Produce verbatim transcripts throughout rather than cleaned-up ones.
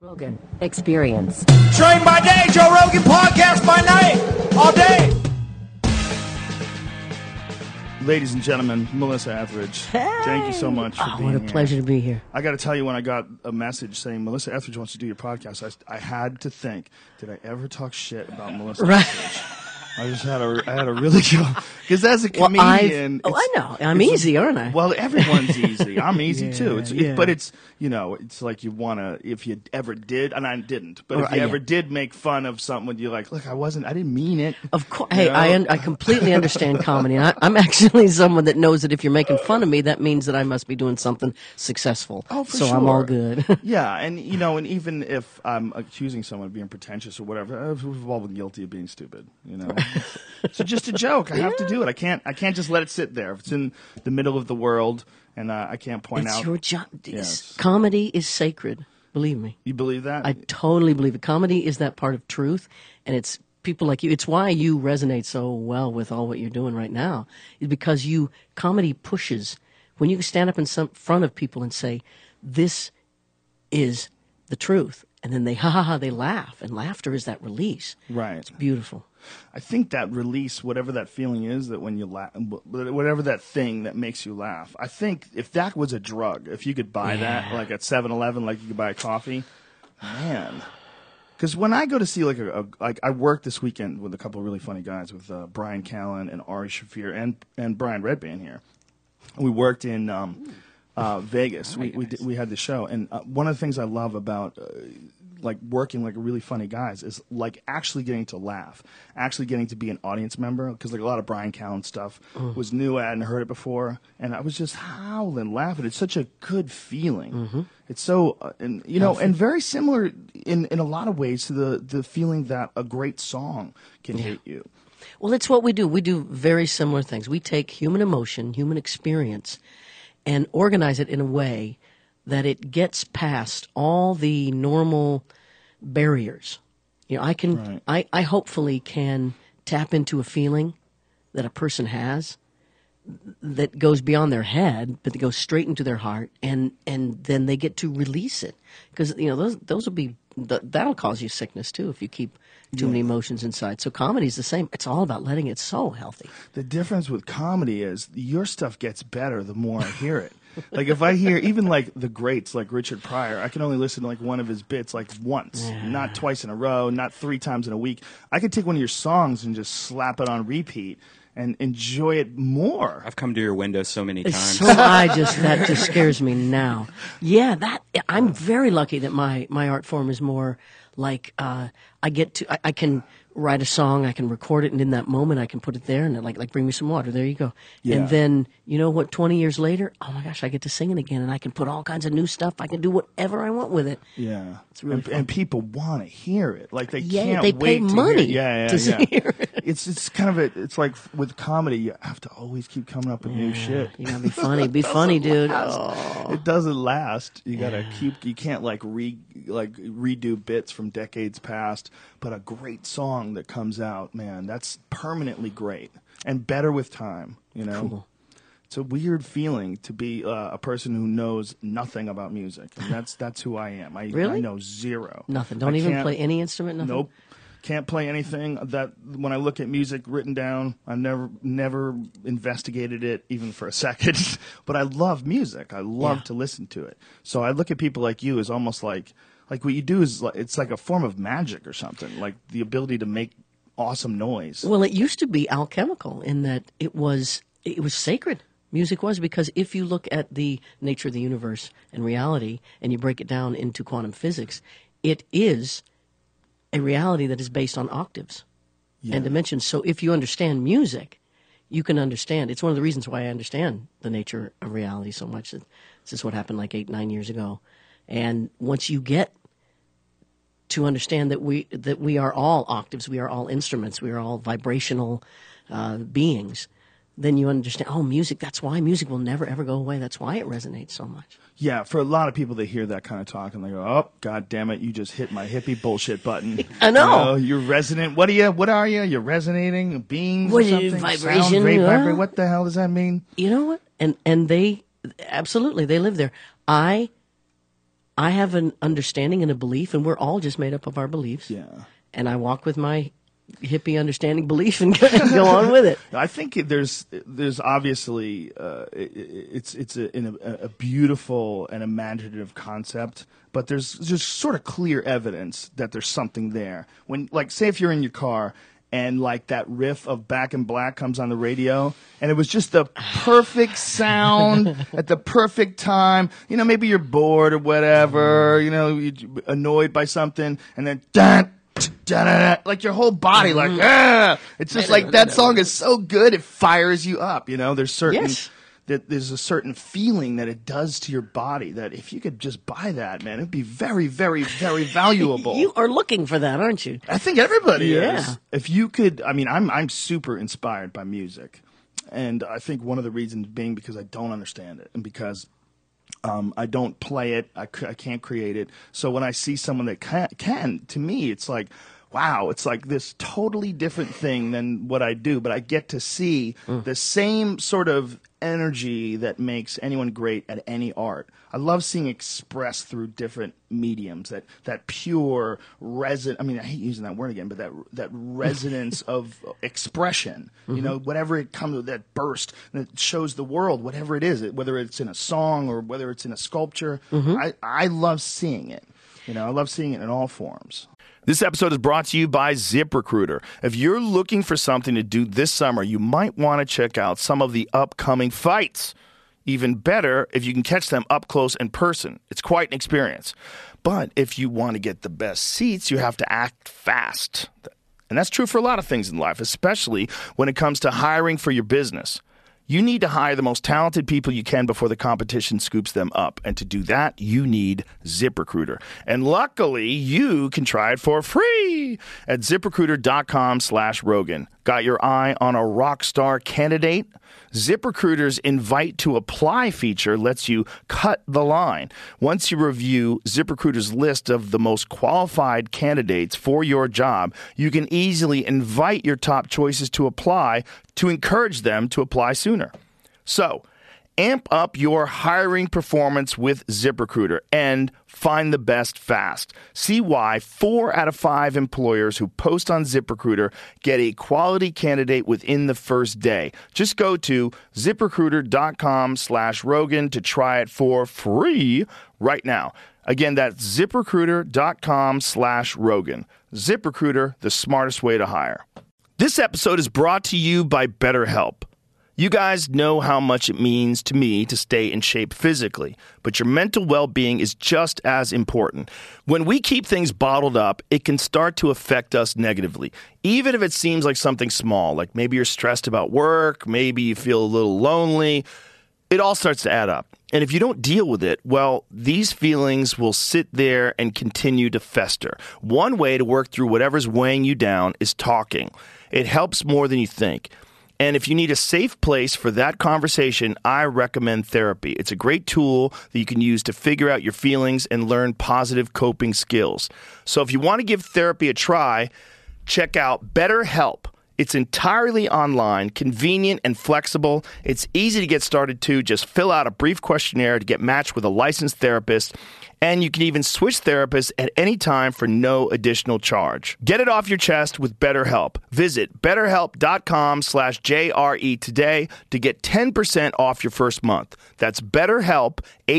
Rogan Experience. Train by day, Joe Rogan podcast by night, all day. Ladies and gentlemen, Melissa Etheridge, Hey! thank you so much for Oh, being what a here. pleasure to be here. I got to tell you, when I got a message saying Melissa Etheridge wants to do your podcast, I, I had to think, did I ever talk shit about Melissa Right. Etheridge? I just had a, I had a really good, because as a Well, comedian, I've- oh, it's- I know. I'm it's- easy, aren't I? Well, everyone's easy. I'm easy Yeah, too. It's, yeah. it, but it's, you know, it's like you want to, if you ever did, and I didn't, but if Right, you yeah. ever did make fun of someone, you're like, look, I wasn't, I didn't mean it. Of course. You Hey, know? I un- I completely understand comedy. And I, I'm actually someone that knows that if you're making fun of me, that means that I must be doing something successful. Oh, for so sure. I'm all good. Yeah, and you know, and even if I'm accusing someone of being pretentious or whatever, we've all been guilty of being stupid. You know, so just a joke. I have to do it. I can't. I can't just let it sit there. If it's in the middle of the world, and uh, I can't point It's out. your job. Yes. Comedy is sacred. Believe me. You believe that? I totally believe it. Comedy is that part of truth, and it's people like you. It's why you resonate so well with all what you're doing right now, is because you comedy pushes. When you stand up in some front of people and say, "This is the truth," and then they ha ha ha, they laugh, and laughter is that release. Right. It's beautiful. I think that release, whatever that feeling is, that when you laugh, whatever that thing that makes you laugh, I think if that was a drug, if you could buy that, Yeah. like at seven eleven, like you could buy a coffee, man. Because when I go to see like a, a like I worked this weekend with a couple of really funny guys with uh, Brian Callen and Ari Shafir and and Brian Redband here. We worked in um, uh, Vegas. We we, did, we had the show, and uh, one of the things I love about uh, like working like really funny guys is like actually getting to laugh, actually getting to be an audience member. Because like a lot of Brian Callen stuff was new. I hadn't heard it before, and I was just howling, laughing. It's such a good feeling. Mm-hmm. It's so, uh, and you know, and very similar in in a lot of ways to the the feeling that a great song can hit you. Well, it's what we do. We do very similar things. We take human emotion, human experience, and organize it in a way that it gets past all the normal barriers. You know, I can, Right. I, I hopefully can tap into a feeling that a person has that goes beyond their head, but that goes straight into their heart, and, and then they get to release it. Because, you know, those, those will be, th- that'll cause you sickness too if you keep too many emotions inside. So comedy's the same. It's all about letting it so healthy. The difference with comedy is your stuff gets better the more I hear it. Like if I hear even like the greats like Richard Pryor, I can only listen to like one of his bits like once, not twice in a row, not three times in a week. I could take one of your songs and just slap it on repeat and enjoy it more. I've come to your window so many times. So I just that just scares me now. Yeah, that I'm very lucky that my my art form is more like uh, I get to I, I can write a song, I can record it, and in that moment I can put it there and like like bring me some water. There you go. Yeah. And then you know what? Twenty years later, oh my gosh, I get to sing it again, and I can put all kinds of new stuff. I can do whatever I want with it. Yeah, It's really and, fun. and people want to hear it. Like they Yeah, can't they wait pay to money Hear it. Yeah, yeah, to yeah. hear it. It's it's kind of a, it's like with comedy, you have to always keep coming up with new shit. You gotta be funny. Be funny, dude. Oh. It doesn't last. You gotta keep. You can't like re like redo bits from decades past. But a great song that comes out, man, that's permanently great and better with time. You know, Cool. it's a weird feeling to be uh, a person who knows nothing about music, and that's that's who I am. I, Really? I know zero. Nothing. Don't I even can't- play any instrument. Nothing. Nope. Can't play anything that when I look at music written down, I've never never investigated it even for a second. But I love music. I love Yeah. to listen to it. So I look at people like you as almost like like what you do is like, it's like a form of magic or something. Like the ability to make awesome noise. Well, it used to be alchemical in that it was it was sacred. Music was, because if you look at the nature of the universe and reality and you break it down into quantum physics, it is a reality that is based on octaves Yeah. and dimensions. So if you understand music, you can understand. It's one of the reasons why I understand the nature of reality so much. This is what happened like eight, nine years ago. And once you get to understand that we that we are all octaves, we are all instruments, we are all vibrational uh, beings, then you understand, oh, music, that's why music will never, ever go away. That's why it resonates so much. Yeah, for a lot of people, they hear that kind of talk and they go, "Oh, God damn it! You just hit my hippie bullshit button." I know. You are resonant. What are you? What are you? You're resonating beings What or is it, something? vibration? Sound, rate, Huh? vibrate. What the hell does that mean? You know what? And and they, absolutely, they live there. I I have an understanding and a belief, and we're all just made up of our beliefs. Yeah. And I walk with my hippie understanding belief and go, and go on with it. I think it- there's there's obviously uh, it, it's it's a, in a, a beautiful and imaginative concept, but there's just sort of clear evidence that there's something there. When, like, say if you're in your car and like that riff of Back in Black comes on the radio, and it was just the perfect sound at the perfect time. You know, maybe you're bored or whatever. You know, you're annoyed by something, and then dun, dun, dun, dun, like your whole body, like ah. It's just like that song is so good, it fires you up. You know, there's certain. Yes. That there's a certain feeling that it does to your body that if you could just buy that, man, it'd be very, very, very valuable. You are looking for that, aren't you? I think everybody Yeah. is. If you could, I mean, I'm I'm super inspired by music, and I think one of the reasons being because I don't understand it, and because um, I don't play it, I, c- I can't create it. So when I see someone that can, can, to me, it's like, wow, it's like this totally different thing than what I do, but I get to see the same sort of energy that makes anyone great at any art. I love seeing expressed through different mediums, that that pure resin. I mean, I hate using that word again, but that that resonance of expression. You know, whatever it comes with, that burst that shows the world, whatever it is, it- whether it's in a song or whether it's in a sculpture. I I love seeing it. You know, I love seeing it in all forms. This episode is brought to you by ZipRecruiter. If you're looking for something to do this summer, you might want to check out some of the upcoming fights. Even better if you can catch them up close in person. It's quite an experience. But if you want to get the best seats, you have to act fast. And that's true for a lot of things in life, especially when it comes to hiring for your business. You need to hire the most talented people you can before the competition scoops them up. And to do that, you need ZipRecruiter. And luckily, you can try it for free at ZipRecruiter.com slash Rogan. Got your eye on a rock star candidate? ZipRecruiter's invite to apply feature lets you cut the line. Once you review ZipRecruiter's list of the most qualified candidates for your job, you can easily invite your top choices to apply to encourage them to apply sooner. So, amp up your hiring performance with ZipRecruiter and find the best fast. See why four out of five employers who post on ZipRecruiter get a quality candidate within the first day. Just go to ZipRecruiter.com slash Rogan to try it for free right now. Again, that's ZipRecruiter.com slash Rogan. ZipRecruiter, the smartest way to hire. This episode is brought to you by BetterHelp. You guys know how much it means to me to stay in shape physically, but your mental well-being is just as important. When we keep things bottled up, it can start to affect us negatively, even if it seems like something small, like maybe you're stressed about work, maybe you feel a little lonely. It all starts to add up. And if you don't deal with it, well, these feelings will sit there and continue to fester. One way to work through whatever's weighing you down is talking. It helps more than you think. And if you need a safe place for that conversation, I recommend therapy. It's a great tool that you can use to figure out your feelings and learn positive coping skills. So if you want to give therapy a try, check out BetterHelp. It's entirely online, convenient, and flexible. It's easy to get started, too. Just fill out a brief questionnaire to get matched with a licensed therapist. And you can even switch therapists at any time for no additional charge. Get it off your chest with BetterHelp. Visit betterhelp.com slash JRE today to get ten percent off your first month. That's BetterHelp,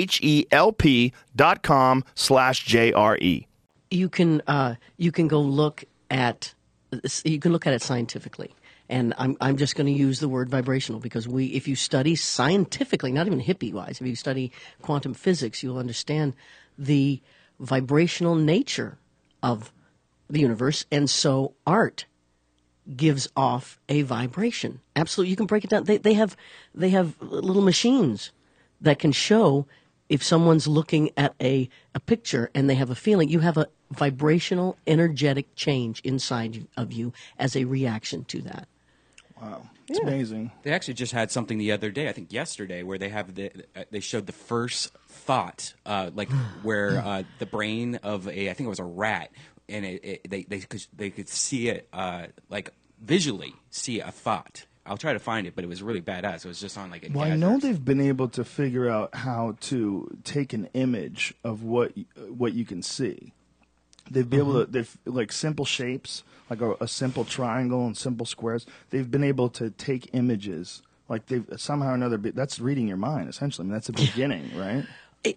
H-E-L-P dot com slash JRE. You can uh, you can go look at you can look at it scientifically. And I'm I'm just going to use the word vibrational because we, if you study scientifically, not even hippie-wise, if you study quantum physics, you'll understand the vibrational nature of the universe. And so art gives off a vibration. Absolutely, you can break it down. They they have they have little machines that can show if someone's looking at a, a picture and they have a feeling, you have a vibrational, energetic change inside of you as a reaction to that. Wow, it's amazing. They actually just had something the other day, I think yesterday, where they have the uh, they showed the first thought, uh, like where uh, the brain of a I think it was a rat, and it, it, they they could they could see it uh, like visually see a thought I'll try to find it, but it was really badass. It was just on like a Well, I know they've been able to figure out how to take an image of what y- what you can see. They've been able to, they've like simple shapes, like a, a simple triangle and simple squares. They've been able to take images, like they've somehow or another. Be, that's reading your mind, essentially. I mean, that's the beginning, right?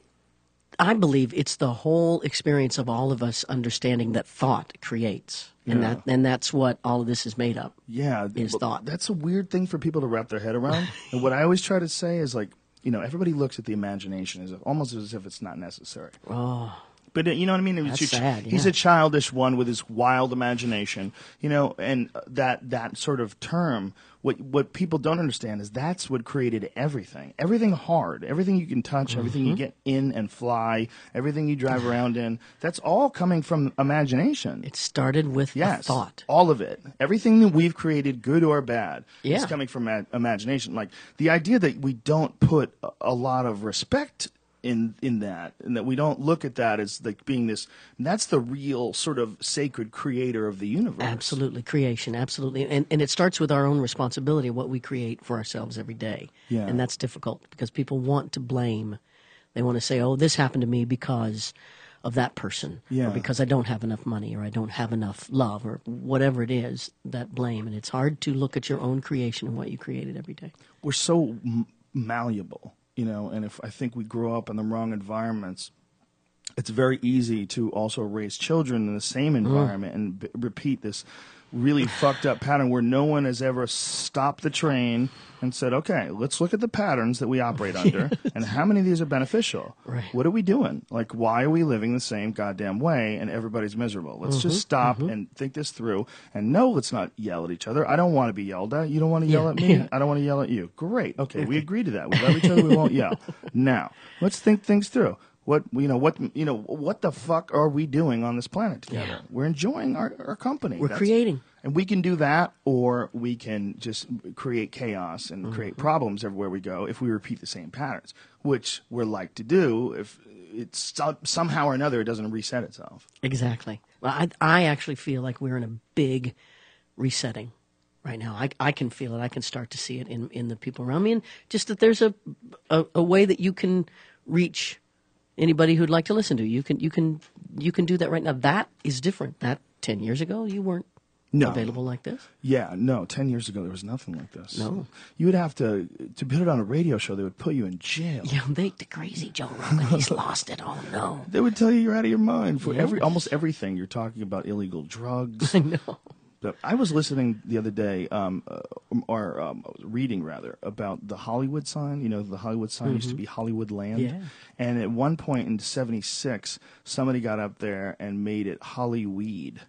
I believe it's the whole experience of all of us understanding that thought creates, and Yeah. that and that's what all of this is made up. Yeah, Is but thought. That's a weird thing for people to wrap their head around. And what I always try to say is like, you know, everybody looks at the imagination as if, almost as if it's not necessary. Oh, But uh, you know what I mean? It's That's your- sad, He's yeah. a childish one with his wild imagination, you know, and uh, that that sort of term. What what people don't understand is that's what created everything. Everything hard, everything you can touch, everything Mm-hmm. you get in and fly, everything you drive around in. That's all coming from imagination. it started with Yes, a thought. all of it. Everything that we've created, good or bad, is Yeah. coming from ma- imagination. Like the idea that we don't put a, a lot of respect in in that, and that we don't look at that as like being this. That's the real sort of sacred creator of the universe. Absolutely, creation, absolutely, and and it starts with our own responsibility, what we create for ourselves every day, Yeah. and that's difficult because people want to blame. They want to say, "Oh, this happened to me because of that person, Yeah. or because I don't have enough money, or I don't have enough love, or whatever it is." That blame, and it's hard to look at your own creation and what you created every day. We're so m- malleable, you know, and if I think we grow up in the wrong environments, it's very easy to also raise children in the same environment and b- repeat this really fucked up pattern where no one has ever stopped the train and said, okay, let's look at the patterns that we operate under and how many of these are beneficial. Right. What are we doing? Like, why are we living the same goddamn way and everybody's miserable? Let's just stop and think this through. And no, let's not yell at each other. I don't want to be yelled at. You don't want to yell Yeah, at me. yeah. I don't want to yell at you. Great. Okay, we agree to that. We love each other. We won't yell. Now, let's think things through. What you know? What you know? What the fuck are we doing on this planet together? Yeah. We're enjoying our, our company. We're That's- creating. and we can do that, or we can just create chaos and Mm-hmm. create problems everywhere we go if we repeat the same patterns, which we're like to do if it's so- somehow or another it doesn't reset itself. Exactly. Well, I I actually feel like we're in a big resetting right now. I I can feel it. I can start to see it in in the people around me, and just that there's a a, a way that you can reach anybody who'd like to listen to you. You can you can you can do that right now. That is different. That ten years ago you weren't No. available like this. Yeah, no. Ten years ago there was nothing like this. No. You would have to to put it on a radio show. They would put you in jail. Yeah, they the crazy Joe Rogan. He's lost it. Oh no. They would tell you you're out of your mind for Yes. every almost everything. You're talking about illegal drugs. I know. But I was listening the other day, um, uh, or um, I was reading rather, about the Hollywood sign. You know, the Hollywood sign used to be Hollywood Land. Yeah. And at one point in seventy-six, somebody got up there and made it Hollyweed.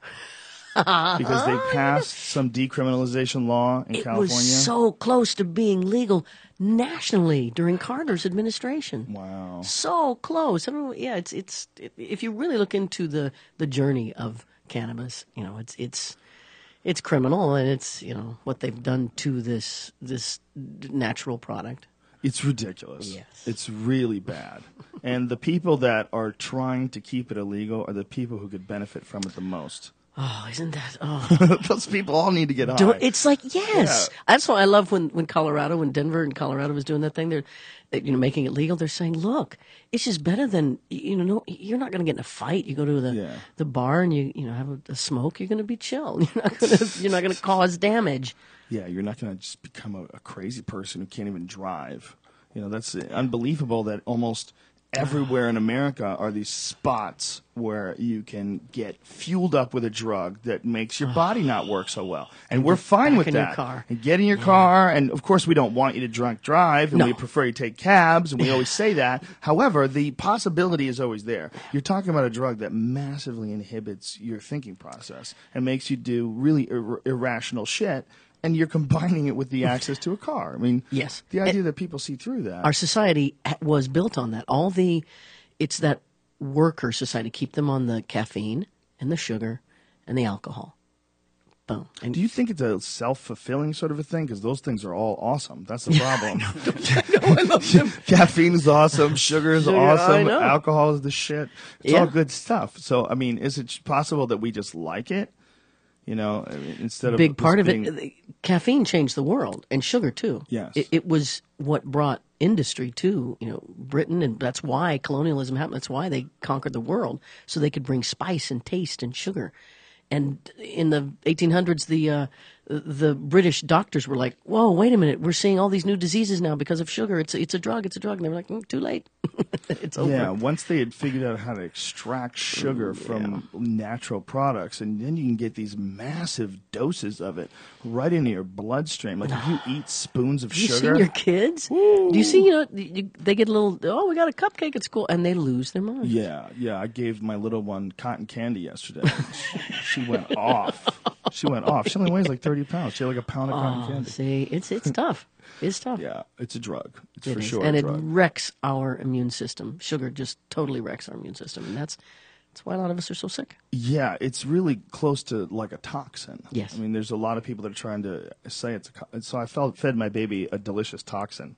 Because they passed some decriminalization law in It California. was so close to being legal nationally during Carter's administration. Wow. So close. I mean, yeah, it's it's it, if you really look into the the journey of cannabis, you know, it's it's it's criminal, and it's, you know, what they've done to this this natural product. It's ridiculous. Yes. It's really bad. And the people that are trying to keep it illegal are the people who could benefit from it the most. Oh, isn't that? Oh, Those people all need to get high. don't, it's like yes. Yeah. That's why I love when when Colorado, when Denver and Colorado was doing that thing. They're, they, you know, making it legal. They're saying, look, it's just better than, you know. No, you're not going to get in a fight. You go to the Yeah. the bar and you you know have a, a smoke. You're going to be chill. You're not going to you're not going to cause damage. Yeah, you're not going to just become a, a crazy person who can't even drive. You know, that's unbelievable that almost everywhere in America are these spots where you can get fueled up with a drug that makes your body not work so well. And we're fine back with in your that. car. And get in your car, and of course we don't want you to drunk drive, and No. we prefer you take cabs, and we always say that. However, the possibility is always there. You're talking about a drug that massively inhibits your thinking process and makes you do really ir- irrational shit. And you're combining it with the access to a car. I mean, Yes. the idea that people see through that. Our society ha- was built on that. All the, it's that worker society. Keep them on the caffeine and the sugar and the alcohol. Boom. And Do you think it's a self-fulfilling sort of a thing? Because those things are all awesome. That's the problem. I love them. Caffeine is awesome. Sugar is Sugar, I awesome. know. Alcohol is the shit. It's Yeah. all good stuff. So, I mean, is it possible that we just like it? You know, I mean, instead of Big part this of being- it, uh, caffeine changed the world, and sugar too. Yes. it, it was what brought industry to you know Britain, and that's why colonialism happened. That's why they conquered the world, so they could bring spice and taste and sugar. And in the eighteen hundreds, the uh, the British doctors were like, "Whoa, wait a minute! We're seeing all these new diseases now because of sugar. It's a, it's a drug. It's a drug." And they were like, mm, "Too late. It's over." Yeah, once they had figured out how to extract sugar from natural products, and then you can get these massive doses of it right into your bloodstream. Like if you eat spoons of Have you sugar, seen your kids? Do you see? You know, you, they get a little. Oh, we got a cupcake at school, and they lose their mind. yeah, yeah. I gave my little one cotton candy yesterday. she, she went off. She went off. She only weighs like thirty pounds. She had like a pound of cotton Oh, candy. see, it's it's tough. It's tough. Yeah, it's a drug. It's It for is. sure and a it drug. wrecks our immune system. Sugar just totally wrecks our immune system, and that's that's why a lot of us are so sick. Yeah, it's really close to like a toxin. Yes. I mean, there's a lot of people that are trying to say it's a. co- So I felt fed my baby a delicious toxin,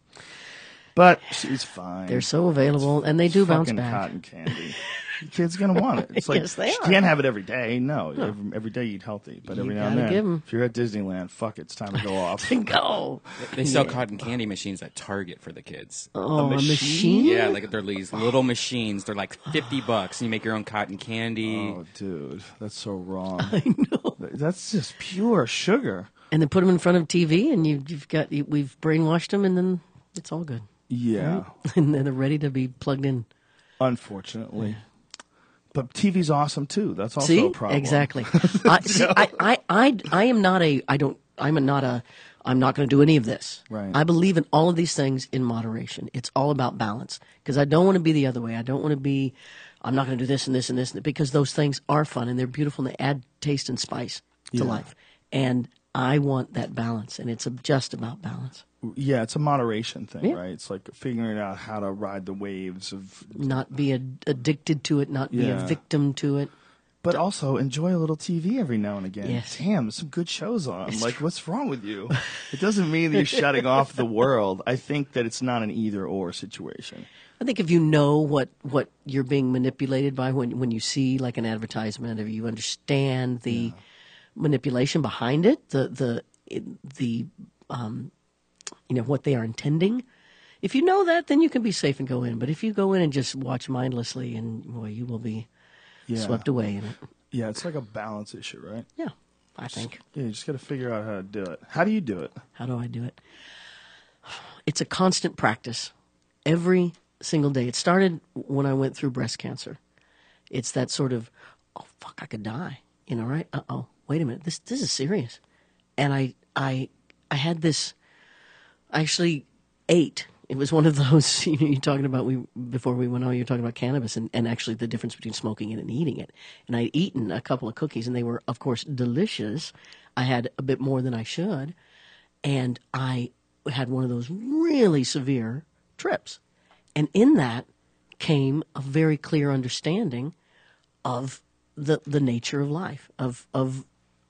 but she's fine. They're so available, and they do bounce Fucking back. cotton candy. The kid's gonna want it. It's like Yes, they she are. can't have it every day. No, every, every day you eat healthy, but You every now and gotta then, give 'em. if you're at Disneyland, fuck it, it's time to go off. Go. They sell cotton candy machines at Target for the kids. Oh, a machine? machine? Yeah, like they're these little machines. They're like fifty bucks, and you make your own cotton candy. Oh, dude, that's so wrong. I know. That's just pure sugar. And then put them in front of T V, and you, you've got you, we've brainwashed them, and then it's all good. Yeah, And then they're ready to be plugged in. unfortunately. But T V's awesome too. That's also See, a problem. exactly. I, see, I, I, I, I am not a. I don't. I'm a, not a. I'm not going to do any of this. Right. I believe in all of these things in moderation. It's all about balance because I don't want to be the other way. I don't want to be. I'm not going to do this and this and this because those things are fun and they're beautiful and they add taste and spice to Yeah. life. And I want that balance, and it's just about balance. Yeah, it's a moderation thing, Yeah. right? It's like figuring out how to ride the waves of, Not be ad- addicted to it. Not be Yeah. a victim to it. but also enjoy a little T V every now and again. Yes. Damn, there's some good shows on. Like, what's wrong with you? It doesn't mean that you're shutting off the world. I think that it's not an either or situation. I think if you know what, what you're being manipulated by when when you see like an advertisement, if you understand the manipulation behind it, the the it- the um, you know what they are intending. If you know that, then you can be safe and go in. But if you go in and just watch mindlessly, and boy, you will be Yeah. swept away in it. Yeah, it's like a balance issue, right? Yeah, I think. Yeah, you just got to figure out how to do it. How do you do it? How do I do it? It's a constant practice every single day. It started when I went through breast cancer. It's that sort of, oh fuck, I could die. You know, right? Uh oh, wait a minute, this this is serious. And I I I had this. I actually ate. It was one of those, you know, you're talking about, we before we went on, you were talking about cannabis and, and actually the difference between smoking it and eating it. And I'd eaten a couple of cookies, and they were, of course, delicious. I had a bit more than I should. And I had one of those really severe trips. And in that came a very clear understanding of the the nature of life, of of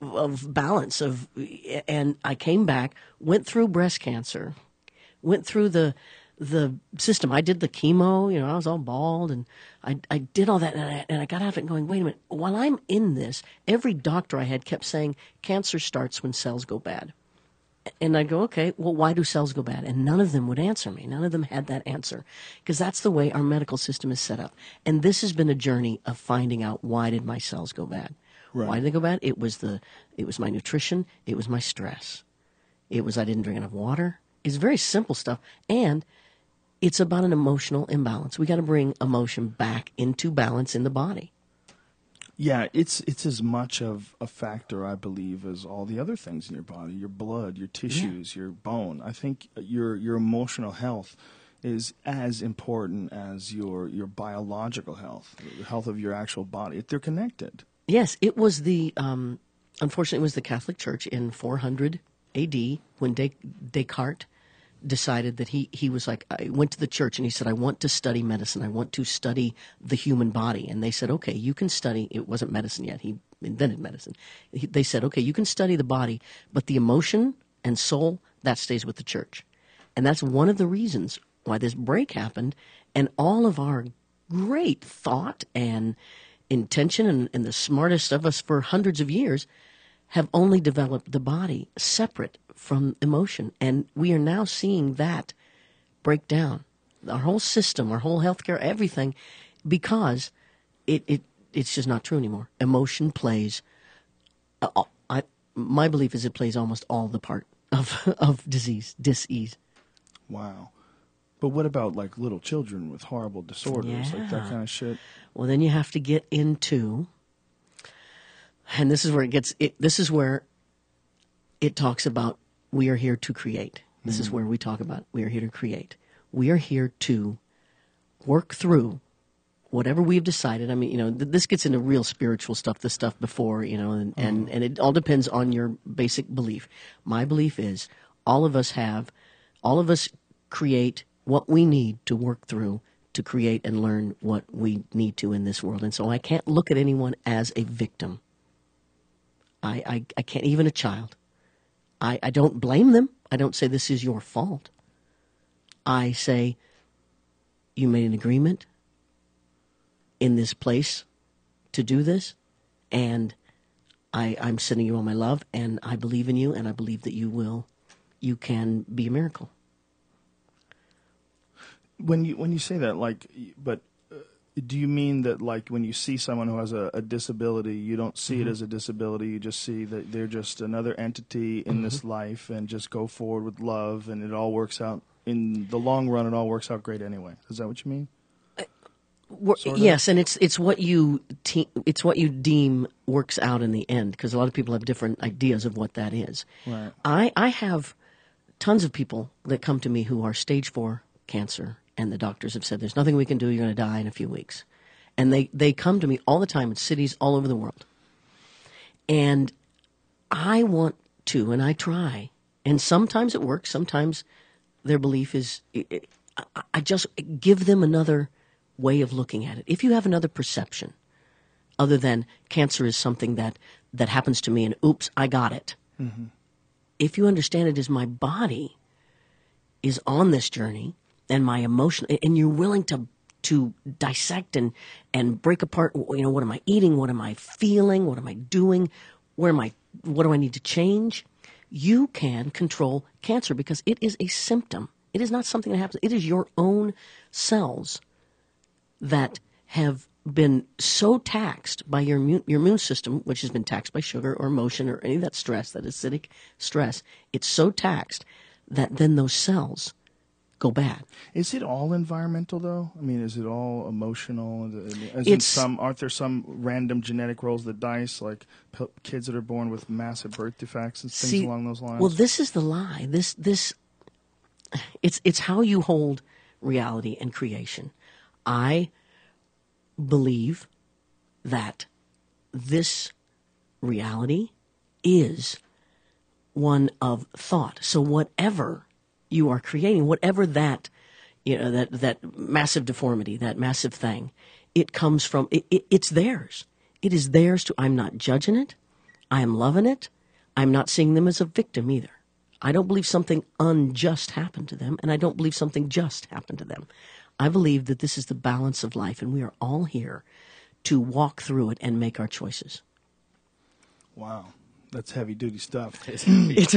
of balance, of and I came back, went through breast cancer, went through the the system. I did the chemo, you know, I was all bald, and I I did all that, and I, and I got out of it going, wait a minute, while I'm in this, every doctor I had kept saying, cancer starts when cells go bad. And I go, okay, well, why do cells go bad? And none of them would answer me. None of them had that answer. Because that's the way our medical system is set up. And this has been a journey of finding out, why did my cells go bad? Right. Why did they go bad? It was the, it was my nutrition. It was my stress. It was I didn't drink enough water. It's very simple stuff. And it's about an emotional imbalance. We got to bring emotion back into balance in the body. Yeah, it's it's as much of a factor, I believe, as all the other things in your body, your blood, your tissues, your bone. I think your your emotional health is as important as your your biological health, the health of your actual body. They're connected. Yes, it was the, um, unfortunately, it was the Catholic Church in four hundred A D when Des- Descartes decided that he, he was like, I went to the church and he said, I want to study medicine. I want to study the human body. And they said, okay, you can study, it wasn't medicine yet. He invented medicine. He, they said, okay, you can study the body, but the emotion and soul, that stays with the church. And that's one of the reasons why this break happened. And all of our great thought and intention and, and the smartest of us for hundreds of years have only developed the body separate from emotion. And we are now seeing that break down. Our whole system, our whole healthcare, everything, because it, it it's just not true anymore. Emotion plays, uh, I, my belief is it plays almost all the part of, of disease, dis-ease. Wow. But what about like little children with horrible disorders, like that Yeah. kind of shit? Well, then you have to get into, and this is where it gets, it, this is where it talks about we are here to create. This is where we talk about we are here to create. We are here to work through whatever we've decided. I mean, you know, th- this gets into real spiritual stuff, the stuff before, you know, and, and, and it all depends on your basic belief. My belief is all of us have, all of us create what we need to work through to create and learn what we need to in this world. And so I can't look at anyone as a victim. I, I, I can't, even a child. I, I don't blame them. I don't say this is your fault. I say you made an agreement in this place to do this, and I, I'm sending you all my love, and I believe in you, and I believe that you will, you can be a miracle. When you when you say that, like, but uh, do you mean that, like, when you see someone who has a, a disability, you don't see Mm-hmm. it as a disability, you just see that they're just another entity in Mm-hmm. this life, and just go forward with love, and it all works out in the long run. It all works out great anyway. Is that what you mean? Wor- Sort of? Yes, and it's it's what you te- it's what you deem works out in the end, because a lot of people have different ideas of what that is. Right. I I have tons of people that come to me who are stage four cancer, and the doctors have said there's nothing we can do. You're going to die in a few weeks, and they they come to me all the time in cities all over the world, and I want to, and I try, and sometimes it works. Sometimes their belief is it, it, I, I just give them another way of looking at it. If you have another perception other than cancer is something that, that happens to me and oops, I got it. Mm-hmm. If you understand it as my body is on this journey and my emotion, and you're willing to to dissect and, and break apart, you know, what am I eating? What am I feeling? What am I doing? Where am I, what do I need to change? You can control cancer because it is a symptom. It is not something that happens. It is your own cells that have been so taxed by your immune, your immune system, which has been taxed by sugar or emotion or any of that stress, that acidic stress. It's so taxed that then those cells go bad. Is it all environmental, though? I mean, is it all emotional? As in It's- some, aren't there some random genetic rolls of the dice, like p- kids that are born with massive birth defects and things See, along those lines? Well, this is the lie. This this it's it's how you hold reality and creation. I believe that this reality is one of thought. So whatever you are creating, whatever that, you know, that, that massive deformity, that massive thing, it comes from, it, it, it's theirs. It is theirs to, I'm not judging it. I am loving it. I'm not seeing them as a victim either. I don't believe something unjust happened to them, and I don't believe something just happened to them. I believe that this is the balance of life, and we are all here to walk through it and make our choices. Wow, that's heavy duty stuff. It's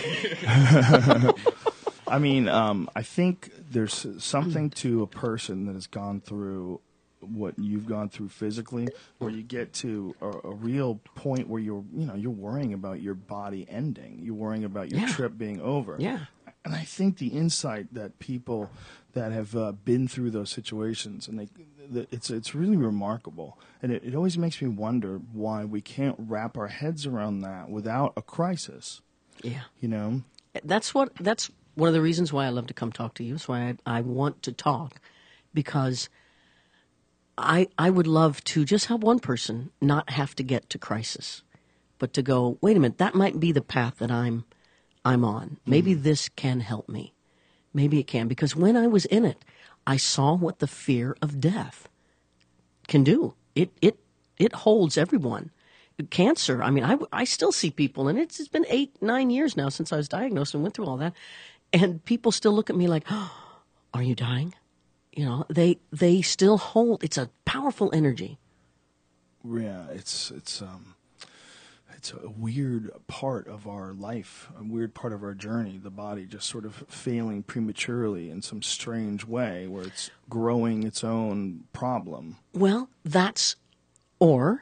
I mean, um, I think there's something to a person that has gone through what you've gone through physically, where you get to a, a real point where you're, you know, you're worrying about your body ending. You're worrying about your Yeah. trip being over. Yeah. And I think the insight that people that have uh, been through those situations, and they, the, it's it's really remarkable. And it, it always makes me wonder why we can't wrap our heads around that without a crisis. yeah. You know? That's what. That's one of the reasons why I love to come talk to you. That's why I, I want to talk, because I I would love to just have one person not have to get to crisis, but to go, wait a minute, that might be the path that I'm I'm on. Maybe this can help me. Maybe it can, because when I was in it, I saw what the fear of death can do. It it it holds everyone. Cancer, I mean, I, I still see people, and it's, it's been eight, nine years now since I was diagnosed and went through all that, and people still look at me like, oh, are you dying? You know, they they still hold, it's a powerful energy. Yeah, it's it's um, it's a weird part of our life, a weird part of our journey, the body just sort of failing prematurely in some strange way where it's growing its own problem. Well, that's, or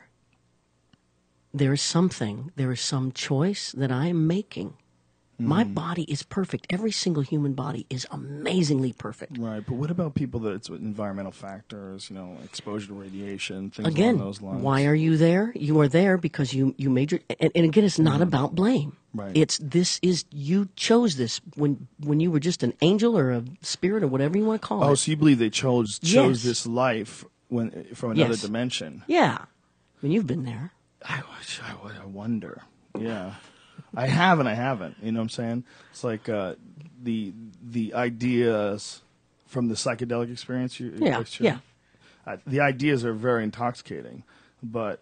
there is something, there is some choice that I am making. My body is perfect. Every single human body is amazingly perfect. Right, but what about people that it's environmental factors, you know, exposure to radiation, things Again, along those lines? why are you there? You are there because you, you made your, and, and again, it's not about blame. Right. It's, this is, you chose this when, when you were just an angel or a spirit or whatever you want to call Oh, it. so you believe they chose chose Yes. this life when from another Yes. dimension? Yeah. I mean, you've been there. I, I, I wonder. Yeah. I have and I haven't. You know what I'm saying? It's like uh, the the ideas from the psychedelic experience. You, Yeah, experience, yeah. Uh, the ideas are very intoxicating, but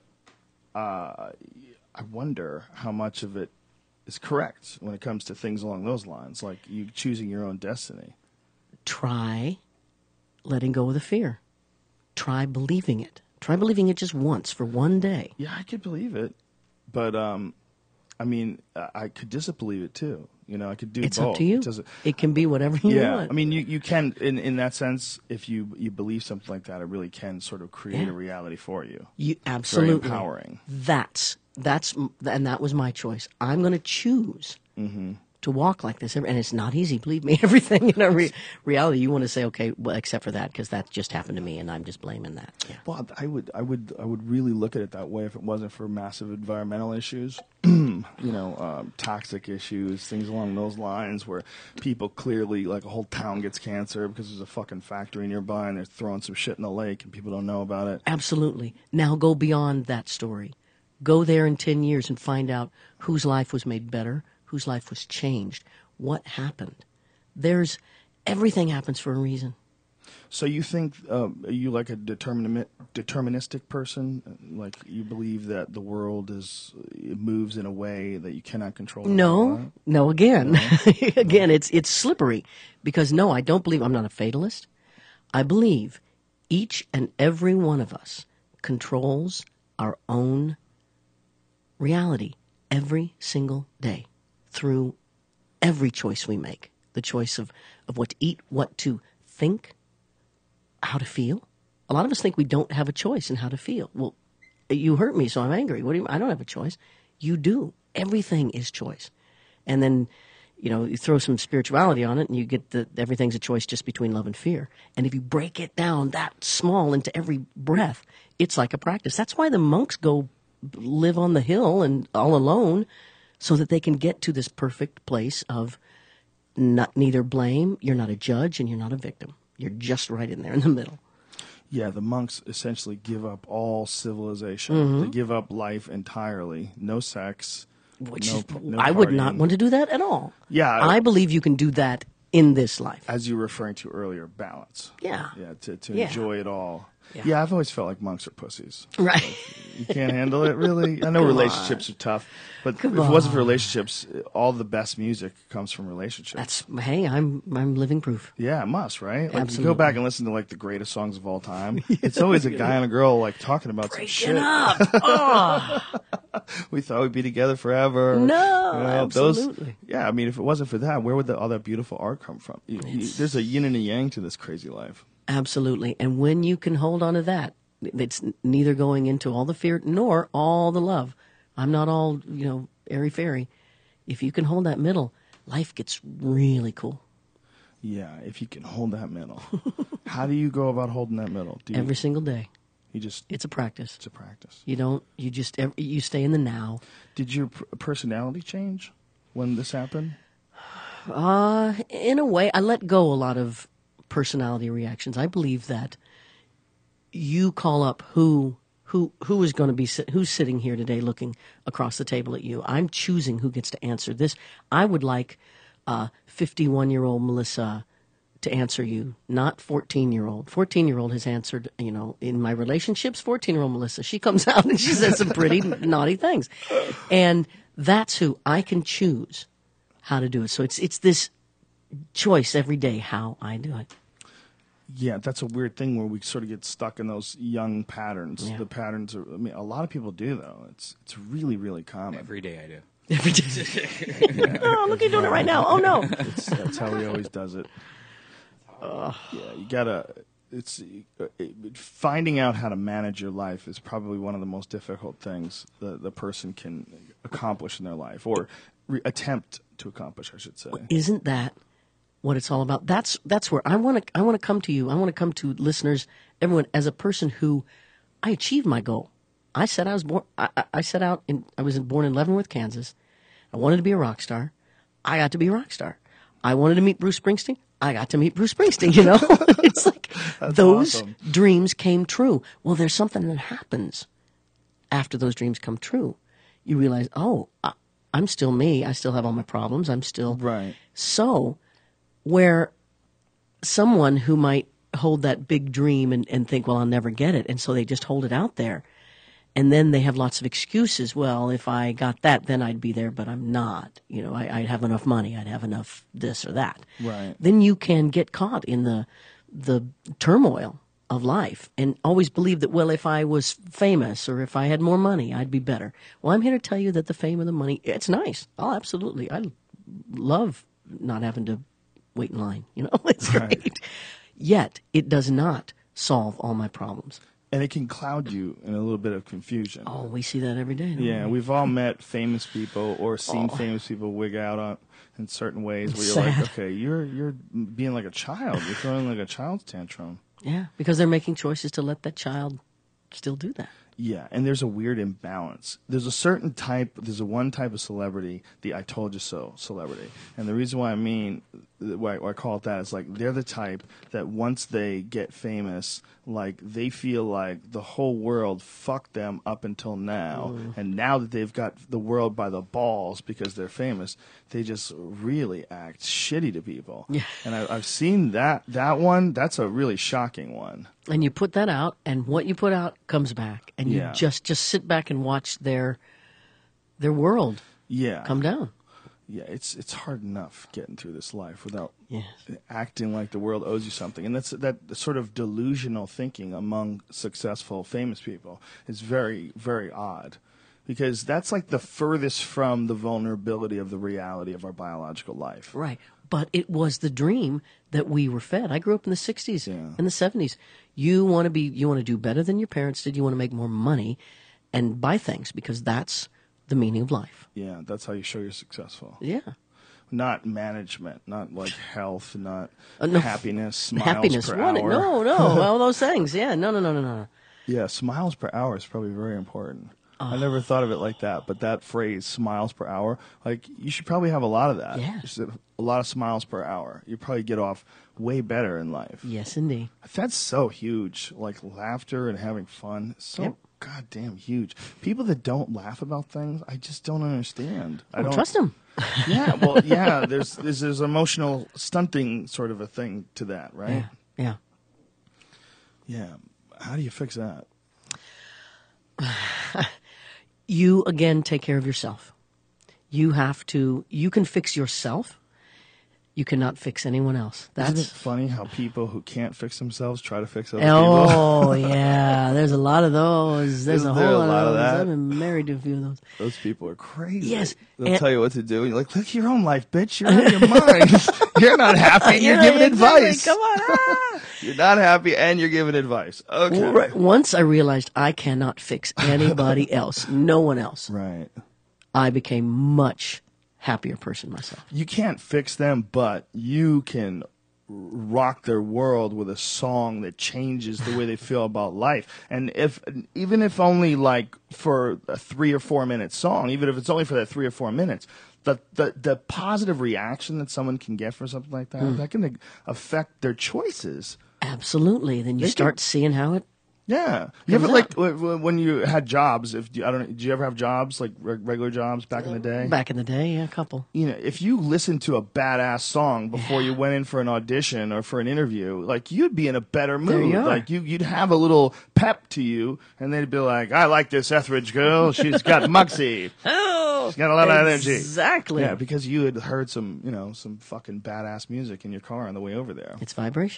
uh, I wonder how much of it is correct when it comes to things along those lines, like you choosing your own destiny. Try letting go of the fear. Try believing it. Try believing it just once for one day. Yeah, I could believe it, but um, I mean, I I could disbelieve it too. You know, I could do It's both. up to you. It doesn't- It can be whatever you yeah, want. I mean, you, you can in, in that sense, if you you believe something like that, it really can sort of create Yeah. a reality for you. You Very absolutely empowering. That's that's and that was my choice. I'm going to choose Mm-hmm. to walk like this, and it's not easy. Believe me, everything in our re- reality, you want to say, okay, well, except for that, because that just happened to me, and I'm just blaming that. Yeah. Well, I would I would I would really look at it that way if it wasn't for massive environmental issues, you know, um, toxic issues, things along those lines, where people clearly, like a whole town gets cancer because there's a fucking factory nearby and they're throwing some shit in the lake and people don't know about it. Absolutely. Now go beyond that story. Go there in ten years and find out whose life was made better, whose life was changed, what happened. There's everything happens for a reason. So you think um, are you like a determin- deterministic person? Like you believe that the world is it moves in a way that you cannot control? No, no. Again, again, it's it's slippery because no, I don't believe. I'm not a fatalist. I believe each and every one of us controls our own reality every single day through every choice we make. The choice of, of what to eat, what to think, how to feel. A lot of us think we don't have a choice in how to feel. Well, you hurt me, so I'm angry. What do you? I don't have a choice. You do. Everything is choice. And then, you know, you throw some spirituality on it, and you get the everything's a choice just between love and fear. And if you break it down that small into every breath, it's like a practice. That's why the monks go live on the hill and all alone, so that they can get to this perfect place of not neither blame. You're not a judge, and you're not a victim. You're just right in there in the middle. Yeah, the monks essentially give up all civilization. Mm-hmm. They give up life entirely. No sex. Which no, is, no I would not partying. want to do that at all. Yeah, I believe you can do that in this life. As you were referring to earlier, balance. Yeah. Yeah, to, to Yeah. enjoy it all. Yeah. Yeah. I've always felt like monks are pussies. Right. You can't handle it, really. I know relationships are tough, but Come if it wasn't for on. relationships, all the best music comes from relationships. That's hey, I'm I'm living proof. Yeah, it must, right? Like, you go Absolutely. back and listen to like the greatest songs of all time. It's always a guy and a girl like talking about some shit. Breaking up. Oh, We thought we'd be together forever. No, those- absolutely. yeah, I mean, if it wasn't for that, where would the, all that beautiful art come from? You, you, there's a yin and a yang to this crazy life. absolutely. And when you can hold on to that, it's neither going into all the fear nor all the love. I'm not all, you know, airy fairy. If you can hold that middle, life gets really cool. Yeah, if you can hold that middle. How do you go about holding that middle? Do you, Every single day. you just It's a practice. it's a practice. You don't, you just, ev- you stay in the now. Did your p- personality change when this happened? Uh, in a way, I let go a lot of personality reactions. I believe that you call up who who who is going to be sit, who's sitting here today looking across the table at you. I'm choosing who gets to answer this. I would like uh fifty-one-year-old Melissa to answer you, not fourteen-year-old. fourteen-year-old has answered, you know, in my relationships, fourteen-year-old Melissa, she comes out and she says some pretty naughty things. And that's who I can choose how to do it. So it's it's this choice every day how I do it. Yeah, that's a weird thing where we sort of get stuck in those young patterns. Yeah. The patterns are, I mean, a lot of people do, though. It's it's really, really common. Every day I do. Every day. Oh, look, you're doing it right now. Oh, no. It's, that's how he always does it. Yeah, you gotta. It's uh, it, finding out how to manage your life is probably one of the most difficult things the the person can accomplish in their life, or re- attempt to accomplish, I should say. Isn't that what it's all about? That's that's where I want to I want to come to you. I want to come to listeners, everyone, as a person who I achieved my goal. I said I was born. I, I- I set out in. I was born in Leavenworth, Kansas. I wanted to be a rock star. I got to be a rock star. I wanted to meet Bruce Springsteen. I got to meet Bruce Springsteen. You know, it's like those awesome. dreams came true. Well, there's something that happens after those dreams come true. You realize, oh, I, I'm still me. I still have all my problems. I'm still Right. So, where someone who might hold that big dream and, and think, well, I'll never get it, and so they just hold it out there, and then they have lots of excuses. Well, if I got that, then I'd be there, but I'm not. You know, I, I'd have enough money. I'd have enough this or that. Right. Then you can get caught in the the turmoil of life and always believe that, well, if I was famous or if I had more money, I'd be better. Well, I'm here to tell you that the fame and the money, it's nice. Oh, absolutely. I love not having to wait in line. You know, it's great. Yet, it does not solve all my problems. And it can cloud you in a little bit of confusion. Oh, we see that every day. don't Yeah, we? we've all met famous people or seen Oh. famous people wig out on in certain ways where you're Sad. like, okay, you're you're being like a child. You're throwing like a child's tantrum. Yeah, because they're making choices to let that child still do that. Yeah, and there's a weird imbalance. There's a certain type, there's a one type of celebrity, the I told you so celebrity. And the reason why I mean, why, why I call it that is like they're the type that once they get famous, like they feel like the whole world fucked them up until now. And now that they've got the world by the balls because they're famous, they just really act shitty to people. Yeah. And I, I've seen that, that one, that's a really shocking one. And you put that out, and what you put out comes back, and you Yeah. just just sit back and watch their their world Yeah. come down. Yeah, it's it's hard enough getting through this life without Yes. acting like the world owes you something. And that's that sort of delusional thinking among successful, famous people is very, very odd. Because that's like the furthest from the vulnerability of the reality of our biological life. Right. But it was the dream that we were fed. I grew up in the sixties Yeah. and the seventies. You want to be, you want to do better than your parents did. You want to make more money and buy things because that's the meaning of life. Yeah, that's how you show you're successful. Yeah. Not management, not like health, not Uh, no. happiness, smiles Happiness. per What? hour. No, no. All those things. Yeah. No, no, no, no, no. Yeah, smiles per hour is probably very important. I Oh. never thought of it like that, but that phrase, smiles per hour, like you should probably have a lot of that. Yeah. You should have a lot of smiles per hour. You probably get off way better in life. Yes, indeed. That's so huge. Like laughter and having fun, so Yep. goddamn huge. People that don't laugh about things, I just don't understand. I Oh, don't trust him. Yeah, well, yeah. There's, there's there's emotional stunting sort of a thing to that, right? Yeah. Yeah. How do you fix that? You, again, take care of yourself. You have to, you can fix yourself. You cannot fix anyone else. Isn't it That's, funny how people who can't fix themselves try to fix other people? oh, yeah. There's a lot of those. There's Isn't a there whole a lot, lot of of those. that? I've been married to a few of those. Those people are crazy. Yes, They'll and- tell you what to do, and you're like, look at your own life, bitch. You're out of your mind. You're not happy, and you're Yeah, giving exactly. advice. Come on. ah. You're not happy, and you're giving advice. Okay. Well, right. Once I realized I cannot fix anybody else, no one else, Right. I became much happier person myself. You can't fix them, but you can rock their world with a song that changes the way they feel about life. And if even if only like for a three or four minute song, even if it's only for that three or four minutes, the the, the positive reaction that someone can get for something like that, that can affect their choices. Absolutely. Then you They start can- seeing how it. Yeah. You ever Comes like out. w- w- when you had jobs? If I don't know, did you ever have jobs like re- regular jobs back in the day? Back in the day, yeah, a couple. You know, if you listened to a badass song before you went in for an audition or for an interview, like you'd be in a better mood. There you are. Like you, you'd have a little pep to you, and they'd be like, "I like this Etheridge girl. She's got muxie. Oh, She's got a lot of energy." Exactly. Yeah, because you had heard some, you know, some fucking badass music in your car on the way over there. It's vibrational.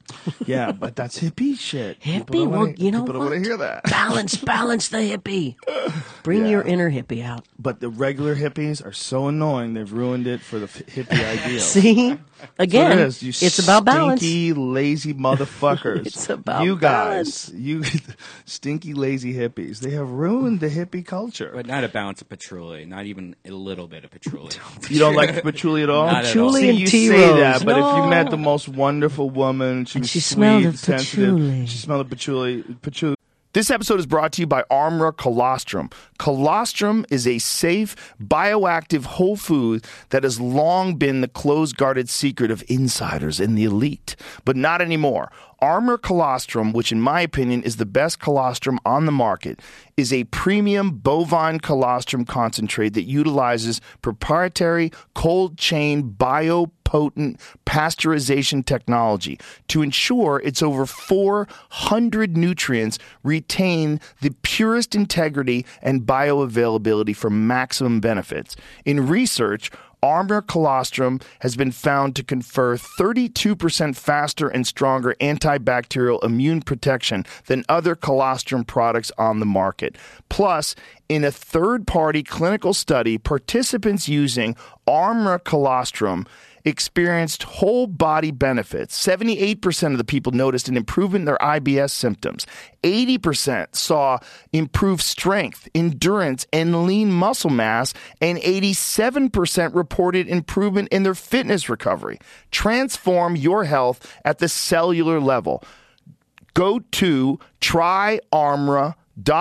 Yeah, but that's hippie shit. People Hippie? don't Well, wanna- you know people don't what? want to hear that. Balance, balance the hippie. Bring Yeah. your inner hippie out. But the regular hippies are so annoying; they've ruined it for the f- hippie ideal. See? That's Again, what it is. You it's about balance. Stinky, lazy motherfuckers. It's about you balance. guys. You stinky, lazy hippies. They have ruined the hippie culture. But not a bounce of patchouli, not even a little bit of patchouli. You don't like patchouli at all? Not at all. Patchouli See, and you tea say rose. that, but if No. you met the most wonderful woman, she And was she sweet, smelled of sensitive. patchouli. She smelled of patchouli. Patchouli. This episode is brought to you by Armra Colostrum. Colostrum is a safe, bioactive whole food that has long been the closed-guarded secret of insiders and the elite. But not anymore. Armra Colostrum, which in my opinion is the best colostrum on the market, is a premium bovine colostrum concentrate that utilizes proprietary cold-chain biopotent pasteurization technology to ensure its over four hundred nutrients retain the purest integrity and bioavailability for maximum benefits. In research, Armra Colostrum has been found to confer thirty-two percent faster and stronger antibacterial immune protection than other colostrum products on the market. Plus, in a third-party clinical study, participants using Armra Colostrum experienced whole body benefits. seventy-eight percent of the people noticed an improvement in their I B S symptoms. eighty percent saw improved strength, endurance, and lean muscle mass, and eighty-seven percent reported improvement in their fitness recovery. Transform your health at the cellular level. Go to tryarmra.com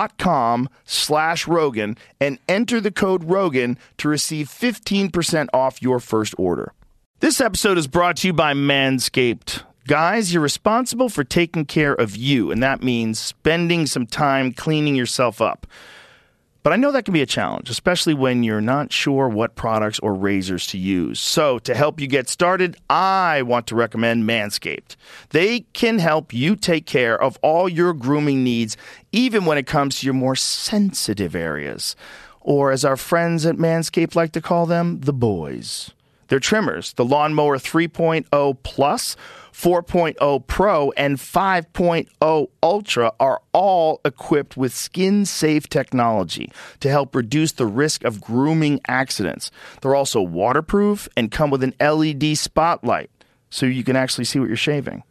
slash Rogan and enter the code Rogan to receive fifteen percent off your first order. This episode is brought to you by Manscaped. Guys, you're responsible for taking care of you, and that means spending some time cleaning yourself up. But I know that can be a challenge, especially when you're not sure what products or razors to use. So to help you get started, I want to recommend Manscaped. They can help you take care of all your grooming needs, even when it comes to your more sensitive areas. Or as our friends at Manscaped like to call them, the boys. Their trimmers, the Lawnmower three point oh Plus, four point oh Pro, and five point oh Ultra are all equipped with skin-safe technology to help reduce the risk of grooming accidents. They're also waterproof and come with an L E D spotlight so you can actually see what you're shaving.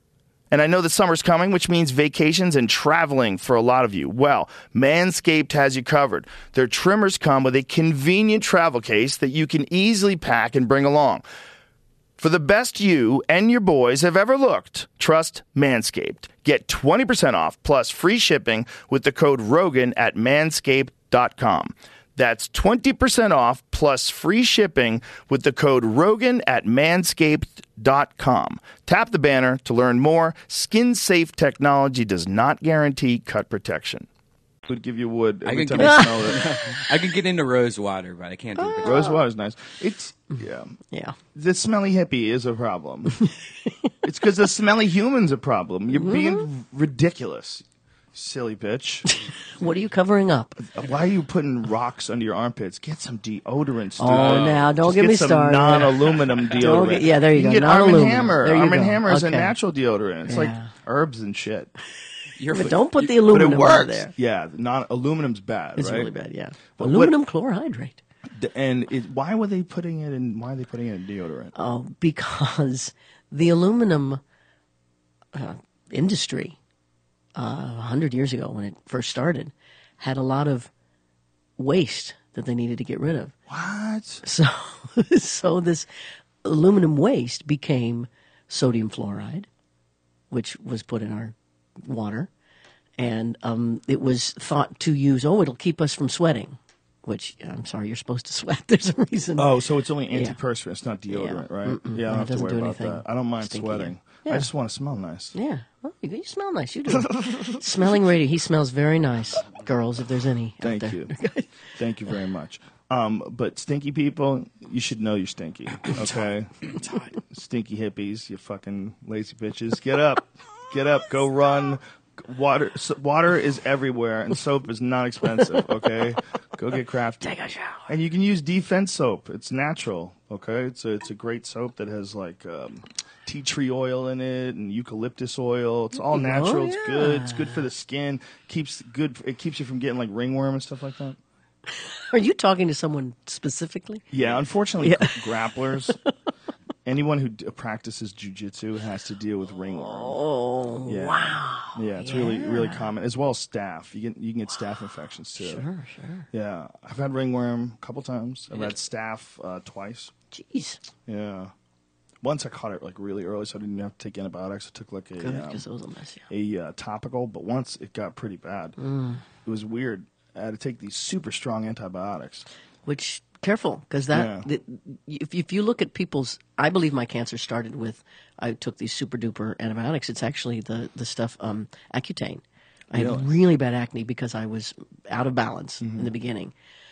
And I know that summer's coming, which means vacations and traveling for a lot of you. Well, Manscaped has you covered. Their trimmers come with a convenient travel case that you can easily pack and bring along. For the best you and your boys have ever looked, trust Manscaped. Get twenty percent off plus free shipping with the code Rogan at manscaped dot com. That's twenty percent off plus free shipping with the code Rogan at manscaped dot com. Tap the banner to learn more. Skin-safe technology does not guarantee cut protection. Would give you wood every can time get- I smell it. I can get into rose water, but I can't do patchouli. Rose water is nice. It's yeah. Yeah. The smelly hippie is a problem. It's because the smelly human's a problem. You're being ridiculous, silly bitch. What are you covering up? Why are you putting rocks under your armpits? Get some deodorant, stupid. Oh, now, don't Just get me some started. non-aluminum deodorant. Don't get- yeah, there you can go, Get Arm and non-aluminum. Hammer. There you Arm and go. Hammer is a Okay. natural deodorant. It's like Yeah. herbs and shit. You're- But don't put the But aluminum it on works. there. Yeah, non aluminum's bad. It's right? really bad, yeah. But Aluminum chlorhydrate. what- And it, why were they putting it in? Why are they putting it in deodorant? Oh, because the aluminum uh, industry, uh, a hundred years ago when it first started, had a lot of waste that they needed to get rid of. What? So, so this aluminum waste became sodium fluoride, which was put in our water, and um, it was thought to use. Oh, it'll keep us from sweating. Which I'm sorry, you're supposed to sweat. There's a reason. Oh, so it's only antiperspirant. It's not deodorant, Yeah. right? Mm-mm. Yeah, I No, don't it have to doesn't worry do about anything that. I don't mind stinky. sweating. Yeah. I just want to smell nice. Yeah, well, you, you smell nice. You do. Smelling radio. He smells very nice, girls. If there's any. out Thank there. you. Thank you very much. Um, but stinky people, you should know you're stinky. Okay? Stinky hippies, you fucking lazy bitches. Get up. Get up. Go run. Water, so, water is everywhere, and soap is not expensive. Okay, go get Crafty. Take a shower. And you can use Defense soap. It's natural. Okay, it's a it's a great soap that has like um, tea tree oil in it and eucalyptus oil. It's all natural. Oh, It's yeah. good. It's good for the skin. Keeps good. It keeps you from getting like ringworm and stuff like that. Are you talking to someone specifically? Yeah, unfortunately, Yeah. grapplers, anyone who d- practices jujitsu has to deal with ringworm. Oh, Yeah. wow. Yeah, it's really really common, as well as staph. You get you can get staph infections too. Sure, sure. Yeah, I've had ringworm a couple times. I've had staph uh, twice. Jeez. Yeah, once I caught it like really early, so I didn't have to take antibiotics. I took like a Good, um, because those will mess you up. a uh, topical, but once it got pretty bad. Mm. It was weird. I had to take these super strong antibiotics. Which, careful, because that, Yeah. that if, if you look at people's, I believe my cancer started with, I took these super duper antibiotics. It's actually the, the stuff, um, Accutane. I Really? had really bad acne because I was out of balance Mm-hmm. in the beginning.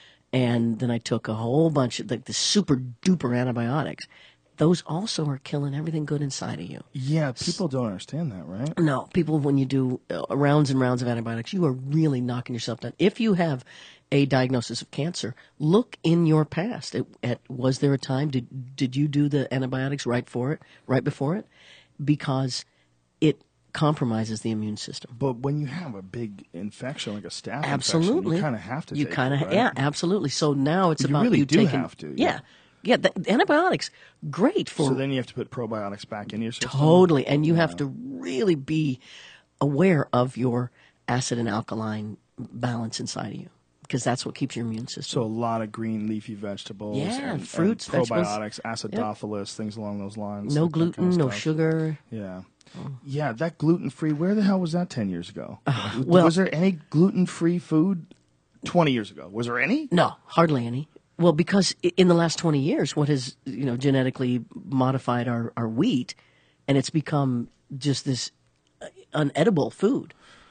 And then I took a whole bunch of like the super duper antibiotics. Those also are killing everything good inside of you. Yeah, people don't understand that, right? No, people, when you do uh, rounds and rounds of antibiotics, you are really knocking yourself down. If you have a diagnosis of cancer, look in your past. At, at, was there a time, did, did you do the antibiotics right for it, right before it? Because it compromises the immune system. But when you have a big infection, like a staph Absolutely. infection, you kind of have to You take kind of, it, right? yeah, absolutely. So now it's Well, you about really you do taking, have to, yeah. yeah. Yeah, the, the antibiotics, great for So then you have to put probiotics back in your system? Totally. And you have to really be aware of your acid and alkaline balance inside of you, because that's what keeps your immune system. So a lot of green leafy vegetables, Yeah, and, fruits, and vegetables. probiotics, acidophilus, things along those lines. no like that gluten, kind of no stuff. sugar. Yeah. Yeah, that gluten-free, where the hell was that ten years ago? well- was there any gluten-free food twenty years ago? Was there any? No, hardly any. Well, because i- in the last twenty years, what has, you know, genetically modified our, our wheat, and it's become just this uh, unedible food.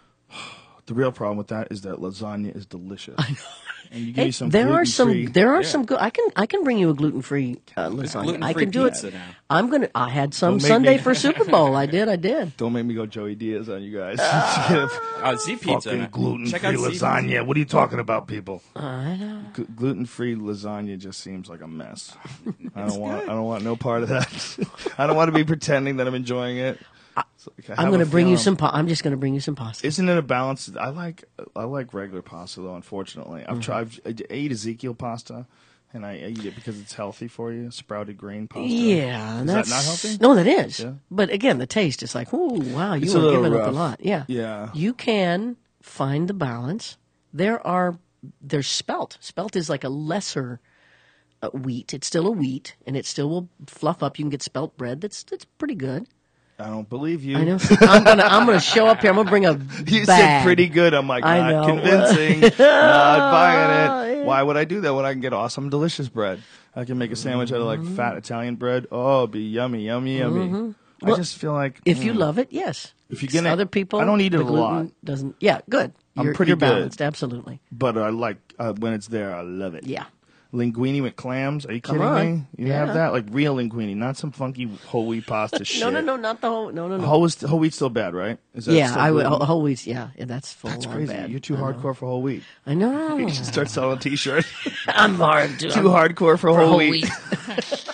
The real problem with that is that lasagna is delicious. I know. And you give me some there are gluten-free- some. There are some good. I can. I can bring you a gluten free uh, lasagna. I gluten-free can do pizza it. now. I'm gonna. I had some Don't make Sunday me- for Super Bowl. I did. I did. Don't make me go Joey Diaz on you guys. Oh, Z Pizza. Fucking gluten-free Check out Z Pizza. lasagna. What are you talking about, people? I know. G- gluten-free lasagna just seems like a mess. I don't want. I don't want no part of that. I don't want to be pretending that I'm enjoying it. It's like, I I'm have going a to bring you feeling- some. Pa- I'm just going to bring you some pasta. Isn't it a balance? I like. I like regular pasta though. Unfortunately, Mm-hmm. I've tried. I ate Ezekiel pasta, and I eat it because it's healthy for you. Sprouted grain pasta. Yeah, is that's that not healthy? No, that is. Yeah. But again, the taste is like, ooh, wow, you It's a are little giving up rough. a lot. Yeah, Yeah. You can find the balance. There are. There's spelt. Spelt is like a lesser uh, wheat. It's still a wheat, and it still will fluff up. You can get spelt bread. That's that's pretty good. I don't believe you. I know. I'm gonna I'm gonna show up here. I'm gonna bring a You bag. said pretty good. I'm like, I not know. convincing. Not buying it. Why would I do that when I can get awesome, delicious bread? I can make a sandwich out of like Mm-hmm. fat Italian bread. Oh, it'd be yummy, yummy, yummy. I just feel like If you mm, love it, yes. If you're gonna- other people, I don't eat it the a gluten lot. Doesn't. Yeah, good. I'm You're, pretty you're good. balanced. Absolutely. but I like uh, when it's there. I love it. Yeah. Linguine with clams. Are you Come kidding on. me? You Yeah. have that like real linguine, not some funky whole wheat pasta shit. No, no, no, not the whole. No, no, no. Whole, wheat's- whole wheat's still bad, right? Is that yeah, still I would. gluten? Whole wheats. Yeah, yeah, that's full. That's on crazy. Bad. You're too I know. hardcore for whole wheat. I know. You should start selling T-shirts. I'm hard. Too, too hardcore for, for whole, whole wheat. wheat.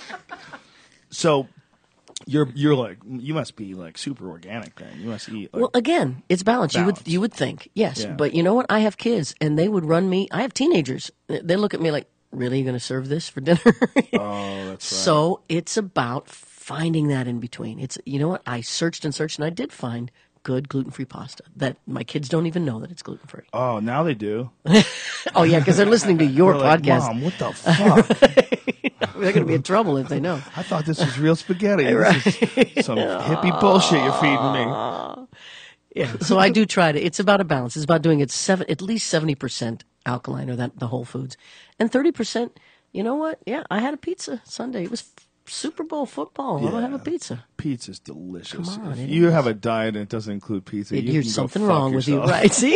So you're you're like you must be like super organic then. You must eat like Well, again, it's balance. You would Balance. you would think yes, Yeah. but you know what? I have kids, and they would run me. I have teenagers. They look at me like, "Really, you going to serve this for dinner?" oh that's right. So it's about finding that in between. It's you know what? I searched and searched, and I did find good gluten-free pasta that my kids don't even know that it's gluten-free. Oh, now they do. Oh yeah, because they're listening to your They're like, podcast. Mom, what the fuck? They're going to be in trouble if they know. I thought this was real spaghetti. This is some hippie bullshit you're feeding me. Yeah. So I do try to. It's about a balance. It's about doing it seven, at least seventy percent alkaline, or that the whole foods, and thirty percent. You know what? Yeah, I had a pizza Sunday. It was Super Bowl football. I'm gonna have a Yeah. pizza. Pizza's delicious. Come on, if it you is. have a diet and it doesn't include pizza, It- you There's can go something fuck wrong with you, yourself. right? See?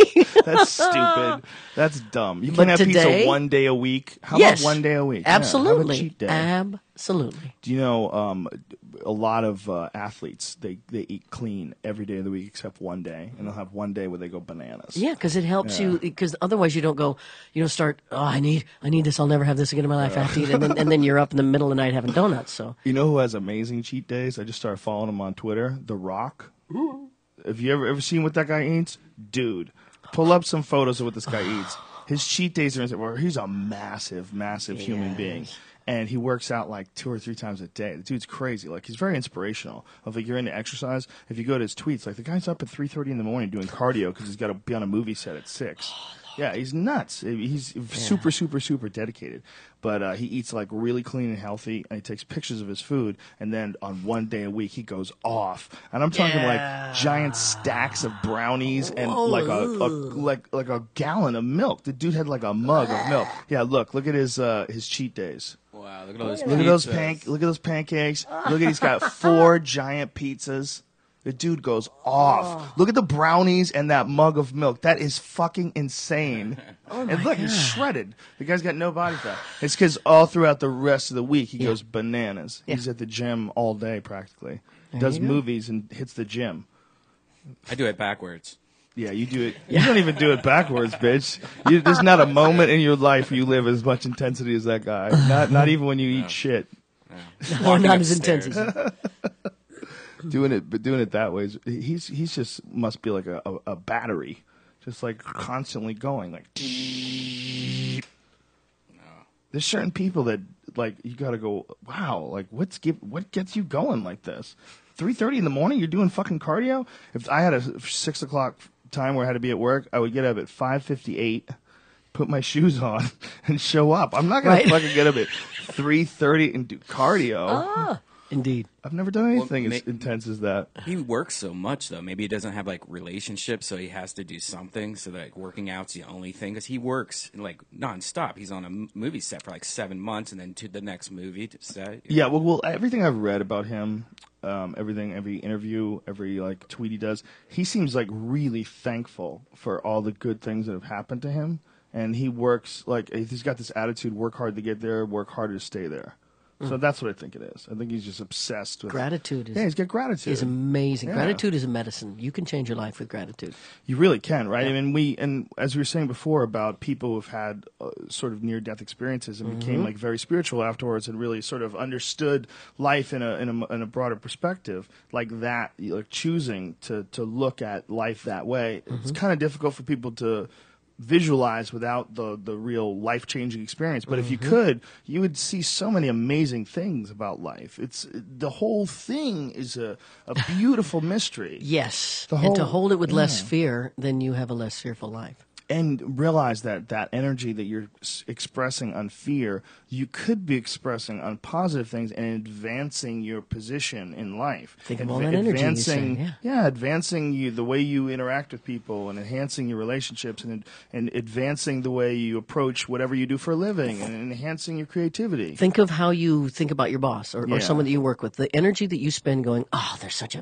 That's stupid. That's dumb. You But can't have today- pizza one day a week. How yes. about one day a week? Yeah, how about Absolutely. cheat day? Absolutely. Do you know um, a lot of uh, athletes, they, they eat clean every day of the week except one day, and they'll have one day where they go bananas. Yeah, because it helps Yeah. you. Because otherwise, you don't go. You don't start. Oh, I need. I need this. I'll never have this again in my life. I have to eat, and then and then you're up in the middle of the night having donuts. So You know who has amazing cheat days? I just started following him on Twitter. The Rock. Have you ever ever seen what that guy eats? Dude, pull up some photos of what this guy eats. His cheat days are where he's a massive, massive human being. And he works out like two or three times a day. The dude's crazy. Like, he's very inspirational. If like, you're into exercise, if you go to his tweets, like the guy's up at three thirty in the morning doing cardio because he's got to be on a movie set at six. Yeah, he's nuts. He's super, super, super dedicated. But uh, he eats like really clean and healthy, and he takes pictures of his food. And then on one day a week, he goes off. And I'm talking Yeah. like giant stacks of brownies and like a, a like like a gallon of milk. The dude had like a mug of milk. Yeah, look, look at his uh, his cheat days. Wow, look at all those Look at those pizzas. pan- Look at those pancakes. Look at he's got four giant pizzas. The dude goes off. Look at the brownies and that mug of milk. That is fucking insane. And look, he's shredded. The guy's got no body fat. It's because all throughout the rest of the week he goes bananas. Yeah. He's at the gym all day practically. There Does you go. movies and hits the gym. I do it backwards. Yeah, you do it. You don't even do it backwards, bitch. You, there's not a moment in your life where you live as much intensity as that guy. Not not even when you eat shit. no, Walking not as intense. upstairs. as Doing it, but doing it that way, is, he's he's just must be like a, a, a battery, just like constantly going. Like, there's certain people that like you got to go. Wow, like what's give what gets you going like this? Three thirty in the morning, you're doing fucking cardio. If I had a six o'clock time where I had to be at work, I would get up at five fifty eight. Put my shoes on and show up. I'm not gonna Right. fucking get up at three thirty and do cardio. ah, indeed. I've never done anything ma- as intense as that. He works so much though. Maybe he doesn't have like relationships, so he has to do something. So that, like working out's the only thing because he works like nonstop. He's on a m- movie set for like seven months, and then to the next movie to set. Yeah, well, well, everything I've read about him, um, everything, every interview, every like tweet he does, he seems like really thankful for all the good things that have happened to him, and he works like he's got this attitude: work hard to get there, work harder to stay there. So that's what I think it is. I think he's just obsessed with Gratitude is Yeah, he's got gratitude. is amazing. Yeah. Gratitude is a medicine. You can change your life with gratitude. You really can, right? I mean, we and as we were saying before about people who've had uh, sort of near-death experiences and became like very spiritual afterwards, and really sort of understood life in a in a, in a broader perspective, like that, like choosing to to look at life that way. It's kind of difficult for people to visualize without the the real life-changing experience, but if you could, you would see so many amazing things about life. It's the whole thing is a a beautiful mystery. Yes, The and to whole- hold it with less yeah. fear, then you have a less fearful life. And realize that that energy that you're s- expressing on fear, you could be expressing on positive things and advancing your position in life. Think of all Adva- that energy you advancing, say, yeah. yeah, advancing you the way you interact with people, and enhancing your relationships, and and advancing the way you approach whatever you do for a living, and enhancing your creativity. Think of how you think about your boss or, Yeah. or someone that you work with. The energy that you spend going, oh, there's such a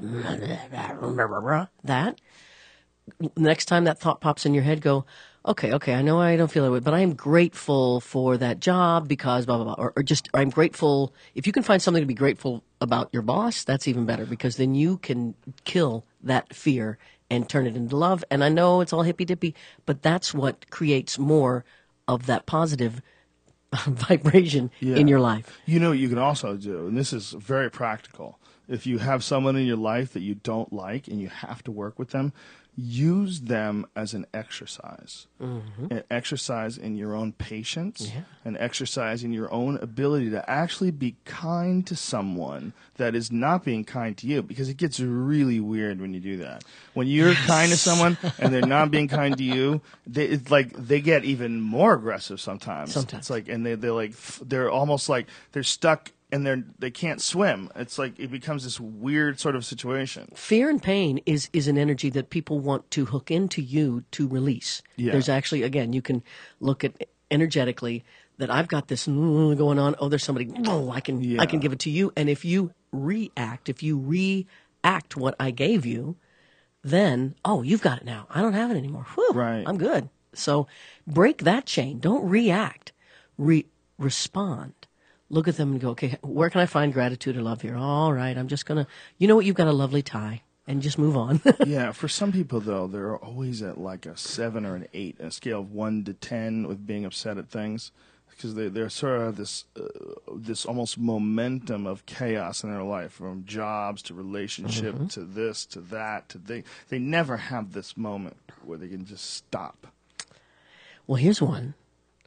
that. Next time that thought pops in your head, go, okay, okay, I know I don't feel that way, but I am grateful for that job because blah, blah, blah. Or, or just, or I'm grateful. If you can find something to be grateful about your boss, that's even better because then you can kill that fear and turn it into love. And I know it's all hippy dippy, but that's what creates more of that positive vibration Yeah. in your life. You know what you can also do, and this is very practical. If you have someone in your life that you don't like and you have to work with them, use them as an exercise. An exercise in your own patience, Yeah. an exercise in your own ability to actually be kind to someone that is not being kind to you, because it gets really weird when you do that. When you're kind to someone and they're not being kind to you, they, it's like they get even more aggressive sometimes. Sometimes. It's like, and they, they're like, f- they're almost like they're stuck and they're they can't swim. It's like it becomes this weird sort of situation. Fear and pain is is an energy that people want to hook into you to release. Yeah. There's actually, again, you can look at energetically that I've got this mm, going on. Oh, there's somebody. Oh, I can Yeah. I can give it to you. And if you react, if you react what I gave you, then, oh, you've got it now. I don't have it anymore. Whew, Right. I'm good. So break that chain. Don't react. Re- respond. Look at them and go, okay, where can I find gratitude or love here? All right, I'm just going to, you know what, you've got a lovely tie. And just move on. Yeah, for some people, though, they're always at like a seven or an eight, a scale of one to ten with being upset at things. Because they, they're sort of this, uh, this almost momentum of chaos in their life, from jobs to relationship Mm-hmm. to this to that. To they, they never have this moment where they can just stop. Well, here's one.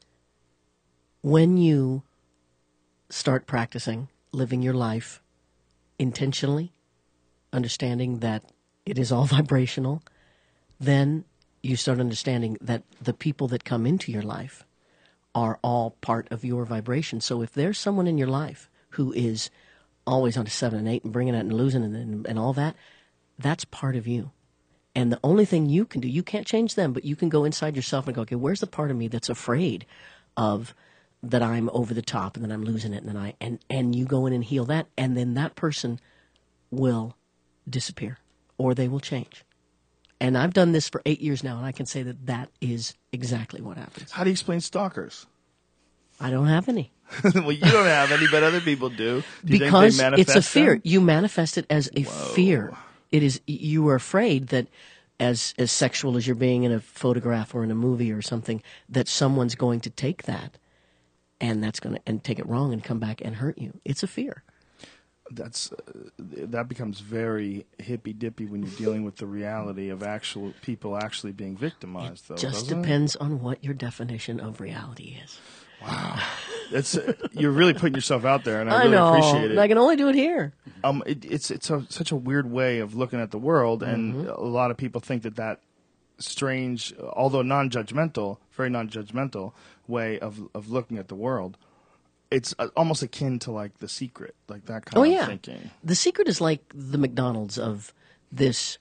When you start practicing living your life intentionally, understanding that it is all vibrational, then you start understanding that the people that come into your life are all part of your vibration. So if there's someone in your life who is always on a seven and eight and bringing it and losing it and, and all that, that's part of you. And the only thing you can do, you can't change them, but you can go inside yourself and go, okay, where's the part of me that's afraid of that I'm over the top and then I'm losing it and then I and and you go in and heal that, and then that person will disappear or they will change. And I've done this for eight years now, and I can say that that is exactly what happens. How do you explain stalkers? I don't have any. Well, you don't have any, but other people do. Do you Because think they manifest it's a fear. them? You manifest it as a fear. It is, you are afraid that as as sexual as you're being in a photograph or in a movie or something, that someone's going to take that and that's going to and take it wrong and come back and hurt you. It's a fear. That's uh, that becomes very hippy dippy when you're dealing with the reality of actual people actually being victimized. Though, Just doesn't depends on what your definition of reality is. it? It's uh, you're really putting yourself out there, and I, I really know. appreciate it. I can only do it here. Um, it, it's it's a, such a weird way of looking at the world, and Mm-hmm. a lot of people think that that strange, although non-judgmental, very non-judgmental way of of looking at the world. It's uh, almost akin to like The Secret, like that kind Oh, of yeah. thinking. The Secret is like the McDonald's of this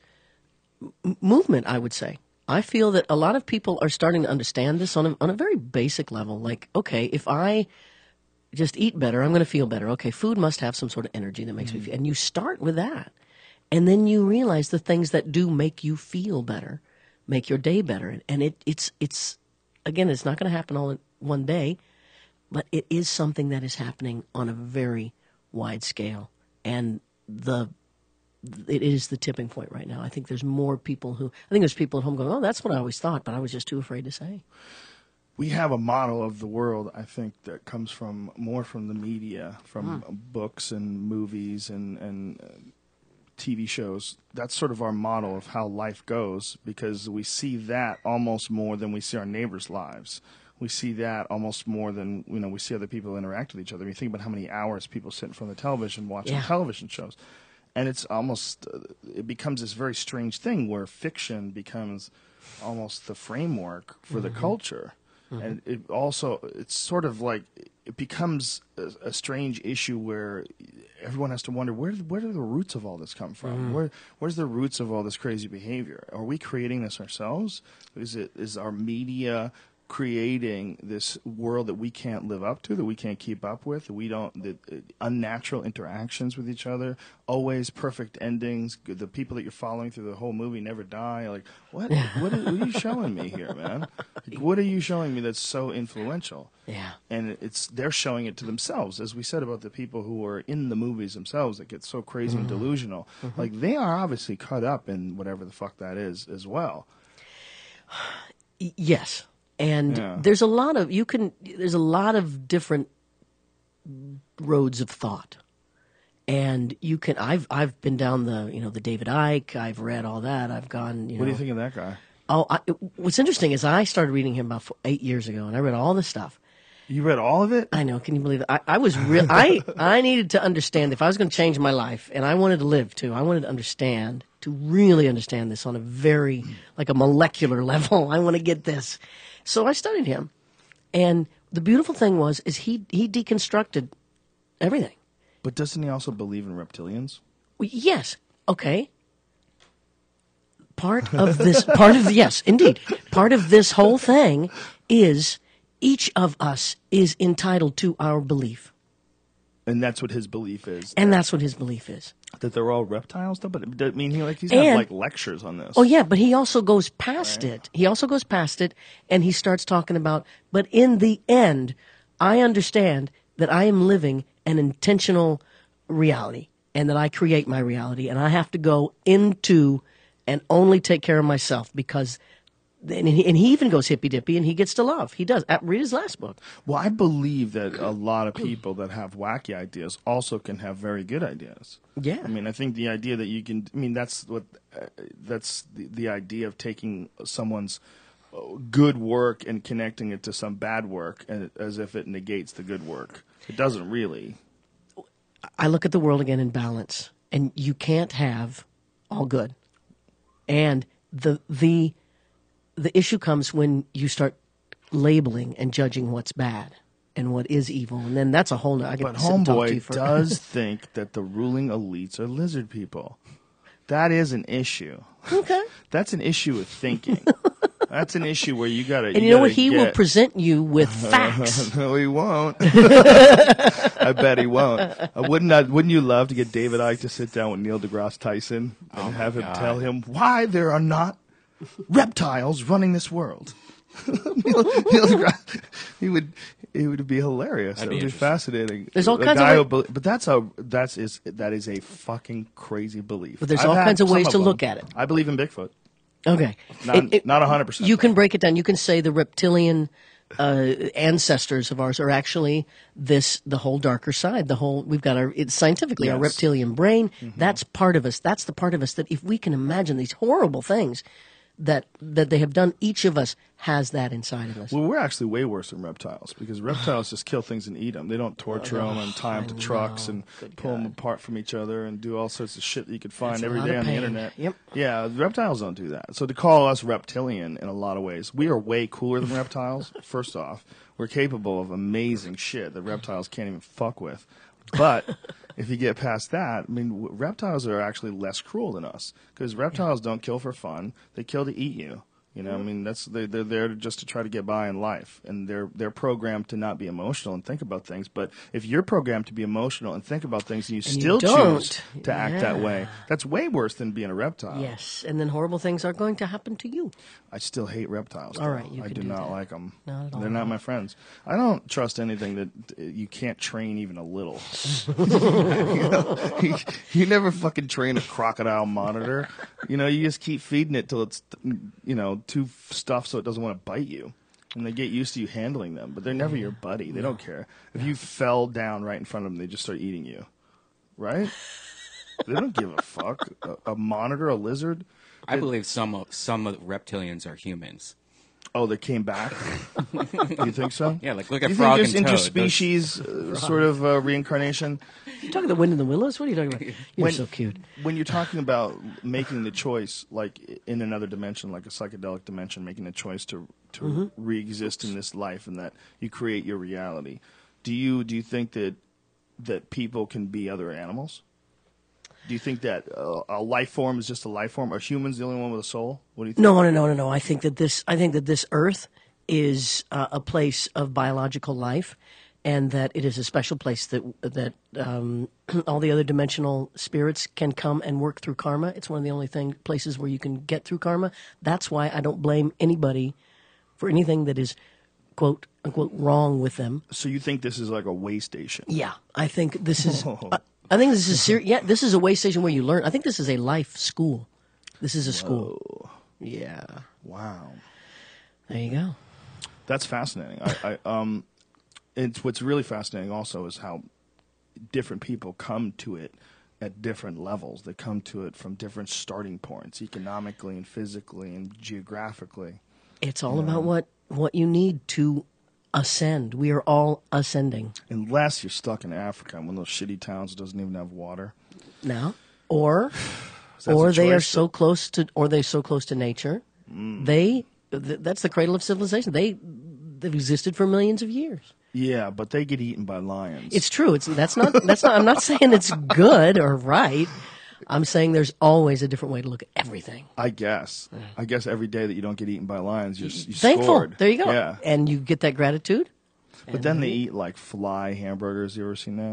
m- movement, I would say. I feel that a lot of people are starting to understand this on a, on a very basic level. Like, okay, if I just eat better, I'm going to feel better. Okay, food must have some sort of energy that makes me feel. And you start with that. And then you realize the things that do make you feel better, make your day better. And it, it's, it's, again, it's not going to happen all in one day. But it is something that is happening on a very wide scale, and the it is the tipping point right now. I think there's more people who I think there's people at home going, "Oh, that's what I always thought," but I was just too afraid to say. We have a model of the world, I think, that comes from more from the media, from books and movies and and uh, T V shows. That's sort of our model of how life goes, because we see that almost more than we see our neighbors' lives. We see that almost more than, you know, we see other people interact with each other. We think about how many hours people sit in front of the television watching Yeah. television shows. And it's almost, uh, it becomes this very strange thing where fiction becomes almost the framework for the culture. And it also, it's sort of like, it becomes a, a strange issue where everyone has to wonder, where where do the roots of all this come from? Where where's the roots of all this crazy behavior? Are we creating this ourselves? Is it is our media creating this world that we can't live up to, that we can't keep up with, that we don't, the uh, unnatural interactions with each other, always perfect endings, the people that you're following through the whole movie never die? Like, what what are, what are you showing me here, man? Like, what are you showing me that's so influential? Yeah. And it's they're showing it to themselves, as we said about the people who are in the movies themselves that get so crazy and delusional. Like, they are obviously caught up in whatever the fuck that is as well. Y- yes. And Yeah. there's a lot of you can there's a lot of different roads of thought. And you can I've I've been down the, you know, the David Icke, I've read all that. I've gone, you What know. do you think of that guy? Oh, I, what's interesting is I started reading him about four, eight years ago, and I read all this stuff. You read all of it? I know. Can you believe it? I, I was real. I I needed to understand if I was going to change my life, and I wanted to live too. I wanted to understand, to really understand this on a very like a molecular level. I want to get this. So I studied him, and the beautiful thing was is he he deconstructed everything. But doesn't he also believe in reptilians? Well, yes. Okay. Part of this, part of the, yes, indeed. Part of this whole thing is each of us is entitled to our belief. And that's what his belief is. And that's what his belief is. That they're all reptiles, though. But I mean, he like he's And- had like lectures on this. Oh yeah, but he also goes past it. He also goes past it, and he starts talking about. But in the end, I understand that I am living an intentional reality, and that I create my reality, and I have to go into and only take care of myself because. And he, and he even goes hippy dippy, and he gets to love. He does. Uh, Read his last book. Well, I believe that a lot of people that have wacky ideas also can have very good ideas. Yeah. I mean, I think the idea that you can, I mean, that's what, uh, that's the, the idea of taking someone's uh, good work and connecting it to some bad work and, as if it negates the good work. It doesn't really. I look at the world again in balance, and you can't have all good. And the the the issue comes when you start labeling and judging what's bad and what is evil, and then that's a whole nother. I But could sit and talk to you Homeboy for does think that the ruling elites are lizard people. That is an issue. okay. That's an issue of thinking. That's an issue where you got to. And you know what? He will present you with facts. No, he won't. I bet he won't. Uh, wouldn't I, Wouldn't you love to get David Icke to sit down with Neil deGrasse Tyson and Oh have him God. tell him why there are not reptiles running this world? Neil, Neil deGrasse, he would. It would be hilarious. That'd That be would be fascinating. There's all The kinds of guy wa- who bel- but that's a that's is that is a fucking crazy belief. But there's I've all had kinds of some ways to them. look at it. I believe in Bigfoot. Okay. Not It- it- not a hundred percent. You can break it down. You can say the reptilian uh, ancestors of ours are actually this, the whole darker side, the whole, we've got our, it's scientifically our Yes. reptilian brain. That's part of us. That's the part of us that if we can imagine these horrible things that, that they have done, each of us has that inside of us. Well, we're actually way worse than reptiles because reptiles just kill things and eat them. They don't torture them and tie them to trucks and pull them apart from each other and do all sorts of shit that you could find That's a every lot day of on the pain. internet. Yep. Yeah, reptiles don't do that. So to call us reptilian in a lot of ways, we are way cooler than reptiles. First off, we're capable of amazing shit that reptiles can't even fuck with. But if you get past that, I mean, w- reptiles are actually less cruel than us because reptiles don't kill for fun; they kill to eat you. You know, I mean, that's they, they're there to, just to try to get by in life, and they're they're programmed to not be emotional and think about things. But if you're programmed to be emotional and think about things, and you And you still don't. choose to act that Yeah. way, that's way worse than being a reptile. Yes. And then horrible things are going to happen to you. I still hate reptiles. All though. right, you I can do do not that. like them. Not at all. They're not my friends. I don't trust anything that uh, you can't train even a little. you, know, you, you never fucking train a crocodile monitor. You know, you just keep feeding it till it's, you know, too stuffed so it doesn't want to bite you. And they get used to you handling them, but they're never your buddy. They don't care. If you fell down right in front of them, they just start eating you. Right? They don't give a fuck. A, a monitor, a lizard. I believe some of, some of the reptilians are humans. Oh, they came back? You think so? Yeah, like look at You Frog think there's and Toad. interspecies uh, sort of uh, reincarnation? You talking the wind in the willows? What are you talking about? You're When- so cute. When you're talking about making the choice, like in another dimension, like a psychedelic dimension, making the choice to to Mm-hmm. re-exist in this life, and that you create your reality. Do you do you think that that people can be other animals? Do you think that uh, a life form is just a life form? Are humans the only one with a soul? What do you think? No, no, no, no, no. I think that this. I think that this Earth is uh, a place of biological life, and that it is a special place that that um, all the other dimensional spirits can come and work through karma. It's one of the only thing places where you can get through karma. That's why I don't blame anybody for anything that is quote unquote wrong with them. So you think this is like a way station? Yeah, I think this is. Oh. I, I think this is ser- yeah. This is a way station where you learn. I think this is a life school. This is a school. Yeah. Wow. There you go. That's fascinating. I, I um, it's what's really fascinating also is how different people come to it at different levels. They come to it from different starting points, economically and physically and geographically. It's all about what what you need to ascend. We are all ascending Unless you're stuck in Africa, one of those shitty towns that doesn't even have water. now, or So that's or a they are choice so close to, or they're so close to nature. They th- that's the cradle of civilization. They they've existed for millions of years. Yeah, but they get eaten by lions. It's true. It's that's not that's not. I'm not saying it's good or right. I'm saying there's always a different way to look at everything. I guess. I guess every day that you don't get eaten by lions, you're, you Thankful. scored. There you go. Yeah. And you get that gratitude. But then they eat like fly hamburgers. You ever seen that?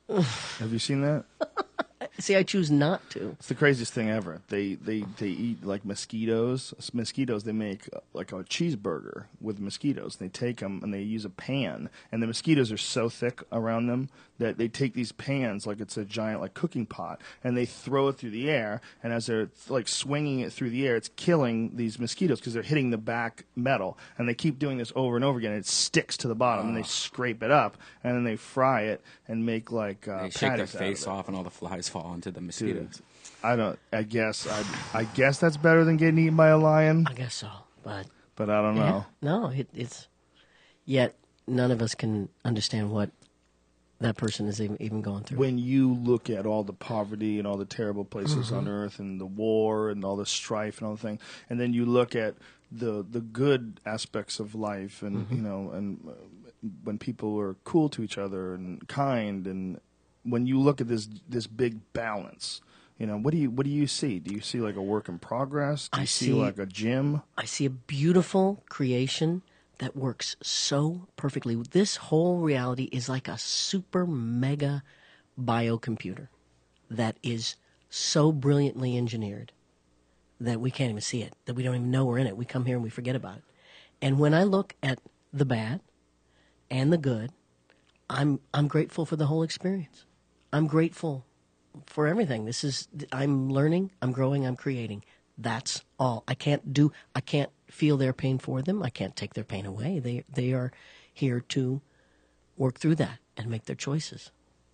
Have you seen that? See, I choose not to. It's the craziest thing ever. They they they eat like mosquitoes. Mosquitoes. They make uh, like a cheeseburger with mosquitoes. They take them and they use a pan, and the mosquitoes are so thick around them that they take these pans like it's a giant like cooking pot, and they throw it through the air. And as they're like swinging it through the air, it's killing these mosquitoes because they're hitting the back metal. And they keep doing this over and over again. And it sticks to the bottom, oh. and they scrape it up, and then they fry it and make like uh, they shake their patties out face of it. off, and all the flies fall into the mosquitoes. Dude, I don't. I guess. I. I guess that's better than getting eaten by a lion. I guess so, but But I don't yeah, know. no, it, it's yet none of us can understand what that person is even, even going through. When you look at all the poverty and all the terrible places on earth and the war and all the strife and all the thing, and then you look at the the good aspects of life, and you know, and uh, when people are cool to each other and kind, and when you look at this this big balance, you know, what do you what do you see? Do you see like a work in progress? Do you I see, see- like a gym? I see a beautiful creation that works so perfectly. This whole reality is like a super mega biocomputer that is so brilliantly engineered that we can't even see it, that we don't even know we're in it. We come here and we forget about it. And when I look at the bad and the good, I'm I'm grateful for the whole experience. I'm grateful for everything. This is I'm learning, I'm growing, I'm creating. That's all. I can't do I can't feel their pain for them. I can't take their pain away. They they are here to work through that and make their choices.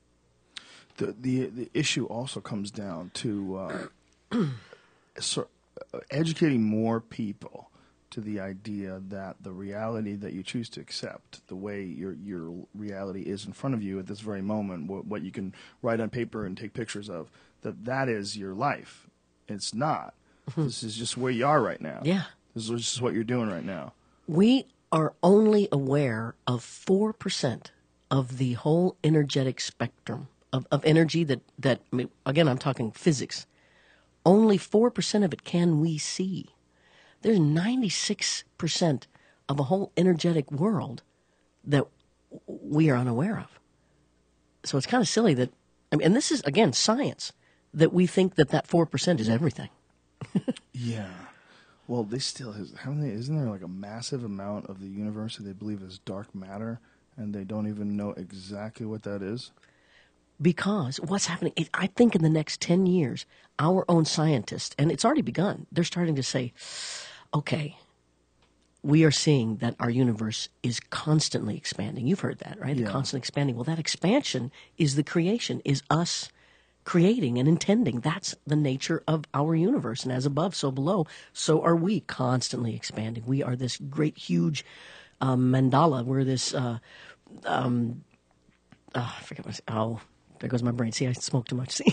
The the the issue also comes down to uh, so, uh, educating more people to the idea that the reality that you choose to accept, the way your your reality is in front of you at this very moment, what, what you can write on paper and take pictures of, that that is your life. It's not. This is just where you are right now. Yeah. This is just what you're doing right now. We are only aware of four percent of the whole energetic spectrum of, of energy that, that, I mean, again, I'm talking physics. Only four percent of it can we see. There's ninety-six percent of a whole energetic world that we are unaware of. So it's kind of silly that, I mean, and this is, again, science, that we think that that four percent is everything. Yeah. Well, they still has haven't they? Isn't there like a massive amount of the universe that they believe is dark matter, and they don't even know exactly what that is? Because what's happening, it, I think in the next ten years, our own scientists, and it's already begun, they're starting to say, okay, we are seeing that our universe is constantly expanding. You've heard that, right? Yeah. The constantly expanding. Well, that expansion is the creation, is us creating and intending. That's the nature of our universe. And as above, so below, so are we, constantly expanding. We are this great, huge um, mandala. We're this, uh, um, oh, I forget what, oh, there goes my brain. See, I smoke too much. See?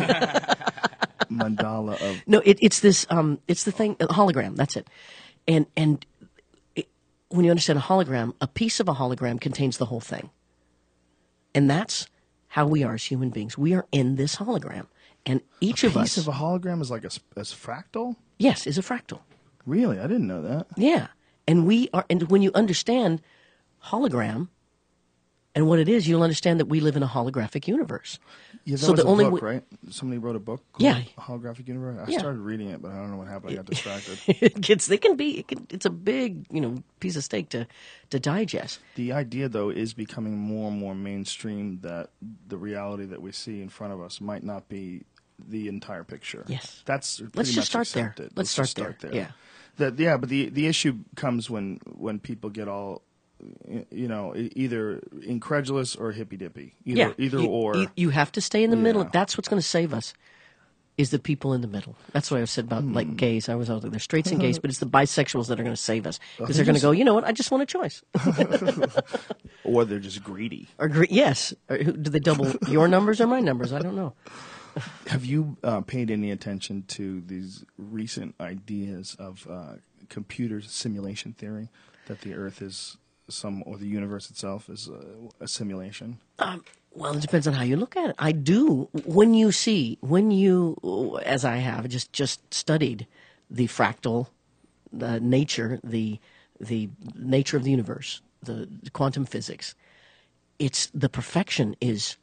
Mandala of No, it, it's this, um, it's the thing, a hologram, that's it. And, and it, when you understand a hologram, a piece of a hologram contains the whole thing. And that's how we are as human beings. We are in this hologram. And each a of piece us, of a hologram is like a, s- a s- fractal. yes, is a fractal. Really, I didn't know that. Yeah. And we are, and when you understand hologram and what it is, you'll understand that we live in a holographic universe. Yeah, that So was the a only book, w- right? Somebody wrote a book called Yeah. Holographic Universe. I Yeah. started reading it, but I don't know what happened. I got distracted. It gets, it can be, it can, it's a big, you know, piece of steak to, to digest. The idea, though, is becoming more and more mainstream that the reality that we see in front of us might not be the entire picture. Yes. That's pretty Let's just much start there. accepted. Let's just start there. Yeah. That, yeah, but the the issue comes when when people get all, you know, e- either incredulous or hippy dippy. Either, Yeah. Either you, or. You, you have to stay in the middle. Yeah. That's what's going to save us. Is the people in the middle. That's what I've said about like gays. I was out there. There's straights and gays, but it's the bisexuals that are going to save us because they're going to go. You know what? I just want a choice. or they're just greedy. Or gre- yes. Or who- do they double your numbers or my numbers? I don't know. Have you uh, paid any attention to these recent ideas of uh, computer simulation theory, that the Earth is some, or the universe itself is a, a simulation? Um, well, it depends on how you look at it. I do. When you see, when you, as I have, just just studied the fractal, the nature, the the nature of the universe, the, the quantum physics. It's the perfection is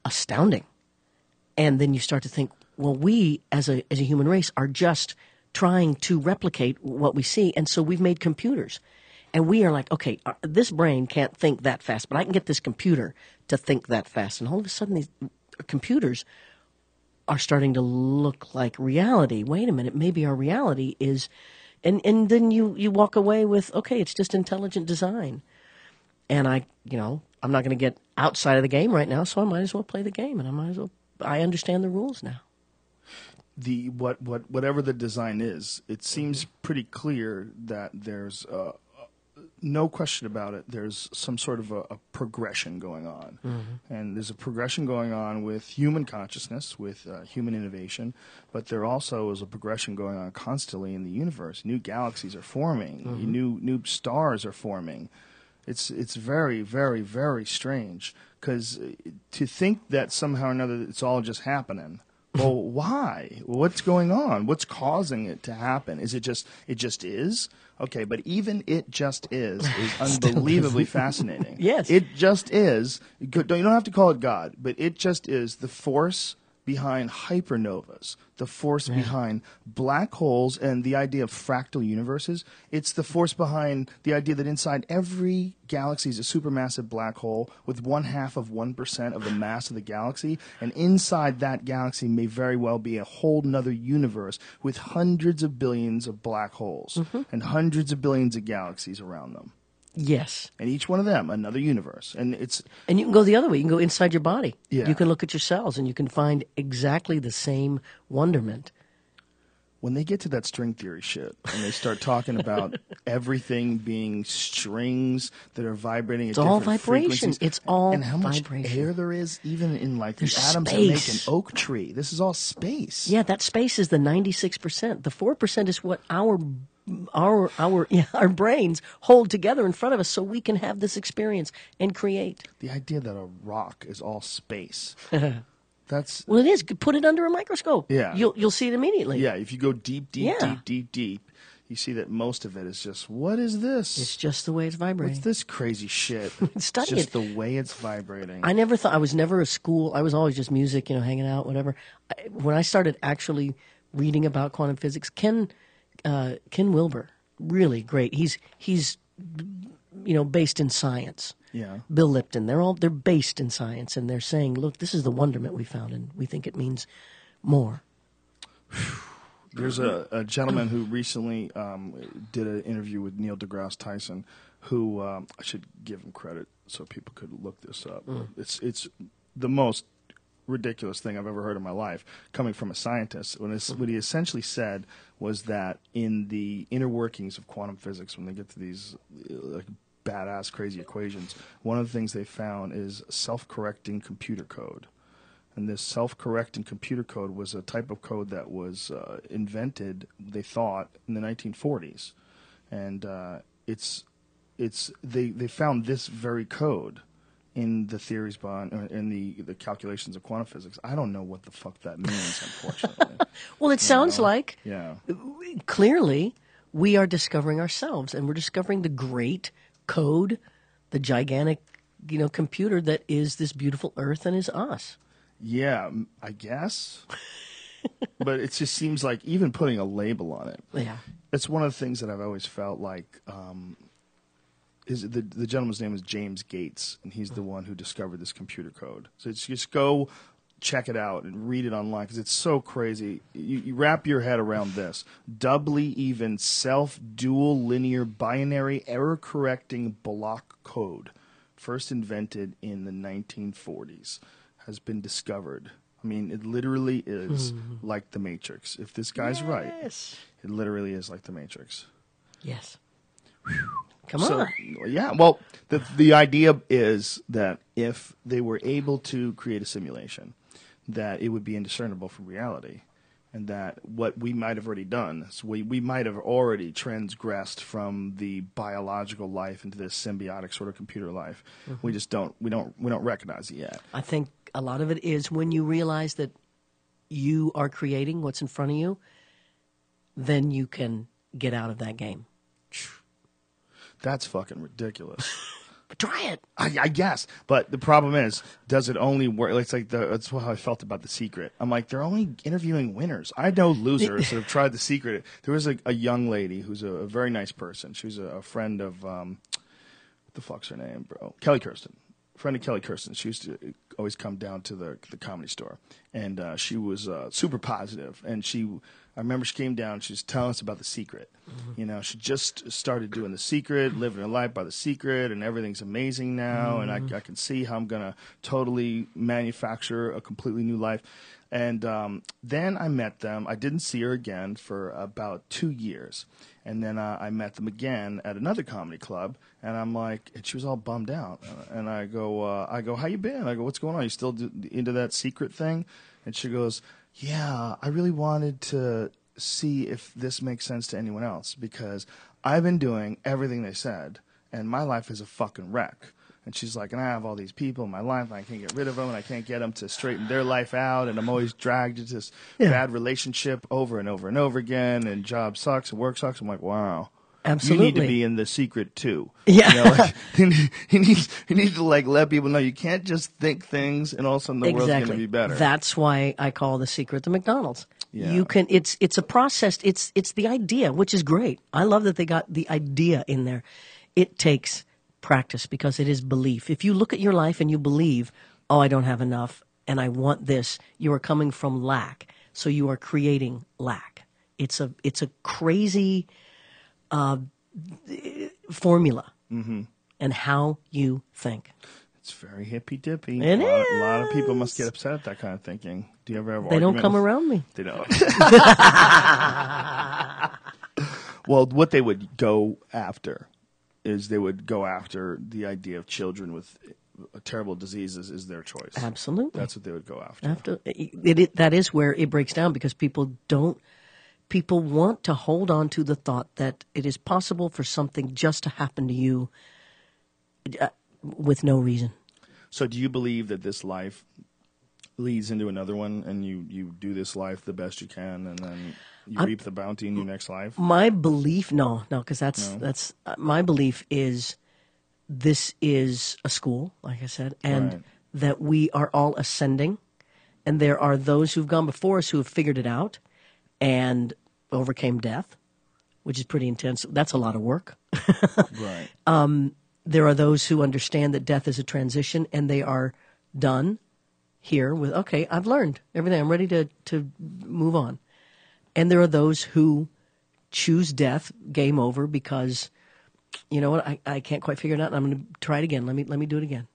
astounding. And then you start to think, well, we as a as a human race are just trying to replicate what we see, and so we've made computers. And we are like, okay, uh, this brain can't think that fast, but I can get this computer to think that fast. And all of a sudden, these computers are starting to look like reality. Wait a minute, maybe our reality is... And and then you, you walk away with, okay, it's just intelligent design. And I, you know, I'm not going to get outside of the game right now, so I might as well play the game, and I might as well... I understand the rules now. The what what whatever the design is, it seems pretty clear that there's uh, no question about it. There's some sort of a, a progression going on, mm-hmm. and there's a progression going on with human consciousness, with uh, human innovation. But there also is a progression going on constantly in the universe. New galaxies are forming. Mm-hmm. New new stars are forming. It's it's very very very strange, because to think that somehow or another it's all just happening. Well, why? What's going on? What's causing it to happen? Is it just it just is? Okay, but even it just is is unbelievably fascinating. Yes. It just is. You don't have to call it God, but it just is the force behind hypernovas, the force yeah. behind black holes, and the idea of fractal universes. It's the force behind the idea that inside every galaxy is a supermassive black hole with one half of one percent of the mass of the galaxy, and inside that galaxy may very well be a whole nother universe with hundreds of billions of black holes mm-hmm. and hundreds of billions of galaxies around them. Yes. And each one of them, another universe. And it's and you can go the other way. You can go inside your body. Yeah. You can look at your cells, and you can find exactly the same wonderment. When they get to that string theory shit, and they start talking about everything being strings that are vibrating at it's all different vibration. frequencies, It's all and how much vibration. air there is, even in like There's the atoms space. that make an oak tree. This is all space. Yeah, that space is the ninety-six percent. The four percent is what our our our yeah, our brains hold together in front of us, so we can have this experience and create. The idea that a rock is all space. That's well, it is. Put it under a microscope. Yeah. You'll you'll see it immediately. Yeah, if you go deep, deep, Yeah. deep, deep, deep, you see that most of it is just, what is this? It's just the way it's vibrating. What's this crazy shit? It's Study just it. the way it's vibrating. I never thought I was never a school. I was always just music, you know, hanging out, whatever. I, when I started actually reading about quantum physics, Ken uh, Ken Wilber, really great. He's he's you know based in science. Yeah. Bill Lipton, they're all they're based in science, and they're saying, look, this is the wonderment we found, and we think it means more. There's a, a gentleman who recently um, did an interview with Neil deGrasse Tyson, who um, I should give him credit so people could look this up. Mm. It's it's the most ridiculous thing I've ever heard in my life, coming from a scientist. When it's, what he essentially said was that in the inner workings of quantum physics, when they get to these like badass crazy equations, one of the things they found is self-correcting computer code. And this self-correcting computer code was a type of code that was uh, invented, they thought, in the nineteen forties. And uh, it's it's they they found this very code in the theories behind uh, in the the calculations of quantum physics. I don't know what the fuck that means, unfortunately. Well, it You sounds know? like Yeah. clearly we are discovering ourselves, and we're discovering the great code, the gigantic, you know, computer that is this beautiful Earth and is us. Yeah, m- I guess. But it just seems like even putting a label on it. Yeah. It's one of the things that I've always felt like. Um, is the the gentleman's name is James Gates, and he's the one who discovered this computer code. So it's, just go check it out and read it online, because it's so crazy. You, you wrap your head around this: doubly even self-dual linear binary error-correcting block code, first invented in the nineteen forties, has been discovered. I mean, it literally is mm-hmm. like the Matrix. If this guy's yes. right, it literally is like the Matrix. Yes. Come so, on. Yeah, well, the the idea is that if they were able to create a simulation, that it would be indiscernible from reality, and that what we might have already done, so we, we might have already transgressed from the biological life into this symbiotic sort of computer life. Mm-hmm. We just don't we don't we don't recognize it yet. I think a lot of it is when you realize that you are creating what's in front of you, then you can get out of that game. That's fucking ridiculous. But try it. I, I guess, but the problem is, does it only work? It's like the, that's how I felt about The Secret. I'm like, they're only interviewing winners. I know losers that have tried The Secret. There was a, a young lady who's a, a very nice person. She was a, a friend of, um, what the fuck's her name, bro? Kelly Kirsten. Friend of Kelly Kirsten. She used to always come down to the the Comedy Store, and uh, she was uh, super positive. And she, I remember she came down. She was telling us about The Secret. Mm-hmm. You know, she just started doing The Secret, living her life by The Secret, and everything's amazing now. Mm-hmm. And I, I can see how I'm gonna totally manufacture a completely new life. And um, then I met them. I didn't see her again for about two years. And then uh, I met them again at another comedy club. And I'm like, and she was all bummed out. And I go, uh, I go, how you been? I go, what's going on? You still do, into that secret thing? And she goes, yeah, I really wanted to see if this makes sense to anyone else because I've been doing everything they said, and my life is a fucking wreck. And she's like, and I have all these people in my life, and I can't get rid of them, and I can't get them to straighten their life out, and I'm always dragged into this Yeah. bad relationship over and over and over again, and job sucks and work sucks. I'm like, wow. Absolutely. You need to be in The Secret too. Yeah. You know, like, you, need, you, need, you need to like let people know you can't just think things and all of a sudden the world's Exactly. going to be better. That's why I call The Secret the McDonald's. Yeah. You can. It's it's a process. It's it's the idea, which is great. I love that they got the idea in there. It takes practice because it is belief. If you look at your life and you believe, oh, I don't have enough and I want this, you are coming from lack. So you are creating lack. It's a it's a crazy uh, formula Mm-hmm. and how you think. It's very hippy dippy. It a, lot, a lot of is. people must get upset at that kind of thinking. Do you ever have They don't arguments? come around me. They don't. Well, what they would go after is they would go after the idea of children with terrible diseases is their choice. Absolutely. That's what they would go after. After it, it, that is where it breaks down because people don't. People want to hold on to the thought that it is possible for something just to happen to you uh, with no reason. So do you believe that this life leads into another one and you, you do this life the best you can and then you I'm- reap the bounty in your next life? My belief, no, no, because that's No? that's uh, my belief is this is a school, like I said, and Right. that we are all ascending, and there are those who've gone before us who have figured it out and overcame death, which is pretty intense. That's a lot of work. Right. There are those who understand that death is a transition, and they are done here with, okay, I've learned everything. I'm ready to, to move on. And there are those who choose death, game over, because, you know what, I, I can't quite figure it out, and I'm going to try it again. Let me let me do it again.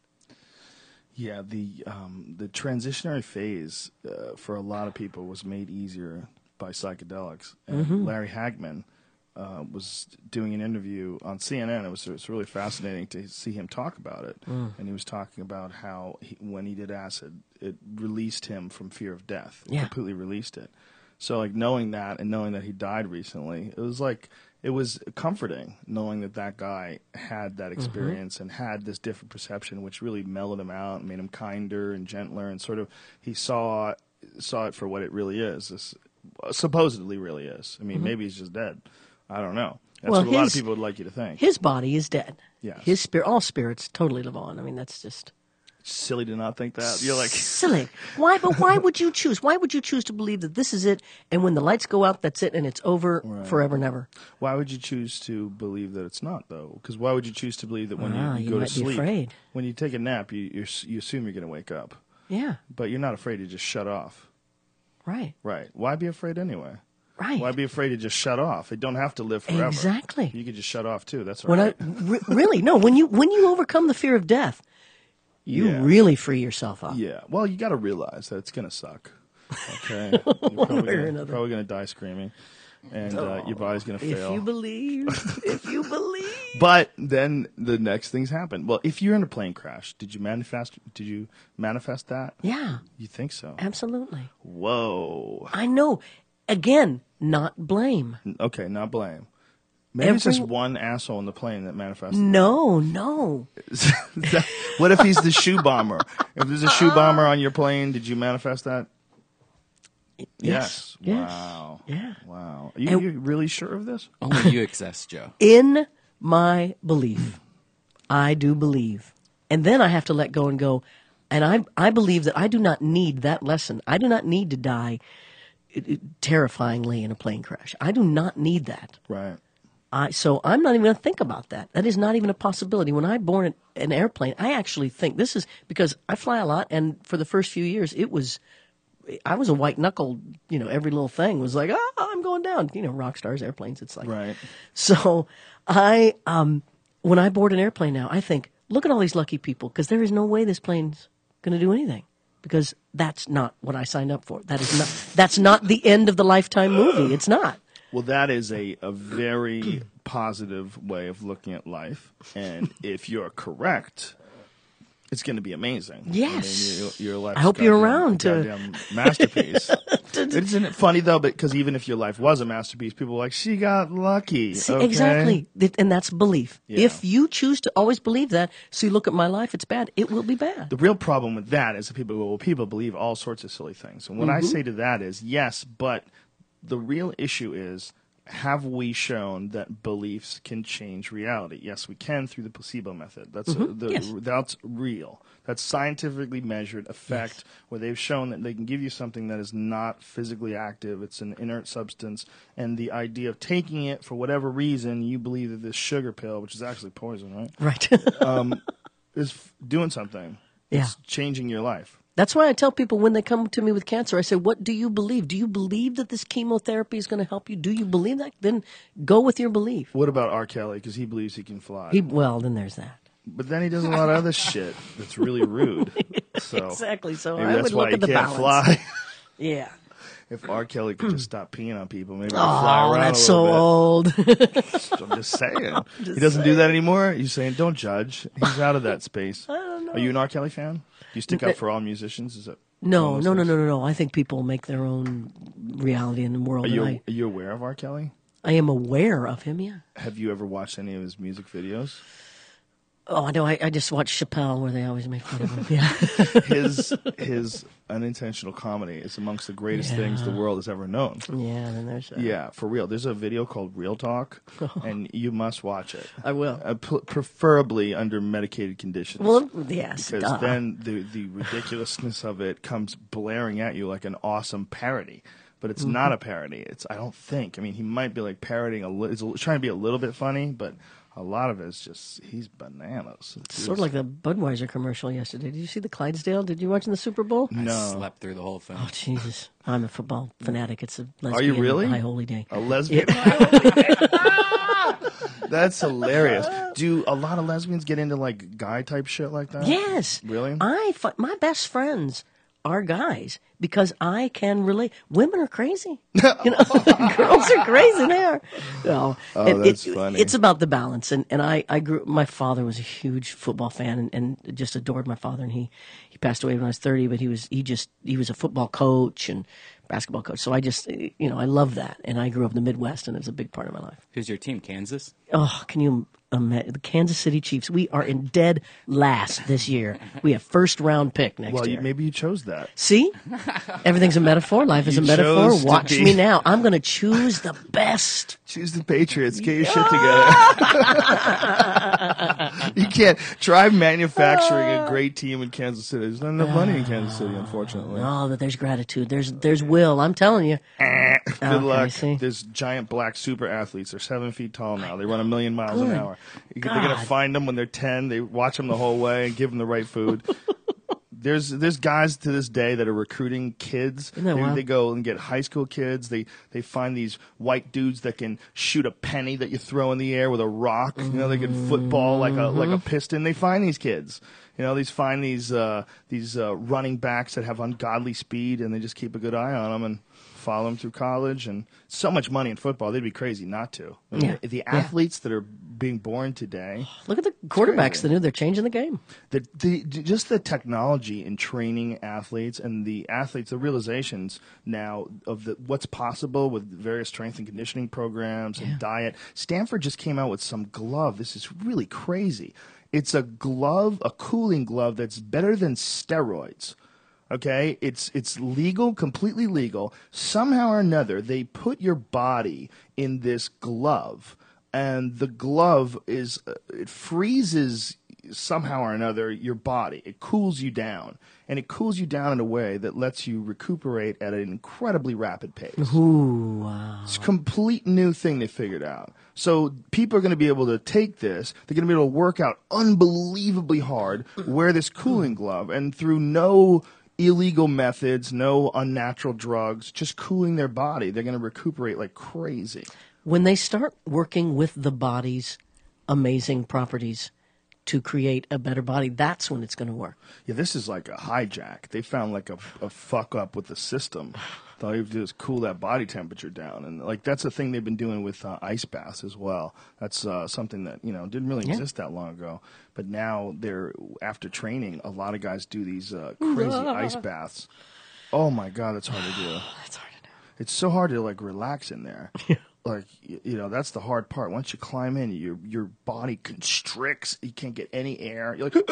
Yeah, the um, the transitionary phase uh, for a lot of people was made easier by psychedelics. And Mm-hmm. Larry Hagman uh, was doing an interview on C N N. It was it was really fascinating to see him talk about it. Mm. And he was talking about how he, when he did acid, it released him from fear of death. It Yeah. completely released it. So like knowing that and knowing that he died recently, it was like it was comforting knowing that that guy had that experience and had this different perception, which really mellowed him out and made him kinder and gentler, and sort of he saw saw it for what it really is. This supposedly really is. I mean, maybe he's just dead. I don't know. That's Well, what a lot of his- people would like you to think. His body is dead. Yes. His spirit, all spirits totally live on. I mean, that's just Silly to not think that. You're like, silly. Why? But why would you choose? Why would you choose to believe that this is it, and when the lights go out, that's it, and it's over forever and ever? why would you choose to believe that it's not though? Because why would you choose to believe that when Ah, you, you you go might to be sleep, afraid. when you take a nap, you you're, you assume you're going to wake up, Yeah. but you're not afraid to just shut off. Right. Right? Why be afraid anyway? Right. Why be afraid to just shut off? It don't have to live forever. Exactly. You could just shut off too. That's all When right. I re- really no, when you when you overcome the fear of death, you Yeah. really free yourself up. Yeah. Well, you got to realize that it's going to suck. Okay. You're probably way or gonna, another. probably going to die screaming, and uh, your body's going to fail. If you believe, if you believe. But then the next things happen. Well, if you're in a plane crash, did you manifest? Did you manifest that? Yeah, You think so? absolutely. Whoa. I know. Again, not blame. Okay, not blame. Maybe it's just Every- one asshole in the plane that manifested. No, no. What if he's the shoe bomber? If there's a shoe bomber on your plane, did you manifest that? Yes. Yes. Wow. Yeah. Wow. Are you, And- you really sure of this? Only you exist, Joe. In my belief, I do believe. And then I have to let go and go, and I I believe that I do not need that lesson. I do not need to die uh, terrifyingly in a plane crash. I do not need that. Right. I, so I'm not even going to think about that. That is not even a possibility. When I board an, an airplane, I actually think this is because I fly a lot, and for the first few years, it was I was a white knuckle. You know, every little thing was like, oh, I'm going down. You know, rock stars, airplanes. It's like Right. So I um when I board an airplane now, I think, look at all these lucky people, because there is no way this plane's going to do anything, because that's not what I signed up for. That is not that's not the end of the Lifetime movie. It's not. Well, that is a, a very positive way of looking at life. And if you're correct, it's going to be amazing. Yes. I mean, your, your life's I hope you're goddamn- around to- goddamn masterpiece. Isn't it funny, though, because even if your life was a masterpiece, people are like, she got lucky. See, okay? exactly. Th- And that's belief. Yeah. If you choose to always believe that, see, look at my life, it's bad, it will be bad. The real problem with that is that people, well, people believe all sorts of silly things. And what Mm-hmm. I say to that is, yes, but the real issue is, have we shown that beliefs can change reality? Yes, we can through the placebo method. That's uh, the, Yes. that's real. That's scientifically measured effect, where they've shown that they can give you something that is not physically active. It's an inert substance, and the idea of taking it for whatever reason, you believe that this sugar pill, which is actually poison, right, Right. um, is f- doing something. Yeah. It's changing your life. That's why I tell people when they come to me with cancer, I say, what do you believe? Do you believe that this chemotherapy is going to help you? Do you believe that? Then go with your belief. What about R. Kelly? Because he believes he can fly. He, well, then there's that. But then he does a lot of other shit that's really rude. So Exactly. So maybe I that's would why look he at the can't balance. fly. Yeah. If R. Kelly could just stop peeing on people, maybe he'd fly Oh, around that's a so little old. bit. I'm just saying. he doesn't do that anymore? You're saying don't judge. He's out of that space. I don't know. Are you an R. Kelly fan? Do you stick up for all musicians? Is it No, one of no, those no, things? no, no, no. I think people make their own reality in the world. Are and you, I, are you aware of R. Kelly? I am aware of him, yeah. Have you ever watched any of his music videos? Oh, no, I, I just watch Chappelle where they always make fun of him. Yeah. His his unintentional comedy is amongst the greatest Yeah. things the world has ever known. Yeah, then there's that. Yeah, for real. There's a video called Real Talk, and you must watch it. I will. Uh, p- preferably under medicated conditions. Well, yes. because duh. then the the ridiculousness of it comes blaring at you like an awesome parody. But it's not a parody. It's I don't think. I mean, he might be like parodying a little. He's a- trying to be a little bit funny, but a lot of it is just he's bananas. It's Sort of like the Budweiser commercial yesterday. Did you see the Clydesdale? Did you watch in the Super Bowl? no. I slept through the whole thing. Oh, Jesus. I'm a football fanatic. It's a lesbian Are you really? high holy day. A lesbian. That's hilarious. Do a lot of lesbians get into like guy type shit like that? Yes. Really? I fi- my best friends are guys because I can relate. Women are crazy. You know, girls are crazy. They are. No, Oh, and that's it- funny. It's about the balance. And, and I, I grew. My father was a huge football fan and, and just adored my father. And he, he passed away when I was thirty. But he was he just he was a football coach and basketball coach. So I just you know I love that. And I grew up in the Midwest, and it's a big part of my life. Who's your team? Kansas? Oh, can you imagine the Kansas City Chiefs? We are in dead last this year. We have first round pick next Well, year. you, maybe you chose that. See, everything's a metaphor. Life is You a metaphor. chose to Watch be- me now. I'm going to choose the best. Choose the Patriots. Get your shit together. You can't try manufacturing a great team in Kansas City. There's not enough money in Kansas City, unfortunately. Oh, that there's gratitude. There's there's will. I'm telling you. Good Okay, luck. see? There's giant black super athletes. They're seven feet tall now. They run a million miles an Good hour. You- They're going to God. find them when they're ten. They watch them the whole way and give them the right food. There's there's guys to this day that are recruiting kids. Isn't that They, wild? they go and get high school kids. They they find these white dudes that can shoot a penny that you throw in the air with a rock. You know, they can football like a like Mm-hmm. a piston. They find these kids. You know, these find these uh, these uh, running backs that have ungodly speed, and they just keep a good eye on them and follow them through college. And so much money in football, they'd be crazy not to. I mean, Yeah. The Yeah. athletes that are being born today. Look at the quarterbacks. The new they're changing the game. The, the just the technology in training athletes and the athletes, the realizations now of the, what's possible with various strength and conditioning programs and diet. Stanford just came out with some glove. This is really crazy. It's a glove, a cooling glove that's better than steroids. Okay, it's it's legal, completely legal. Somehow or another, they put your body in this glove. and the glove is uh, it freezes somehow or another your body. It cools you down, and it cools you down in a way that lets you recuperate at an incredibly rapid pace. Ooh, wow. It's a complete new thing they figured out. So people are going to be able to take this. They're going to be able to work out unbelievably hard, wear this cooling glove, and through no illegal methods, no unnatural drugs, just cooling their body, they're going to recuperate like crazy. When they start working with the body's amazing properties to create a better body, that's when it's going to work. Yeah, this is like a hijack. They found like a, a fuck up with the system. All you have to do is cool that body temperature down, and like that's a thing they've been doing with uh, ice baths as well. That's uh, something that you know didn't really Yeah. exist that long ago, but now they're after training. A lot of guys do these uh, crazy ice baths. Oh my god, that's hard to do. That's hard to do. It's so hard to like relax in there. Like y- you know, that's the hard part. Once you climb in, your your body constricts. You can't get any air. You're like,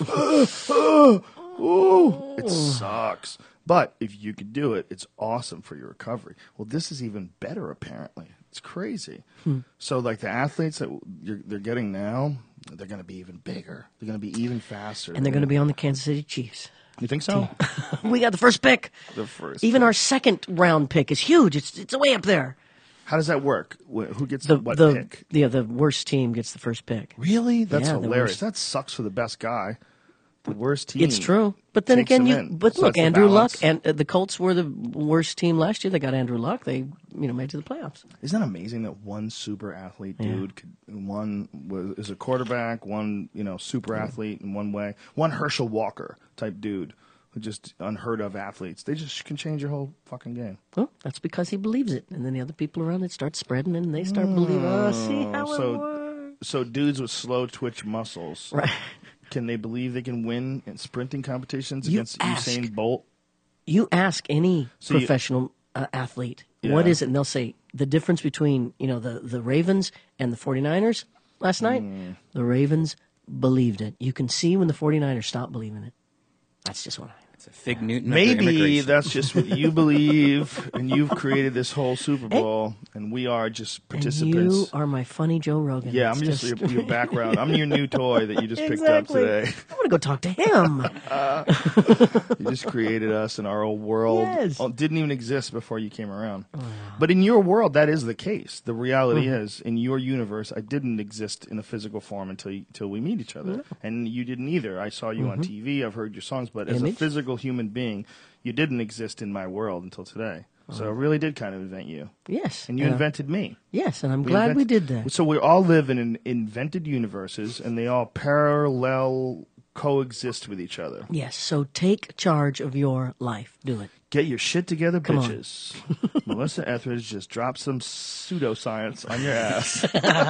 ooh, it sucks. But if you could do it, it's awesome for your recovery. Well, this is even better, apparently. It's crazy. So, like the athletes that you're, they're getting now, they're going to be even bigger. They're going to be even faster. And they're going to be on the Kansas City Chiefs. You think so? We got the first pick. The first. Even pick. our second round pick is huge. It's it's way up there. How does that work? Wh- Who gets The what the pick? yeah the worst team gets the first pick. Really? That's Yeah, the hilarious. worst. That sucks for the best guy. The worst team. It's true, but then takes again, him you in. but So look, that's the Andrew Luck balance. and uh, the Colts were the worst team last year. They got Andrew Luck. They you know made it to the playoffs. Isn't that amazing that one super athlete Yeah. dude could one was is a quarterback, one you know super athlete in one way, one Herschel Walker type dude who just unheard of athletes. They just can change your whole fucking game. Well, that's because he believes it, and then the other people around it start spreading, and they start believing. Oh, see how so- it works. So dudes with slow twitch muscles, Right. can they believe they can win in sprinting competitions You against ask. Usain Bolt? You ask any So you- professional uh, athlete, what Yeah. is it? And they'll say, the difference between, you know, the, the Ravens and the 49ers last night, Hmm. the Ravens believed it. You can see when the 49ers stop believing it. That's just what I It's a Fig Newton. of Maybe immigration. that's just what you believe, and you've created this whole Super Bowl, and we are just And you participants. are my funny Joe Rogan. Yeah, It's I'm just, your, your background. I'm your new toy that you just picked up Exactly. today. I want to go talk to him. You just created us in our old world. Yes. Oh, didn't even exist before you came around. But in your world, that is the case. The reality Mm-hmm. is, in your universe, I didn't exist in a physical form until you, until we meet each other, and you didn't either. I saw you on T V. I've heard your songs, but as a Mm-hmm. Image. physical human being, you didn't exist in my world until today. So I really did kind of invent you, Yes. and you Uh, invented me. Yes, and I'm glad we did that. So we all live in an invented universes, and they all parallel coexist with each other. Yes, so take charge of your life. Do it. Get your shit together, Come on. bitches. Melissa Etheridge just dropped some pseudoscience on your ass.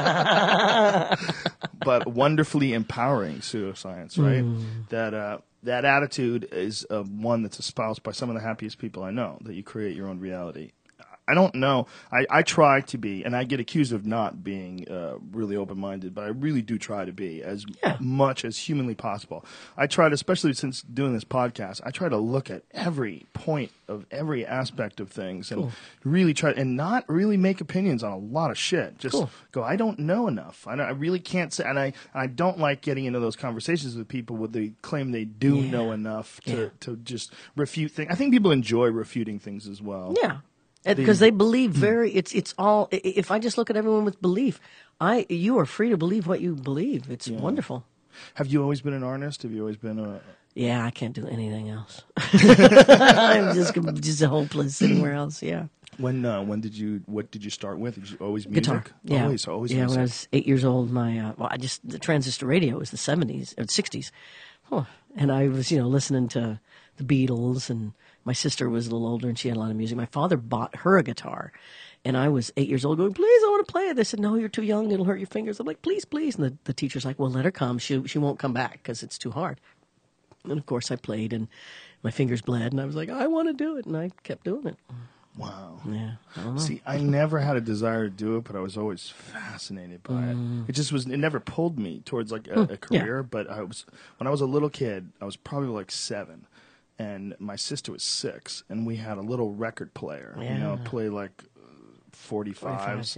But wonderfully empowering pseudoscience, right? That uh, that attitude is uh, one that's espoused by some of the happiest people I know, that you create your own reality. I don't know. I, I try to be, and I get accused of not being uh, really open-minded, but I really do try to be as Yeah. much as humanly possible. I try to, especially since doing this podcast, I try to look at every point of every aspect of things and Cool. really try, and not really make opinions on a lot of shit. Just Cool. go, I don't know enough. I, don't, I really can't say, and I, I don't like getting into those conversations with people where they claim they do Yeah. know enough to, Yeah. to just refute things. I think people enjoy refuting things as well. Yeah. Because they believe very, it's it's all. i- If I just look at everyone with belief, I you are free to believe what you believe. It's wonderful. Have you always been an artist? Have you always been a? Yeah, I can't do anything else. I'm just just hopeless anywhere else. Yeah, When uh, when did you? What did you start with? Did you always music? guitar. Yeah, always, always. yeah. music. When I was eight years old, my uh, well, I just the transistor radio was the seventies or sixties, huh. And I was you know listening to the Beatles, and my sister was a little older and she had a lot of music. My father bought her a guitar, and I was eight years old going, please, I want to play it. They said, no, you're too young. It'll hurt your fingers. I'm like, please, please. And the, the teacher's like, well, let her come. She she won't come back because it's too hard. And of course I played and my fingers bled and I was like, I want to do it. And I kept doing it. Wow. Yeah. I don't know. See, I never had a desire to do it, but I was always fascinated by it. It just was. It never pulled me towards like a, a career. But I was when I was a little kid. I was probably like seven, and my sister was six, and we had a little record player. You know, Yeah. play like forty-fives. forty-fives, yeah.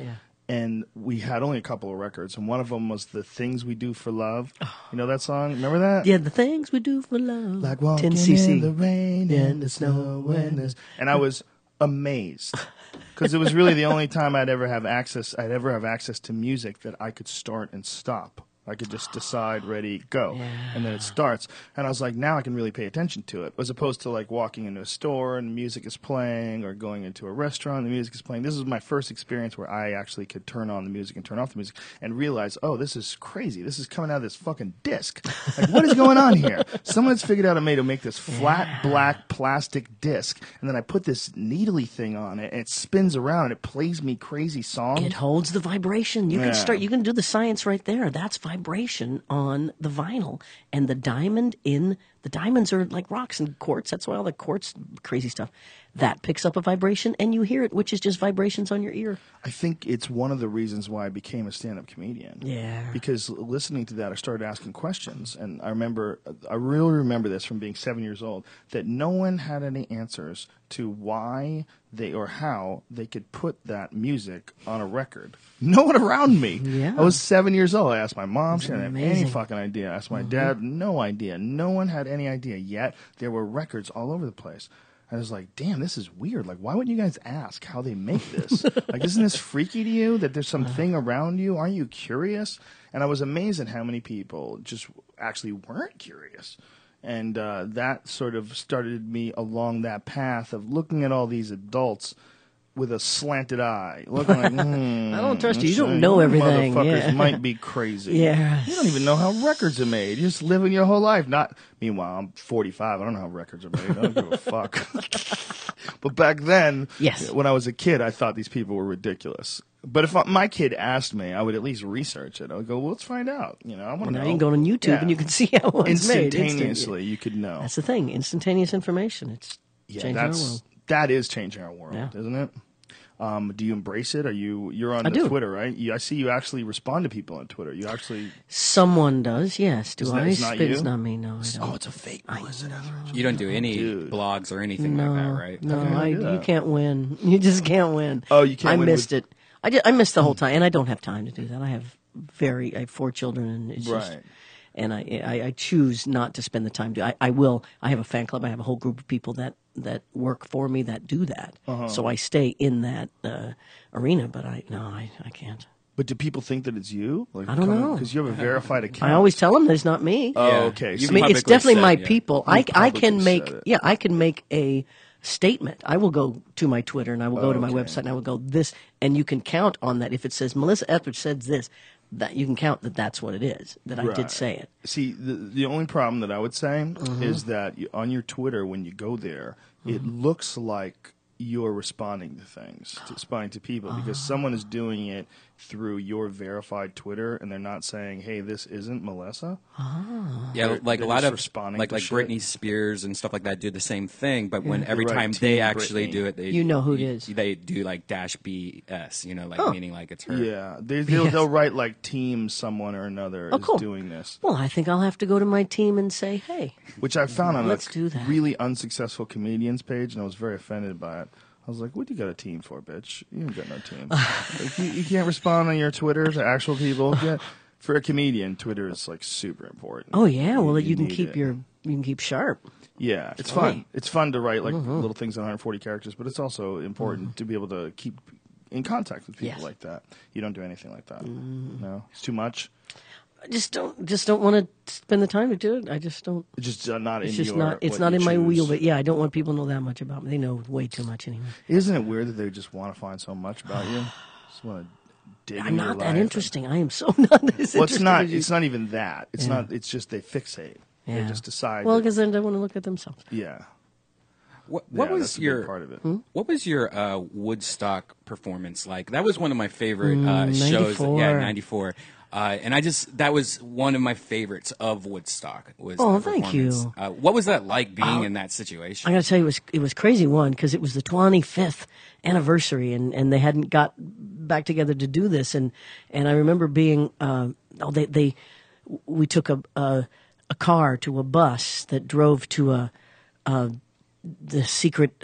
and we had only a couple of records, and one of them was the Things We Do for Love. You know that song? Remember that? Yeah, the things we do for love. Like walking ten C C. in the rain Yeah, and the snow and the... And I was amazed because it was really the only time I'd ever have access. I'd ever have access to music that I could start and stop. I could just decide, ready, go, Yeah. and then it starts. And I was like, now I can really pay attention to it, as opposed to like walking into a store and music is playing, or going into a restaurant and the music is playing. This was my first experience where I actually could turn on the music and turn off the music and realize, oh, this is crazy. This is coming out of this fucking disc. Like, what is going on here? Someone's figured out a way to make this flat Yeah. black plastic disc, and then I put this needly thing on it, and it spins around and it plays me crazy songs. It holds the vibration. You Yeah. can start. You can do the science right there. That's vibration on the vinyl, and the diamond in the diamonds are like rocks and quartz. That's why all the quartz crazy stuff that picks up a vibration, and you hear it, which is just vibrations on your ear. I think it's one of the reasons why I became a stand-up comedian. Yeah. Because listening to that, I started asking questions, and I remember, I really remember this from being seven years old, that no one had any answers to why they or how they could put that music on a record. No one around me. Yeah. I was seven years old. I asked my mom; she didn't have any amazing. fucking idea. I asked my dad; no idea. No one had any idea. Yet there were records all over the place. I was like, damn, this is weird. Like, why wouldn't you guys ask how they make this? Like, isn't this freaky to you that there's something around you? Aren't you curious? And I was amazed at how many people just actually weren't curious. And uh, that sort of started me along that path of looking at all these adults with a slanted eye, looking like, hmm, I don't trust you. You so don't know everything. Motherfuckers Yeah. might be crazy. Yes. You don't even know how records are made. You're just living your whole life. Not meanwhile, I'm forty-five. I don't know how records are made. I don't give a fuck. But back then, Yes. when I was a kid, I thought these people were ridiculous. But if I, my kid asked me, I would at least research it. I would go, well, let's find out. You know, I want to Now know. you can go on YouTube Yeah. and you can see how one's made. Instantaneously, Instant- you could know. That's the thing. Instantaneous information. It's Yeah, changing our that's world. that is changing our world, Yeah. isn't it? Um, do you embrace it? Are you you're on I the do. Twitter, right? You, I see you actually respond to people on Twitter. You actually Someone does, yes. Do It's not- I? it's not It's you? not me. No, I don't. oh, it's a fake Melissa Etheridge. You don't do any Dude. blogs or anything no, like that, right? no, Okay, I, do that. you can't win. You just can't win. Oh, you can't I win missed with- it. I, just, I missed the whole time, and I don't have time to do that. I have very, I have four children, and it's just, Right. and I, I, I choose not to spend the time. To, I, I will. I have a fan club. I have a whole group of people that that work for me that do that. Uh-huh. So I stay in that uh, arena, but I no, I, I can't. But do people think that it's you? Like, I don't know. because you have a verified account. I always tell them that it's not me. Oh, Yeah. okay. You So I mean, it's publicly definitely said, my yeah. people. I, You've I publicly can make, said it. yeah, I can make a statement. I will go to my Twitter and I will go to my Okay. website and I will go this, and you can count on that. If it says Melissa Etheridge said this, that you can count that that's what it is, that I Right. did say it. See, the the only problem that I would say Mm-hmm. is that you, on your Twitter, when you go there, it looks like you're responding to things, to, responding to people, because Ah. someone is doing it through your verified Twitter, and they're not saying, "Hey, this isn't Melissa." Yeah, They're- like they're a lot just of responding like to like shit. Britney Spears and stuff like that do the same thing. But when every Right, time Team they actually Britney. do it, they You know who it is. They do like dash B S, you know, like Oh. meaning like it's her. Yeah, they, they'll, Yes. they'll write like team someone or another Oh, is cool. doing this, Well, I think I'll have to go to my team and say, hey, which I found on Let's a do that. really unsuccessful comedians page, and I was very offended by it. I was like, "What do you got a team for, bitch? You ain't got no team. Like, you, you can't respond on your Twitter to actual people. Yeah. For a comedian, Twitter is like super important. oh yeah, well you, can need keep it. your, you can keep sharp. Yeah, it's fun. It's fun to write like Mm-hmm. little things in one hundred forty characters, but it's also important to be able to keep in contact with people Yes. Mm-hmm. like that. You don't do anything like that. No, it's too much. I just don't, just don't want to spend the time to do it. I just don't. It's just uh, not It's in just your. not. It's what not you in my choose. wheel. But yeah, I don't want people to know that much about me. They know way too much anyway. Isn't it weird that they just want to find so much about you? Just want to dig. I'm into your not that life interesting. I am so not as And, well, it's interesting not. as you. It's not even that. It's Yeah. not. It's just they fixate. They Yeah. just decide. Well, that- because then they want to look at themselves. yeah. What, what Yeah, was that's a big your part of it. Hmm? What was your uh, Woodstock performance like? That was one of my favorite uh, shows. ninety-four. Yeah, ninety-four. Uh, and I just that was one of my favorites of Woodstock. Was Oh, the thank performance. you. Uh, what was that like being in that situation? I got to tell you, it was it was crazy one because it was the twenty-fifth anniversary, and, and they hadn't got back together to do this, and and I remember being uh, oh they they we took a, a a car to a bus that drove to a, a the secret ho-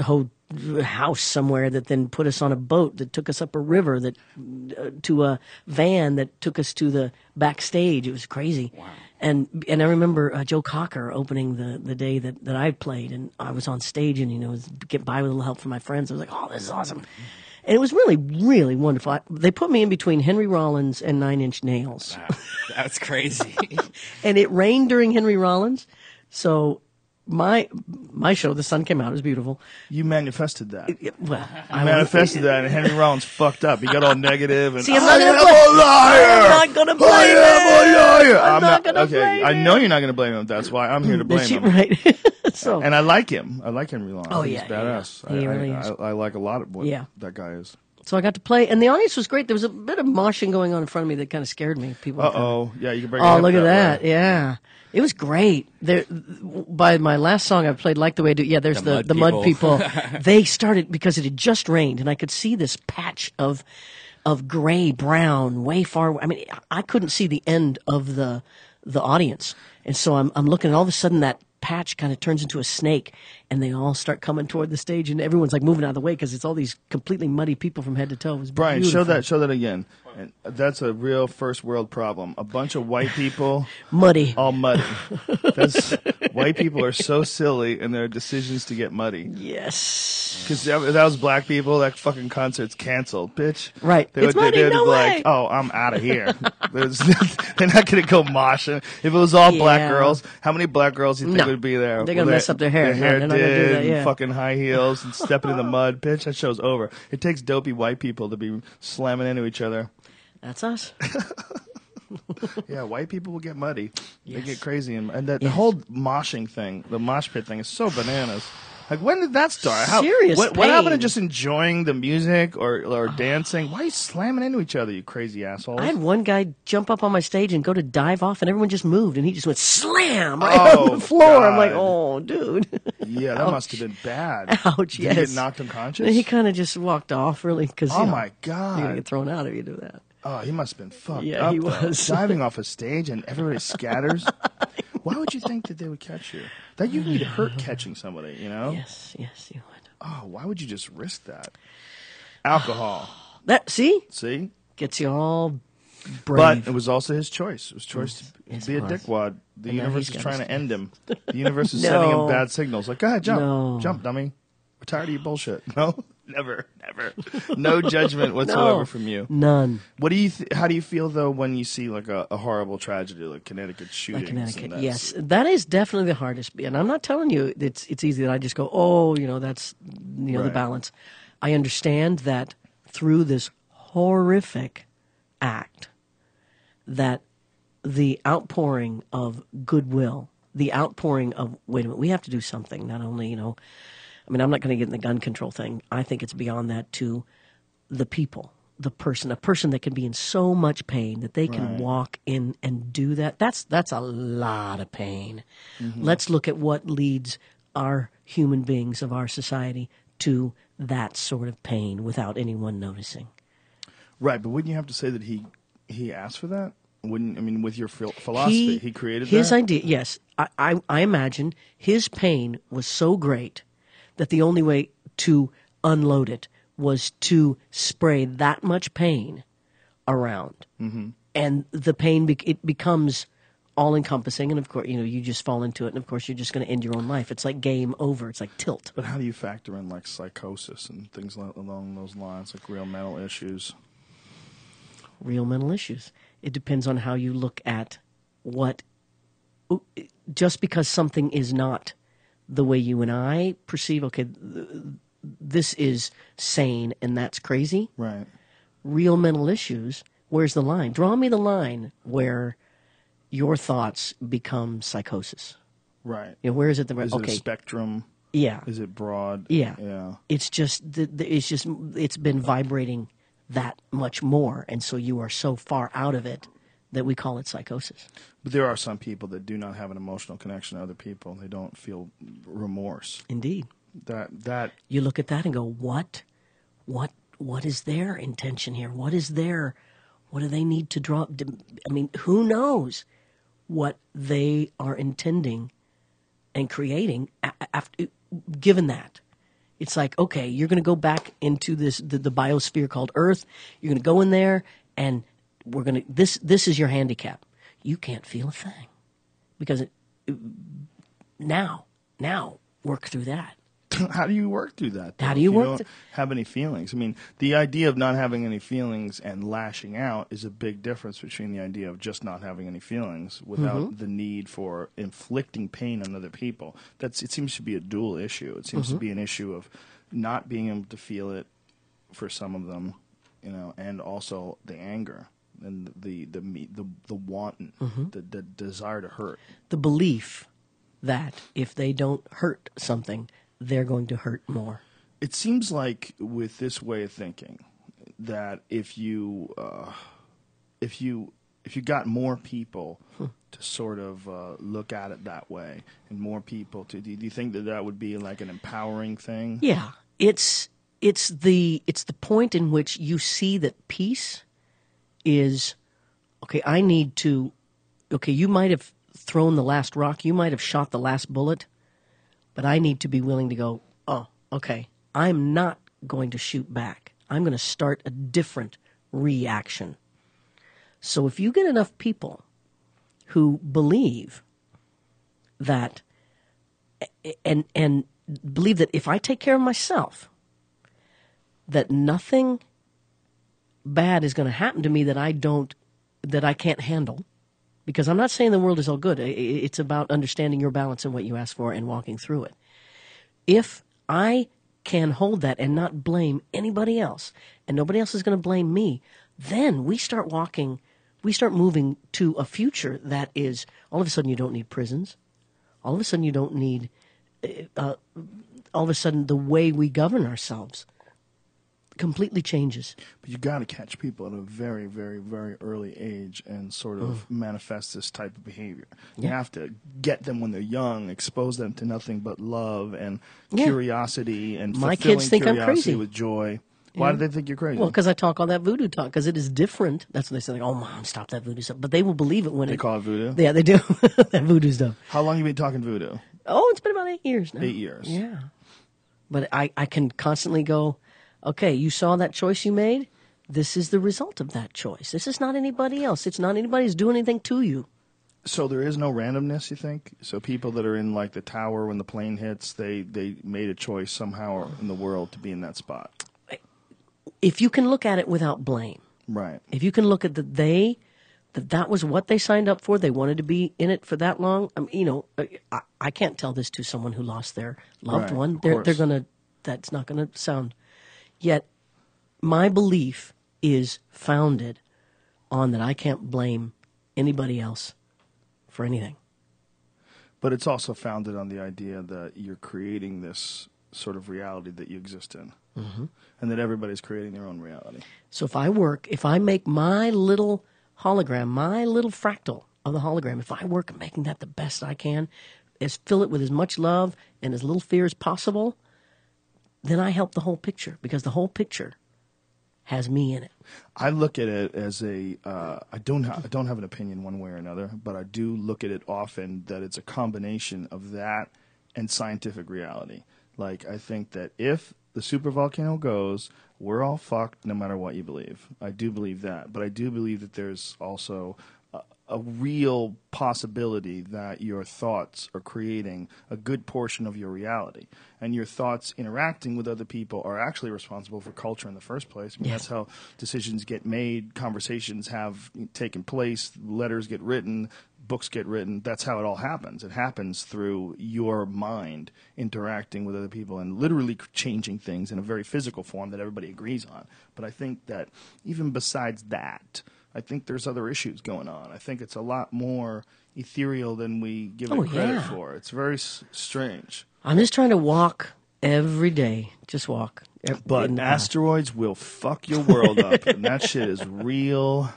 house somewhere that then put us on a boat that took us up a river that uh, to a van that took us to the backstage. It was crazy. Wow. And and I remember uh, Joe Cocker opening the, the day that, that I played, and I was on stage, and you know, was get by with a little help from my friends. I was like, oh, this is awesome. And it was really, really wonderful. I, they put me in between Henry Rollins and Nine Inch Nails. Wow, that's crazy. And it rained during Henry Rollins, so my my show, the sun came out. It was beautiful. You manifested that. It- it- well, You I manifested that, and Henry Rollins fucked up. He got all negative and See, I'm not I gonna am blame- a liar. I'm not gonna blame I am a him. liar. I'm not gonna okay. blame I know him. you're not going to blame him. That's why I'm here to blame That's you, him. right? So And I like him. I like Henry Rollins. Oh, He's yeah, badass. yeah. He I, really I, is. I, I like a lot of what Yeah. that guy is. so I got to play, and the audience was great. There was a bit of moshing going on in front of me that kind of scared me. People. were Uh oh. Yeah, you can break. Oh, look at that! Yeah, it was great. There, by my last song, I played "Like the Way I Do." Yeah, there's The the the Mud mud People. people. They started because it had just rained, and I could see this patch of of gray brown way far away. I mean, I couldn't see the end of the the audience, and so I'm I'm looking, and all of a sudden that patch kind of turns into a snake, and they all start coming toward the stage, and everyone's like moving out of the way because it's all these completely muddy people from head to toe. It was Brian, show beautiful. that. Show that again. And that's a real first world problem. A bunch of white people. muddy. All muddy. That's white people are so silly in their decisions to get muddy. Yes. Because if that was black people, that fucking concert's canceled, bitch. Right. They It's would, muddy, they'd no be way. like, "Oh, I'm out of here." There's- they're not going to go moshing. If it was all black Yeah. girls, how many black girls do you think No. would be there? They're gonna With mess up their hair. Their No, hair they're not gonna do did, that, yeah. and fucking high heels, and stepping in the mud. Bitch, that show's over. It takes dopey white people to be slamming into each other. That's us. Yeah, white people will get muddy. They Yes. get crazy, and, and that, the Yes. whole moshing thing, the mosh pit thing, is so bananas. Like, when did that start? How, Serious what, what happened to pain. just enjoying the music or or dancing? Why are you slamming into each other, you crazy assholes? I had one guy jump up on my stage and go to dive off, and everyone just moved, and he just went slam right Oh, on the floor. I'm like, God. oh, dude. Yeah, that must have been bad. Ouch, Did yes. he get knocked unconscious? And he kind of just walked off, really, because Oh, you know, my you're going to God. get thrown out if you do that. Oh, he must have been fucked Yeah, up. he though. was. Diving off a stage and everybody scatters. Why would you think that they would catch you? That you'd be hurt catching somebody, you know? Yes, yes, you would. Oh, why would you just risk that? Alcohol. That, see? See? Gets you all But brave. it was also his choice. It was choice to Yes, be it a was. dickwad. The And now universe he's is got trying his- to end him. The universe is No. sending him bad signals. Like, go ahead, jump. No. Jump, dummy. We're tired of your bullshit. No? Never. Never. No judgment whatsoever No. from you. None. What do you? Th- how do you feel though when you see like a, a horrible tragedy like Connecticut shootings? Like and Connecticut, that's- yes, that is definitely the hardest. And I'm not telling you it's it's easy that I just go, oh, you know, that's you know the Right. balance. I understand that through this horrific act, that the outpouring of goodwill, the outpouring of wait a minute, we have to do something. Not only you know, I mean, I'm not going to get in the gun control thing. I think it's beyond that to the people, the person, a person that can be in so much pain that they can Right. walk in and do that. That's that's a lot of pain. Let's look at what leads our human beings of our society to that sort of pain without anyone noticing. Right, but wouldn't you have to say that he he asked for that? Wouldn't I mean with your phil- philosophy he, created his that? idea. Yes, I, I I imagine his pain was so great that the only way to unload it was to spray that much pain around, mm-hmm. and the pain be- it becomes all encompassing. And of course, you know, you just fall into it, and of course, you're just going to end your own life. It's like game over. It's like tilt. But how do you factor in like psychosis and things li- along those lines, like real mental issues? Real mental issues. It depends on how you look at what. Just because something is not the way you and I perceive, okay, th- this is sane and that's crazy. Right. Real mental issues, where's the line? Draw me the line where your thoughts become psychosis. Right. You know, where is it? The Is it okay, a spectrum? yeah, Is it broad? yeah, Yeah. It's just the, the, it's just it's been vibrating that much more, and so you are so far out of it that we call it psychosis. But there are some people that do not have an emotional connection to other people. They don't feel remorse. Indeed. That that You look at that and go, what, what, what is their intention here? What is their, what do they need to draw? I mean, who knows what they are intending and creating after, given that, It's like, okay, you're going to go back into this the, the biosphere called Earth. You're going to go in there, and we're going to this this is your handicap. You can't feel a thing because it, it, now now work through that. How do you work through that, though, How do you if work don't th- have any feelings? I mean, the idea of not having any feelings and lashing out is a big difference between the idea of just not having any feelings without Mm-hmm. the need for inflicting pain on other people. That's it seems to be a dual issue. It seems Mm-hmm. to be an issue of not being able to feel it for some of them, you know, and also the anger and the the the the, the wanton, Mm-hmm. the, the desire to hurt. The belief that if they don't hurt something, they're going to hurt more. It seems like with this way of thinking that if you uh, if you if you got more people to sort of uh, look at it that way, and more people to do, do you think that that would be like an empowering thing? Yeah, it's it's the it's the point in which you see that peace is okay. I need to. Okay, you might have thrown the last rock. You might have shot the last bullet. But I need to be willing to go, oh, okay, I'm not going to shoot back. I'm going to start a different reaction. So if you get enough people who believe that, and and believe that if I take care of myself, that nothing bad is going to happen to me that I don't, that I can't handle. Because I'm not saying the world is all good. It's about understanding your balance and what you ask for and walking through it. If I can hold that and not blame anybody else, and nobody else is going to blame me, then we start walking, we start moving to a future that is, all of a sudden you don't need prisons. All of a sudden you don't need, uh, all of a sudden the way we govern ourselves completely changes. But you got to catch people at a very, very, very early age and sort of manifest this type of behavior. You Yeah. have to get them when they're young, expose them to nothing but love and Yeah. curiosity and My fulfilling kids think I'm curiosity crazy. with joy. Why do they think you're crazy? Well, because I talk all that voodoo talk, because it is different. That's what they say, like, oh, Mom, stop that voodoo stuff. But they will believe it when they it, call it voodoo. yeah, they do, that voodoo stuff. How long have you been talking voodoo? Oh, it's been about eight years now. Eight years. Yeah. But I, I can constantly go, okay, you saw that choice you made? This is the result of that choice. This is not anybody else. It's not anybody who's doing anything to you. So there is no randomness, you think? So people that are in like the tower when the plane hits, they, they made a choice somehow in the world to be in that spot. If you can look at it without blame, Right. if you can look at that they, that that was what they signed up for, they wanted to be in it for that long. I mean, you know, I, I can't tell this to someone who lost their loved Right, one. of They're course. they're gonna. That's not gonna sound. Yet, my belief is founded on that I can't blame anybody else for anything. But it's also founded on the idea that you're creating this sort of reality that you exist in. Mm-hmm. And that everybody's creating their own reality. So if I work, if I make my little hologram, my little fractal of the hologram, if I work at making that the best I can, as fill it with as much love and as little fear as possible, then I help the whole picture, because the whole picture has me in it. I look at it as a, uh, I don't ha- I don't have an opinion one way or another, but I do look at it often that it's a combination of that and scientific reality. Like, I think that if the supervolcano goes, we're all fucked no matter what you believe. I do believe that. But I do believe that there's also a, a real possibility that your thoughts are creating a good portion of your reality. And your thoughts interacting with other people are actually responsible for culture in the first place. I mean, Yeah. that's how decisions get made, conversations have taken place, letters get written, books get written. That's how it all happens. It happens through your mind interacting with other people and literally changing things in a very physical form that everybody agrees on. But I think that even besides that, I think there's other issues going on. I think it's a lot more ethereal than we give it Oh, credit yeah. for. It's very s- strange. I'm just trying to walk every day. Just walk. ev- But in the path. asteroids will fuck your world up, and that shit is real,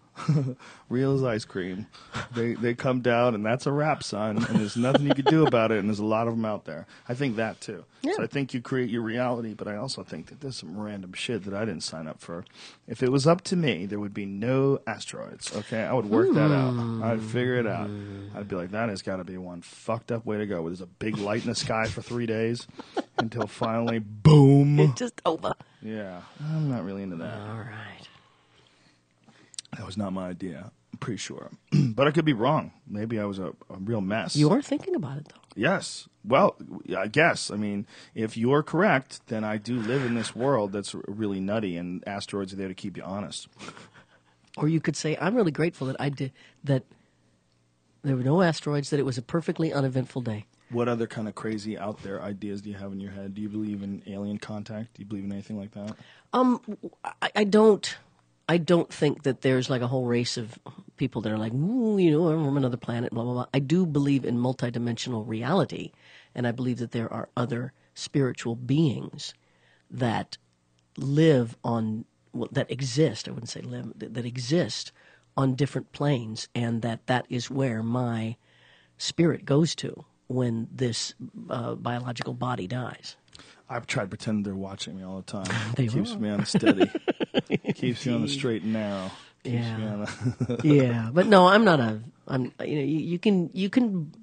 real as ice cream. They they come down, and that's a wrap, son. And there's nothing you can do about it. And there's a lot of them out there. I think that too. Yeah. So I think you create your reality, but I also think that there's some random shit that I didn't sign up for. If it was up to me, there would be no asteroids. Okay, I would work that out. I'd figure it out. I'd be like, that has got to be one fucked up way to go. Where there's a big light in the sky for three days. until finally, boom. It's just over. Yeah, I'm not really into that. All right. That was not my idea. I'm pretty sure. But I could be wrong. Maybe I was a, a real mess. You are thinking about it, though. Yes. Well, I guess. I mean, if you're correct, then I do live in this world that's really nutty, and asteroids are there to keep you honest. Or you could say, I'm really grateful that I did that. There were no asteroids. That it was a perfectly uneventful day. What other kind of crazy out there ideas do you have in your head? Do you believe in alien contact? Do you believe in anything like that? Um, I, I don't. I don't think that there's like a whole race of people that are like, ooh, you know, I'm from another planet, blah blah blah. I do believe in multidimensional reality, and I believe that there are other spiritual beings that live on well, that exist. I wouldn't say live that, that exist on different planes, and that that is where my spirit goes to when this uh, biological body dies. I've tried to pretend they're watching me all the time. They Keeps are. me on the steady. Keeps me on the straight and narrow. Keeps Yeah. me on the Yeah, but no, I'm not a. I'm. You know, you, you can. You can.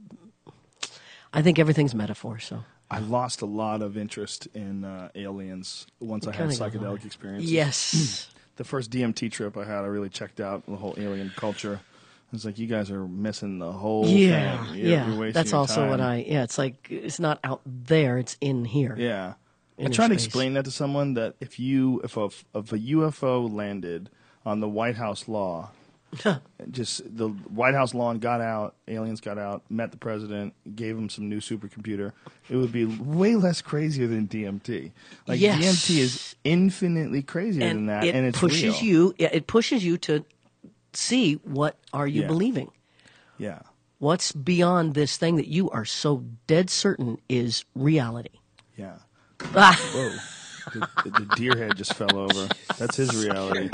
I think everything's metaphor. So I lost a lot of interest in uh, aliens once I had kinda go psychedelic on. experiences. yes, The first D M T trip I had, I really checked out the whole alien culture. It's like, you guys are missing the whole yeah, thing. You're- yeah. you're wasting That's your also what time. I. Yeah, it's like it's not out there. It's in here. Yeah. I Inner tried to space. explain that to someone, that if you if a if a U F O landed on the White House law, just the White House lawn got out, aliens got out, met the president, gave him some new supercomputer, it would be way less crazier than D M T. Like Yes. D M T is infinitely crazier than and that, it and it's pushes real. you. Yeah, it pushes you to see what are you Yeah. believing. Yeah. What's beyond this thing that you are so dead certain is reality. Yeah. Ah, Whoa. The, the deer head just fell over. That's his reality.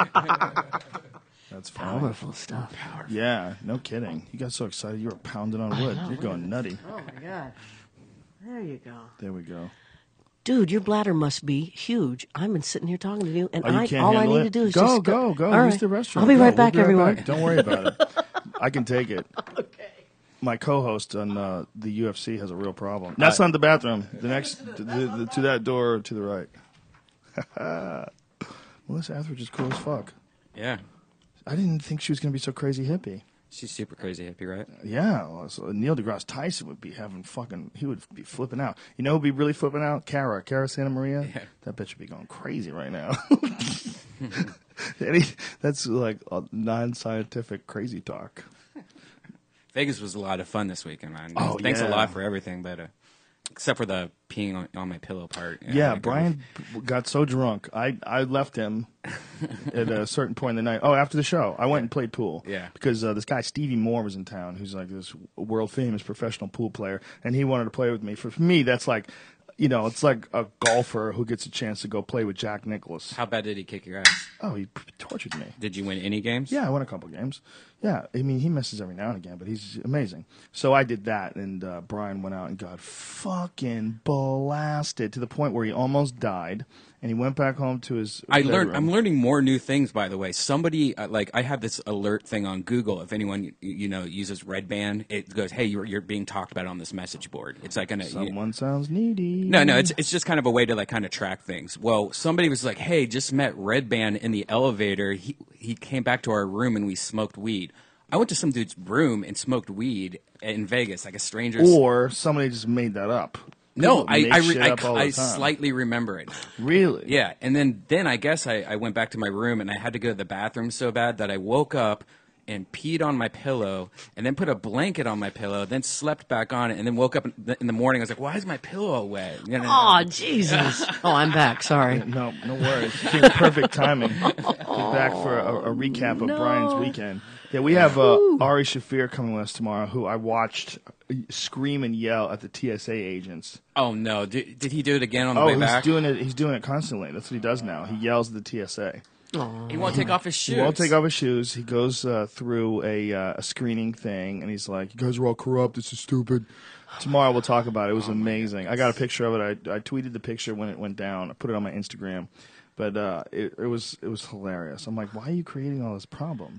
That's fine. powerful stuff. Yeah, no kidding. You got so excited you were pounding on wood. You're going nutty. Oh my god! There you go. There we go. Dude, your bladder must be huge. I've been sitting here talking to you, and Oh, you I, can't all I handle need it? to do is go, just go, go. All Use right. the restroom. I'll be Go. right back, We'll be right everyone. back. Don't worry about it. I can take it. Okay. My co-host on uh, the U F C has a real problem. That's not the bathroom. The next, the, the, to that door to the right. Melissa Etheridge is cool as fuck. Yeah. I didn't think she was going to be so crazy hippie. She's super crazy hippie, right? Yeah, well, so Neil deGrasse Tyson would be having fucking, he would be flipping out. You know who'd be really flipping out? Kara, Kara Santa Maria. Yeah. That bitch would be going crazy right now. Any- That's like a non-scientific crazy talk. Vegas was a lot of fun this weekend, man. Oh, Thanks yeah. a lot for everything, but uh, except for the peeing on, on my pillow part. Yeah, I agree. Brian b- got so drunk. I, I left him at a certain point in the night. Oh, after the show, I went and played pool. Yeah. Because uh, this guy, Stevie Moore, was in town, who's like this world-famous professional pool player, and he wanted to play with me. For, for me, that's like, you know, it's like a golfer who gets a chance to go play with Jack Nicklaus. How bad did he kick your ass? Oh, he p- tortured me. Did you win any games? Yeah, I won a couple games. Yeah, I mean, he misses every now and again, but he's amazing. So I did that, and uh, Brian went out and got fucking blasted to the point where he almost died, and he went back home to his I learned. bedroom. I'm learning more new things, by the way. Somebody uh, like I have this alert thing on Google. If anyone you, you know uses Red Band, it goes, "Hey, you're you're being talked about on this message board." It's like gonna. Someone sounds needy. No, no, it's it's just kind of a way to like kind of track things. Well, somebody was like, "Hey, just met Red Band in the elevator. He he came back to our room and we smoked weed." I went to some dude's room and smoked weed in Vegas, like a stranger's. Or somebody just made that up. no, People I make I, shit re- I, up all the I time. slightly remember it. Really? Yeah, and then then I guess I, I went back to my room and I had to go to the bathroom so bad that I woke up and peed on my pillow and then put a blanket on my pillow, then slept back on it, and then woke up in the, in the morning. I was like, "Why is my pillow wet?" You know, Oh Jesus! Oh, I'm back. Sorry. No, no worries. It's perfect timing. Get back for a, a recap of Brian's weekend. Yeah, we have uh, Ari Shafir coming with us tomorrow, who I watched scream and yell at the T S A agents. Oh no! Did, did he do it again on the Oh, way he's back? doing it. He's doing it constantly. That's what he does now. He yells at the T S A. He won't take off his shoes. He won't take off his shoes. He goes uh, through a, uh, a screening thing, and he's like, "You guys are all corrupt. This is stupid." Tomorrow we'll talk about it. It was amazing. I got a picture of it. I, I tweeted the picture when it went down. I put it on my Instagram, but uh, it, it was it was hilarious. I'm like, why are you creating all these problems?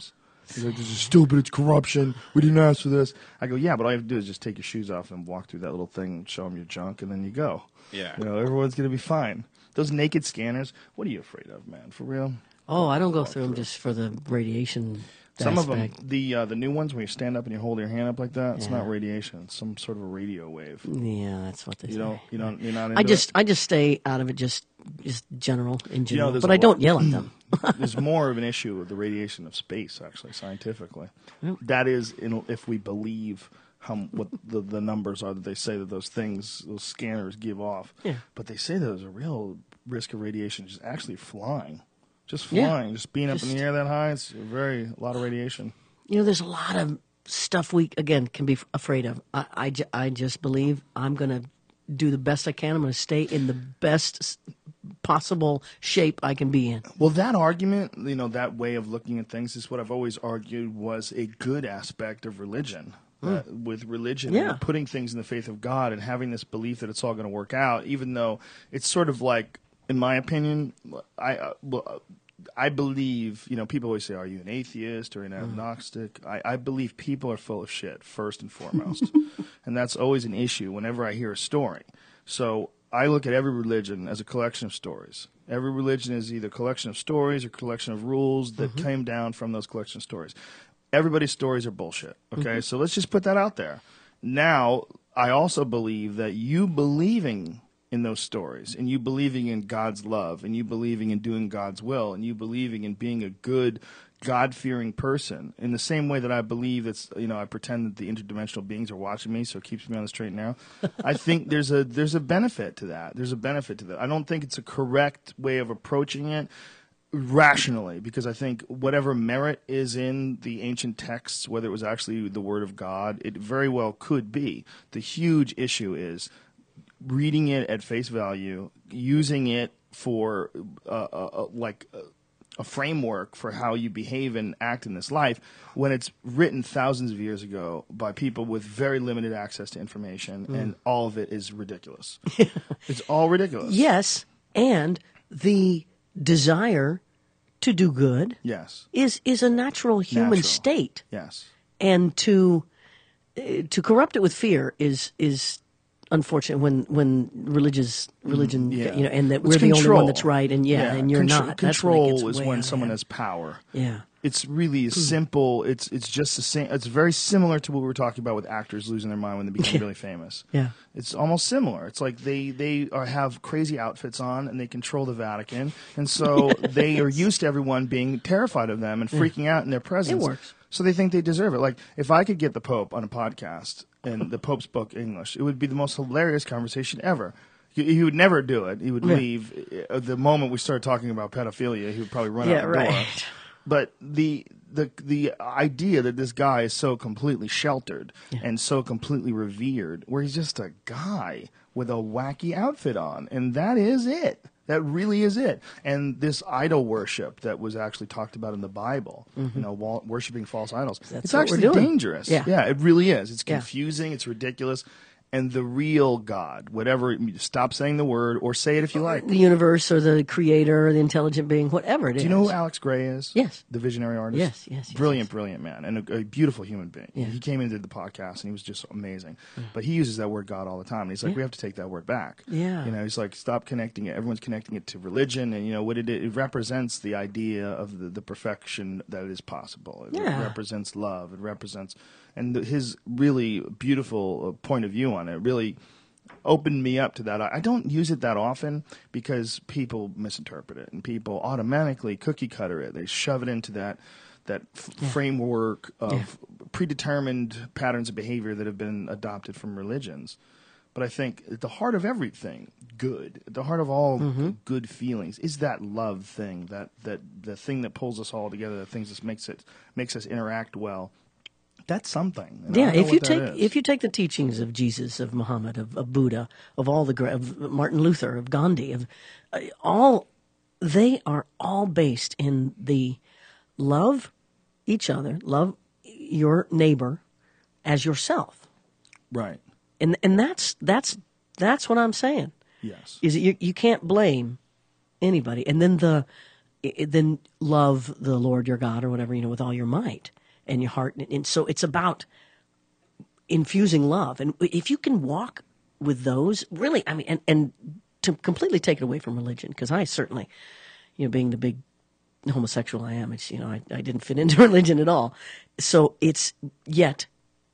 He's like, this is stupid. It's corruption. We didn't ask for this. I go, yeah, but all you have to do is just take your shoes off and walk through that little thing and show them your junk, and then you go. Yeah. You know, everyone's going to be fine. Those naked scanners, what are you afraid of, man? For real? Oh, I don't go through them just for the radiation Some aspect. of them, the uh, the new ones, when you stand up and you hold your hand up like that, it's Yeah. not radiation. It's some sort of a radio wave. Yeah, that's what they You say. don't, you don't, you're not into I just, it? I just stay out of it, just, just general in You know, general. there's but a I don't lot- yell at them. There's more of an issue with the radiation of space, actually, scientifically. That is, in, if we believe how what the, the numbers are that they say that those things, those scanners give off. Yeah. But they say there's a real risk of radiation just actually flying. Just Yeah. flying, just being up in Just- the air that high, it's a very, a lot of radiation. You know, there's a lot of stuff we, again, can be f- afraid of. I, I, ju- I just believe I'm going to do the best I can. I'm going to stay in the best s- possible shape I can be in. Well, that argument, you know, that way of looking at things is what I've always argued was a good aspect of religion. Uh, with religion, Yeah. and putting things in the faith of God and having this belief that it's all going to work out, even though it's sort of like, in my opinion, I uh, well, uh, I believe, you know, people always say, are you an atheist or an agnostic? I, I believe people are full of shit, first and foremost. And that's always an issue whenever I hear a story. So I look at every religion as a collection of stories. Every religion is either a collection of stories or a collection of rules that came down from those collection of stories. Everybody's stories are bullshit, okay? So let's just put that out there. Now, I also believe that you believing in those stories and you believing in God's love and you believing in doing God's will and you believing in being a good, God-fearing person in the same way that I believe it's, you know, I pretend that the interdimensional beings are watching me so it keeps me on the straight and narrow. I think there's a there's a benefit to that. There's a benefit to that. I don't think it's a correct way of approaching it rationally, because I think whatever merit is in the ancient texts, whether it was actually the word of God, it very well could be. The huge issue is reading it at face value, using it for uh, uh, uh, like uh, a framework for how you behave and act in this life, when it's written thousands of years ago by people with very limited access to information, and all of it is ridiculous. It's all ridiculous. Yes, and the desire to do good Yes. is is a natural human Natural. state, Yes. and to uh, to corrupt it with fear is is unfortunate when when religious religion Yeah. you know, and that It's we're the only control. one that's right, and yeah, and you're Contro- not. That's when it Control gets is way when out of someone hand. has power. Yeah. It's really simple. It's it's just the same. It's very similar to what we were talking about with actors losing their mind when they become really famous. Yeah. It's almost similar. It's like they they are, have crazy outfits on and they control the Vatican, and so they are used to everyone being terrified of them and freaking out in their presence. It works. So they think they deserve it. Like if I could get the Pope on a podcast and the Pope spoke English, it would be the most hilarious conversation ever. He, he would never do it. He would Yeah. leave. Uh, The moment we started talking about pedophilia, he would probably run Yeah, out the door. right. But the the the idea that this guy is so completely sheltered and so completely revered, where he's just a guy with a wacky outfit on, and that is it. That really is it. And this idol worship that was actually talked about in the Bible, you know, wa- worshiping false idols, That's it's what we're actually doing. dangerous. Yeah. yeah, it really is. It's Yeah. confusing. It's ridiculous. And the real God, whatever, stop saying the word or say it if you like. The universe or the creator or the intelligent being, whatever it is. Do you know who Alex Gray is? Yes. The visionary artist? Yes, yes, yes, Brilliant, yes. brilliant man. And a, a beautiful human being. Yeah. He came and did the podcast, and he was just amazing. But he uses that word God all the time. And he's like, we have to take that word back. Yeah. You know, he's like, stop connecting it. Everyone's connecting it to religion. And, you know, what it, it represents the idea of the, the perfection that is possible. It Yeah. represents love. It represents, and the, his really beautiful uh, point of view on it really opened me up to that. I I don't use it that often because people misinterpret it and people automatically cookie cutter it. They shove it into that that f- framework of predetermined patterns of behavior that have been adopted from religions. But I think at the heart of everything, good, at the heart of all good feelings, is that love thing, that that the thing that pulls us all together, the things that makes it makes us interact well. That's something. And I Yeah, don't know if you what that take is. if you take the teachings of Jesus, of Muhammad, of, of Buddha, of all the gra- of Martin Luther, of Gandhi, of uh, all, they are all based in the love each other, love your neighbor as yourself, Right. and and that's that's that's what I'm saying. Yes. Is that you you can't blame anybody, and then the i- then love the Lord your God or whatever, you know, with all your might. and your heart. And, and so it's about infusing love. And if you can walk with those, really, I mean, and, and to completely take it away from religion, because I certainly, you know, being the big homosexual I am, it's, you know, I, I didn't fit into religion at all. So it's yet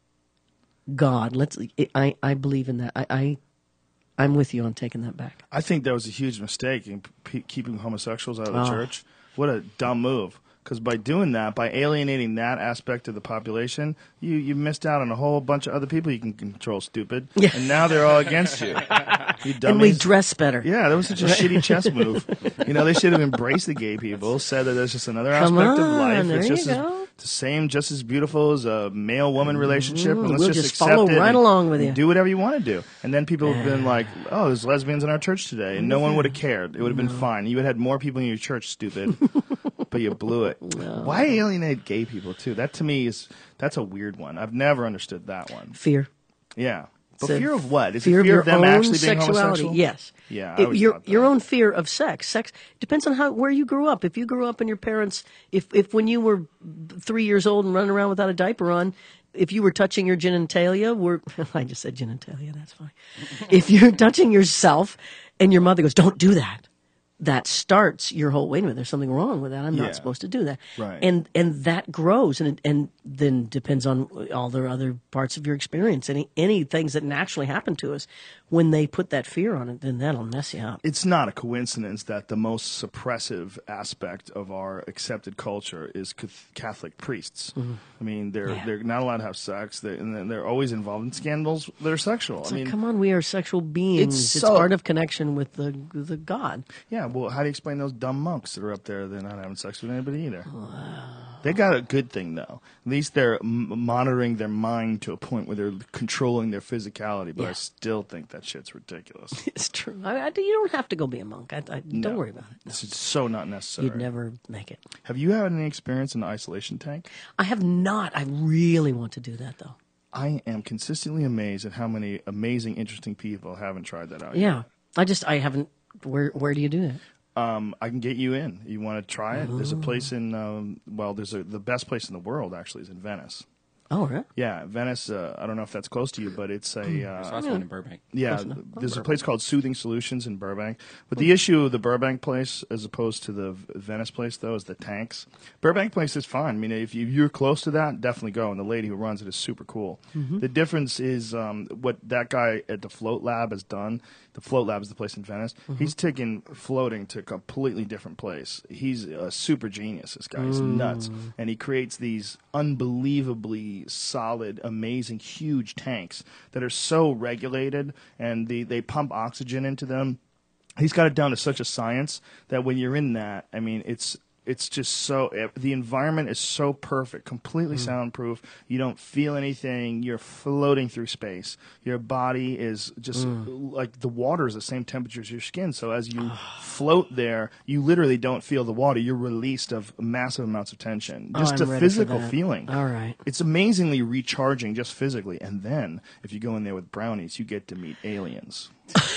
God. Let's, I, I believe in that. I, I, I'm with you on taking that back. I think that was a huge mistake in p- keeping homosexuals out of the Oh. church. What a dumb move. Because by doing that, by alienating that aspect of the population, you, you missed out on a whole bunch of other people you can control, stupid. Yeah. And now they're all against you. You dummies. And we dress better. Yeah, that was such a shitty chess move. You know, they should have embraced the gay people, said that there's just another Come aspect of on, life. there It's you just as, go. the same, just as beautiful as a male-woman relationship. And let's we'll just, just accept follow it right and along with you. Do whatever you want to do. And then people have been like, oh, there's lesbians in our church today. And no one would have cared. It would have been fine. You would have had more people in your church, stupid. But you blew it. Why alienate gay people, too? That, to me, is that's a weird one. I've never understood that one. Fear. Yeah. But It's a fear of what? Is fear it fear of of, your them own actually being sexuality. homosexual? Yes. Yeah, I It- always your thought that. your own fear of sex. Sex depends on how where you grew up. If you grew up and your parents, if if when you were three years old and running around without a diaper on, if you were touching your genitalia, were I just said genitalia. That's fine. If you're touching yourself, and your mother goes, "Don't do that," that starts your whole. Wait a minute, there's something wrong with that. I'm Yeah. not supposed to do that. Right. And and that grows, and and then depends on all the other parts of your experience. Any any things that naturally happen to us, when they put that fear on it, then that'll mess you up. It's not a coincidence that the most suppressive aspect of our accepted culture is cath- Catholic priests. I mean, they're Mm-hmm. Yeah. they're not allowed to have sex, they, and then they're always involved in scandals that are sexual. It's I like, mean, come on, we are sexual beings. It's It's, so- part of connection with the the God. yeah. Well, how do you explain those dumb monks that are up there? They're not having sex with anybody either. They got a good thing though. At least they're m- monitoring their mind to a point where they're controlling their physicality. But Yeah. I still think that shit's ridiculous. It's true. I, I, you don't have to go be a monk. I, I, No. Don't worry about it. It's just so not necessary. You'd never make it. Have you had any experience in the isolation tank? I have not. I really want to do that though. I am consistently amazed at how many amazing, interesting people haven't tried that out yet. Yeah. I just I haven't. Where where do you do that? Um, I can get you in. You want to try it? There's a place in, um, well, there's a, the best place in the world, actually, is in Venice. Oh, right. Yeah, Venice, uh, I don't know if that's close to you, but it's a, So uh, that's one in Burbank. yeah, Close enough. there's a place called Soothing Solutions in Burbank. But the issue of the Burbank place, as opposed to the V- Venice place, though, is the tanks. Burbank place is fine. I mean, if you, you're close to that, definitely go. And the lady who runs it is super cool. The difference is um, what that guy at the Float Lab has done. The Float Lab is the place in Venice. He's taken floating to a completely different place. He's a super genius, this guy. He's nuts. And he creates these unbelievably solid, amazing, huge tanks that are so regulated, and they, they pump oxygen into them. He's got it down to such a science that when you're in that, I mean, it's it's just so the environment is so perfect, completely soundproof. You don't feel anything. You're floating through space. Your body is just like the water is the same temperature as your skin. So as you float there, you literally don't feel the water. You're released of massive amounts of tension. Oh, Just I'm a ready for physical that. feeling. All right. It's amazingly recharging just physically. And then if you go in there with brownies, you get to meet aliens.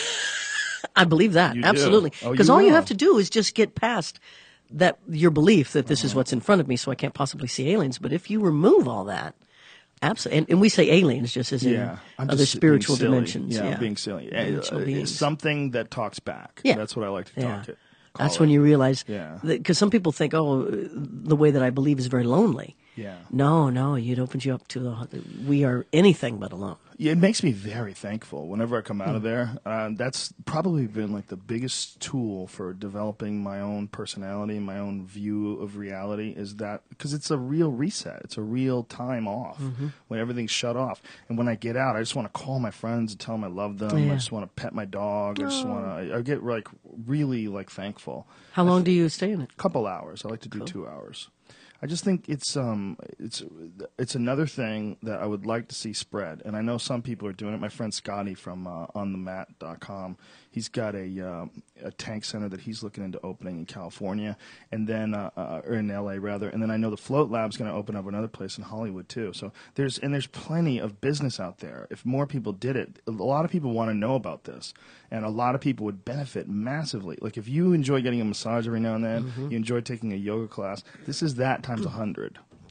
I believe that. You do. Absolutely. Oh, Because you all you will. have to do is just get past that your belief that this is what's in front of me, so I can't possibly see aliens. But if you remove all that, absolutely, and, and we say aliens just as in Yeah, I'm other just spiritual being silly. dimensions. Yeah, Yeah, I'm being silly. Dimensional Uh, beings. something that talks back. Yeah. That's what I like to Yeah. talk it. call That's it. when you realize, Yeah. because some people think, oh, the way that I believe is very lonely. Yeah. No, no, it opens you up to the. We are anything but alone. Yeah, it makes me very thankful whenever I come out Hmm. of there. Uh, that's probably been like the biggest tool for developing my own personality, my own view of reality. Is that because it's a real reset? It's a real time off Mm-hmm. when everything's shut off. And when I get out, I just want to call my friends and tell them I love them. Yeah. I just want to pet my dog. I just want to. I, I get like really like thankful. How long do you stay in it? Couple hours. I like to do two hours. I just think it's um it's it's another thing that I would like to see spread, and I know some people are doing it. My friend Scotty from uh, on the mat dot com, he's got a uh, a tank center that he's looking into opening in California, and then uh, uh, or in L A rather, and then I know the Float Lab's going to open up another place in Hollywood too. So there's and there's plenty of business out there. If more people did it, a lot of people want to know about this, and a lot of people would benefit massively. Like if you enjoy getting a massage every now and then, you enjoy taking a yoga class. This is that times a hundred.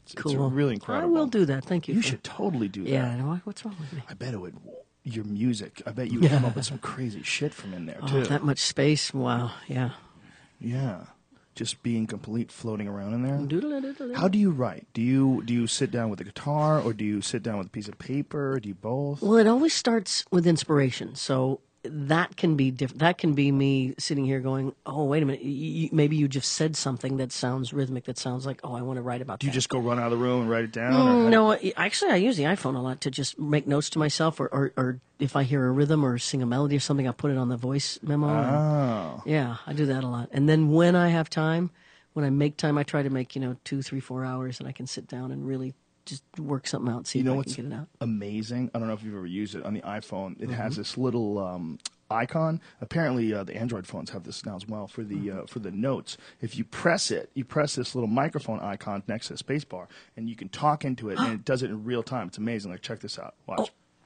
It's, Cool. it's really incredible. I will do that. Thank you. You for- should totally do that. Yeah. why- What's wrong with me? I bet it would. Your music. I bet you would come up with some crazy shit from in there Oh, too. that much space. Wow. Yeah. Yeah, just being complete, floating around in there. Doodle-doodle-doodle. How do you write? Do you do you sit down with a guitar, or do you sit down with a piece of paper? Do you both? Well, it always starts with inspiration. So that can be diff- that can be me sitting here going, "Oh, wait a minute. Y- y- maybe you just said something that sounds rhythmic. That sounds like, oh, I want to write about Do you that." just go run out of the room and write it down? or Mm, how- no, I- actually, I use the iPhone a lot to just make notes to myself, or, or, or if I hear a rhythm or sing a melody or something, I'll put it on the voice memo. and- Oh, yeah, I do that a lot. And then when I have time, when I make time, I try to make, you know, two, three, four hours, and I can sit down and really just work something out, see you know if I what's can get it out. amazing? I don't know if you've ever used it on the iPhone. It Mm-hmm. has this little um, icon. Apparently, uh, the Android phones have this now as well for the Mm-hmm. uh, for the notes. If you press it, you press this little microphone icon next to the space bar, and you can talk into it, and it does it in real time. It's amazing. Like, check this out. Watch. Oh.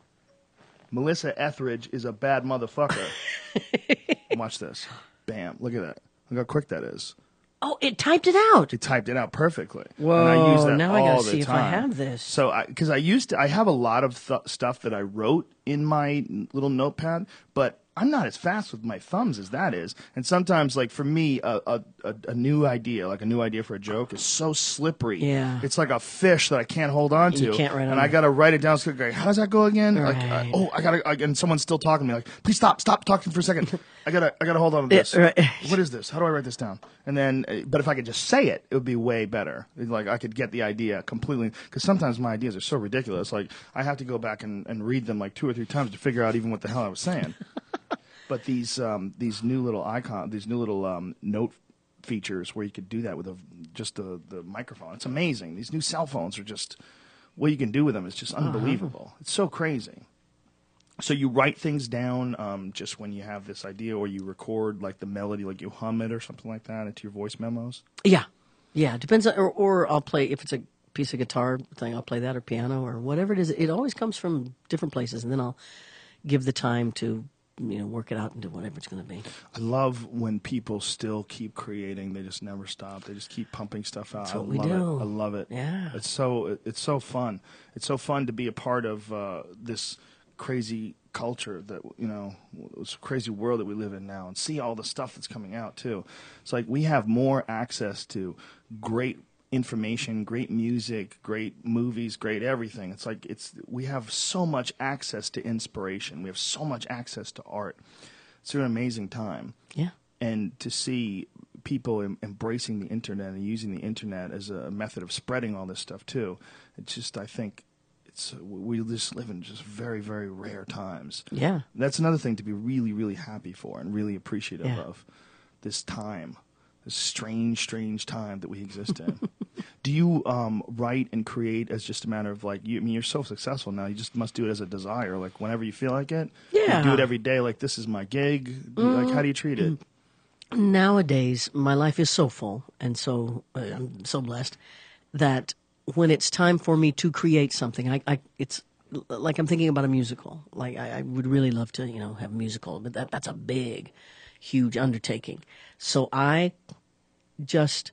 Melissa Etheridge is a bad motherfucker. Watch this. Bam. Look at that. Look how quick that is. Oh, it typed it out. It typed it out perfectly. Whoa, and I use that now I all gotta the see if I time. have this. So, because I, I used to, I have a lot of th- stuff that I wrote in my little notepad, but I'm not as fast with my thumbs as that is. And sometimes, like for me, a, a, a, a new idea, like a new idea for a joke, is so slippery. Yeah. It's like a fish that I can't hold on to. You can't write on And I it. got to write it down. So like, how does that go again? Like, I, Right. oh, I got to, and someone's still talking to me. Like, please stop, stop talking for a second. I gotta, I gotta hold on to Yeah, this. right. What is this? How do I write this down? And then, uh, but if I could just say it, it would be way better. It's like I could get the idea completely. Because sometimes my ideas are so ridiculous. Like I have to go back and, and read them like two or three times to figure out even what the hell I was saying. But these um, these new little icon, these new little um, note features where you could do that with a, just the the microphone. It's amazing. These new cell phones are just what you can do with them is just unbelievable. It's so crazy. So you write things down um, just when you have this idea, or you record like the melody, like you hum it or something like that into your voice memos. Yeah, yeah. Depends on, or, or I'll play if it's a piece of guitar thing. I'll play that or piano or whatever it is. It always comes from different places, and then I'll give the time to you know work it out into whatever it's going to be. I love when people still keep creating; they just never stop. They just keep pumping stuff out. That's what I we love do. it. I love it. Yeah. it's so it's so fun. It's so fun to be a part of uh, this crazy culture that you know this crazy world that we live in now, and see all the stuff that's coming out too. It's like we have more access to great information, great music, great movies, great everything. It's like it's we have so much access to inspiration. We have so much access to art. It's an amazing time. Yeah. And to see people em- embracing the internet and using the internet as a method of spreading all this stuff too, it's just I think it's we just live in just very very rare times. Yeah. That's another thing to be really really happy for and really appreciative Yeah. of this time, this strange strange time that we exist in. Do you um, write and create as just a matter of like you? I mean, you're so successful now. You just must do it as a desire, like whenever you feel like it. Yeah. You do it every day. Like this is my gig. Do you, like how do you treat it? Nowadays, my life is so full and so uh, I'm so blessed that when it's time for me to create something, I, I it's like I'm thinking about a musical. Like I, I would really love to, you know, have a musical, but that that's a big, huge undertaking. So I just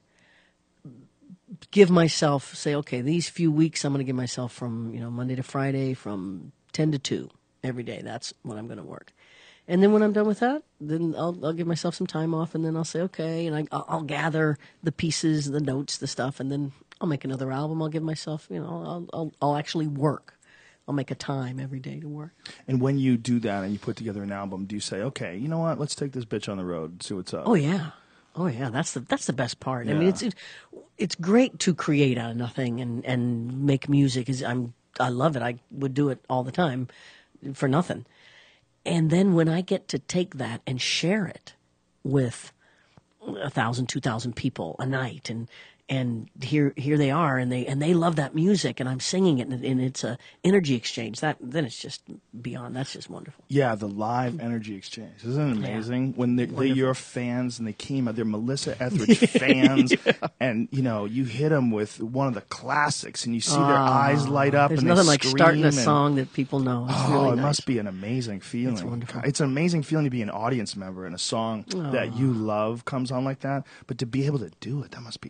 give myself say, okay, these few weeks I'm going to give myself from you know Monday to Friday from ten to two every day. That's when I'm going to work. And then when I'm done with that, then I'll I'll give myself some time off, and then I'll say okay, and I I'll, I'll gather the pieces, the notes, the stuff, and then I'll make another album. I'll give myself, you know, I'll I'll, I'll actually work. I'll make a time every day to work. And when you do that and you put together an album, do you say, okay, you know what? Let's take this bitch on the road and see what's up. Oh yeah, oh yeah. That's the that's the best part. I mean, Yeah. it's it, it's great to create out of nothing and and make music. Is I'm I love it. I would do it all the time for nothing. And then when I get to take that and share it with a thousand, two thousand people a night, and and here here they are, and they and they love that music, and I'm singing it, and, and it's a energy exchange. That then it's just beyond. That's just wonderful. Yeah, the live energy exchange. Isn't it amazing? When they're, they're your fans and they came out, they're Melissa Etheridge fans, and you know you hit them with one of the classics, and you see their eyes light up. There's and nothing they like scream starting a and- song that people know. It's Oh, really it nice. must be an amazing feeling. It's wonderful. It's an amazing feeling to be an audience member and a song that you love comes on like that. But to be able to do it, that must be crazy.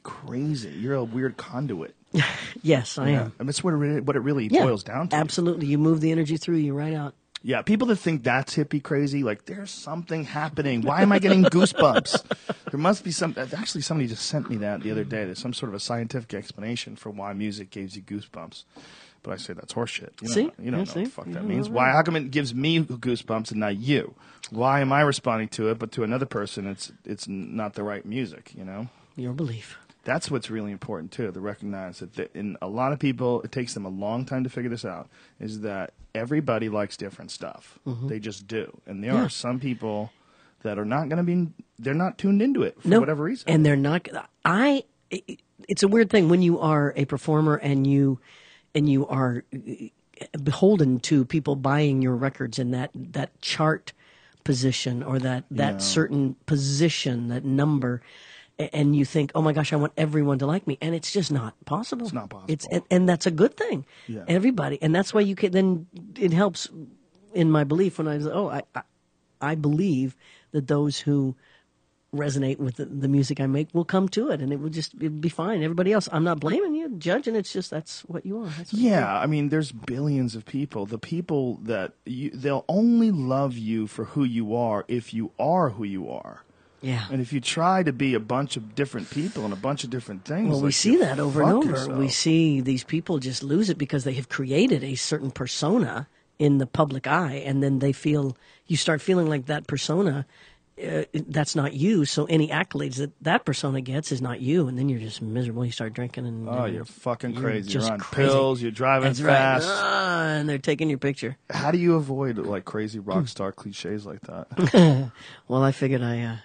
crazy. You're a weird conduit. Yes, I am. And that's what it really, what it really Yeah, boils down to. absolutely. You move the energy through you right out. Yeah, people that think that's hippie crazy, like, there's something happening. Why am I getting goosebumps? There must be some. Actually, somebody just sent me that the other day. There's some sort of a scientific explanation for why music gives you goosebumps. But I say that's horseshit. You See? Know, you don't Yeah, know see? what the fuck You that don't means. know. Why? How come it gives me goosebumps and not you? Why am I responding to it, but to another person, it's it's not the right music? You know. Your belief. That's what's really important too, to recognize that the, in a lot of people, it takes them a long time to figure this out, is that everybody likes different stuff. Mm-hmm. They just do. And there Yeah. are some people that are not going to be, they're not tuned into it for No, whatever reason. And they're not. I. It's a weird thing when you are a performer and you, and you are beholden to people buying your records in that that chart position or that that Yeah. certain position, that number. And you think, oh my gosh, I want everyone to like me, and it's just not possible. It's not possible. It's and, and that's a good thing. Yeah. Everybody, and that's why you can. Then it helps in my belief when I was, oh, I, I, I believe that those who resonate with the, the music I make will come to it, and it will just it'll be fine. Everybody else, I'm not blaming you, judging. It's just that's what you are. That's what you Yeah, I mean, there's billions of people. The people that you, they'll only love you for who you are if you are who you are. Yeah. And if you try to be a bunch of different people and a bunch of different things, Well, we like, see you that over and fuck over. yourself. We see these people just lose it because they have created a certain persona in the public eye, and then they feel you start feeling like that persona. Uh, that's not you. So any accolades that that persona gets is not you, and then you're just miserable. You start drinking, and Oh, and you're fucking you're crazy. You're just on crazy. pills. You're driving That's right. fast. Ah, and they're taking your picture. How do you avoid like crazy rock star cliches like that? Well, I figured I. Uh,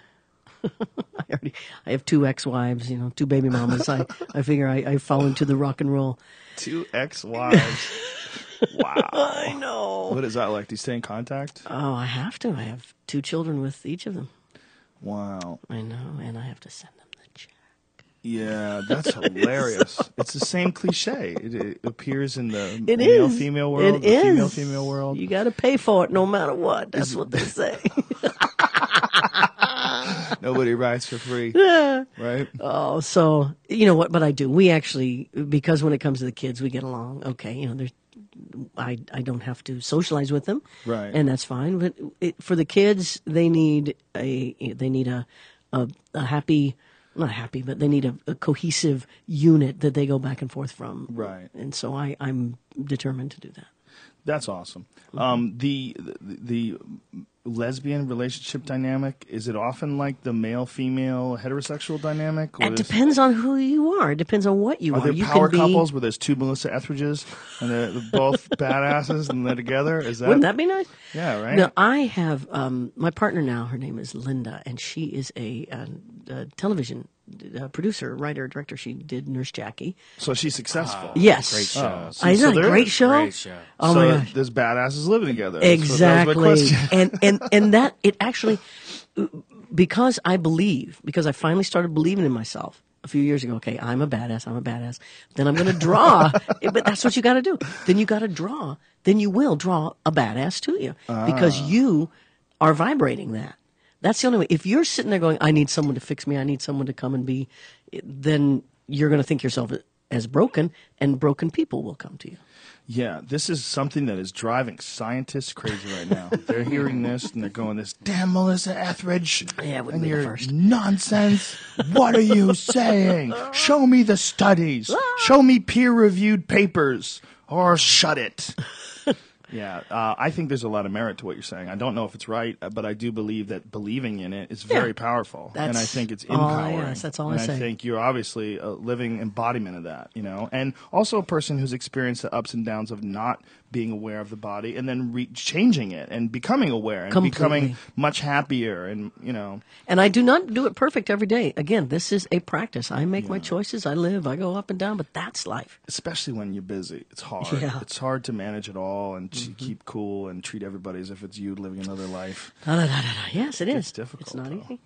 I already I have two ex-wives, you know, two baby mamas. I, I figure I, I fall into the rock and roll. Two ex-wives. Wow. I know. What is that like? Do you stay in contact? Oh, I have to. I have two children with each of them. Wow. I know, and I have to send them the check. Yeah, that's hilarious. It's the same cliche. It, it appears in the It male is. female world, It the is. female female world. You got to pay for it no matter what. That's what they say. Nobody writes for free, right? Oh, so you know what? But I do. We actually, because when it comes to the kids, we get along. Okay, you know, there's. I, I don't have to socialize with them, Right. and that's fine. But it, for the kids, they need a they need a a, a happy, not happy, but they need a, a cohesive unit that they go back and forth from. Right. And so I I'm determined to do that. That's awesome. Um, the, the the lesbian relationship dynamic, is it often like the male female heterosexual dynamic? Or It is- depends on who you are. It depends on what you Are are. there You power can be, couples where there's two Melissa Etheridges and they're they're both badasses and they're together? Is that? Wouldn't that be nice? Yeah, right. No, I have um, my partner now. Her name is Linda, and she is a, uh a television uh, producer, writer, director. She did Nurse Jackie. So she's successful. Yes, Great show. Oh, so- I know, so a there great is- show. Great show. Oh so my gosh, there's badasses living together. That's what- that was my exactly. question. and and and that it actually because I believe because I finally started believing in myself a few years ago. Okay, I'm a badass. I'm a badass. Then I'm going to draw. But that's what you got to do. Then you got to draw. Then you will draw a badass to you because you are vibrating that. That's the only way. If you're sitting there going, I need someone to fix me, I need someone to come and be, then you're going to think yourself as broken, and broken people will come to you. Yeah, this is something that is driving scientists crazy right now. They're hearing this and they're going, "This damn Melissa Etheridge, Yeah, it wouldn't and be the your first." nonsense. What are you saying? Show me the studies. Show me peer-reviewed papers, or shut it." Yeah, uh, I think there's a lot of merit to what you're saying. I don't know if it's right, uh, but I do believe that believing in it is very Yeah. powerful, and I That's think it's all I empowering. ask. That's all I and say. I think you're obviously a living embodiment of that, you know, and also a person who's experienced the ups and downs of not being aware of the body and then re- changing it and becoming aware and Completely. becoming much happier, and you know, And I do not do it perfect every day. Again, this is a practice. I make my choices. I live. I go up and down, but that's life. especially when you're busy, it's hard. Yeah. It's hard to manage it all and to keep cool and treat everybody as if it's you living another life. Da, da, da, da, da. Yes, it is. It's difficult, It's not though. easy.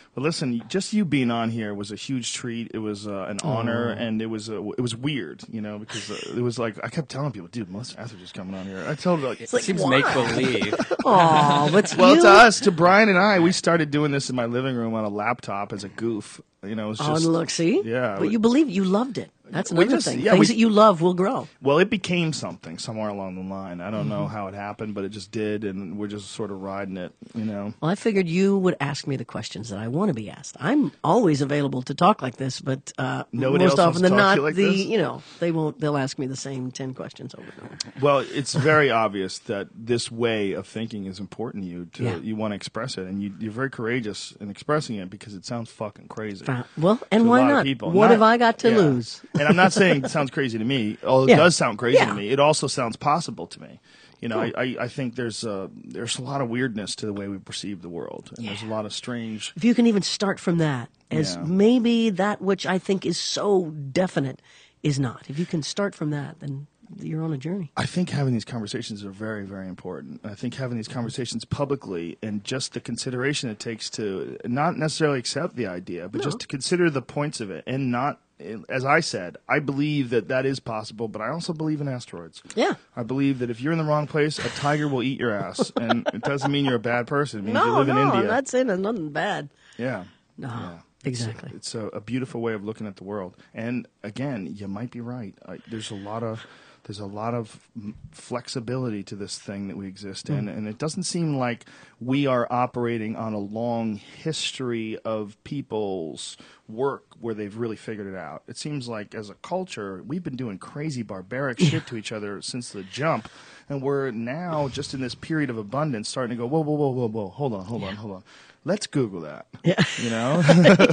But listen, just you being on here was a huge treat. It was uh, an honor, and it was uh, it was weird, you know, because uh, it was like I kept telling people, dude, Melissa Etheridge is coming on here. I told her, like, It seems make believe. Oh, but well, you, to us, to Brian and I, we started doing this in my living room on a laptop as a goof. You know, it was Oh, just look, see? yeah. But you believe you loved it. That's We another just- thing. yeah, Things we- that you love will grow. Well, it became something somewhere along the line. I don't know Mm-hmm. how it happened, but it just did, and we're just sort of riding it, you know. Well, I figured you would ask me the questions that I want to be asked. I'm always available to talk like this, but uh, Nobody most else wants often to than talk to not, you like the this? you know they won't. They'll ask me the same ten questions over and over. Well, it's very obvious that this way of thinking is important to you. To Yeah. you want to express it, and you, you're very courageous in expressing it because it sounds fucking crazy. Fine. Well, to and a why lot of not? people. What Not- have I got to yeah. lose? And I'm not saying it sounds crazy to me. Although it Yeah. does sound crazy Yeah. to me, it also sounds possible to me. You know, I, I, I think there's uh, there's a lot of weirdness to the way we perceive the world, and there's a lot of strange. If you can even start from that, as Yeah. maybe that which I think is so definite is not. If you can start from that, then you're on a journey. I think having these conversations are very, very important. I think having these conversations publicly and just the consideration it takes to not necessarily accept the idea, but just to consider the points of it and not. As I said, I believe that that is possible, but I also believe in asteroids. Yeah. I believe that if you're in the wrong place, a tiger will eat your ass, and it doesn't mean you're a bad person. It means you No, live no, in India. I'm not saying there's nothing bad. Yeah. No, Yeah. exactly. It's a, a beautiful way of looking at the world. And again, you might be right. I, there's a lot of there's a lot of m- flexibility to this thing that we exist in, and it doesn't seem like we are operating on a long history of people's work where they've really figured it out. It seems like as a culture, we've been doing crazy barbaric shit to each other since the jump, and we're now just in this period of abundance starting to go, whoa, whoa, whoa, whoa, whoa, hold on, hold on, hold on. Let's Google that. Yeah. You know?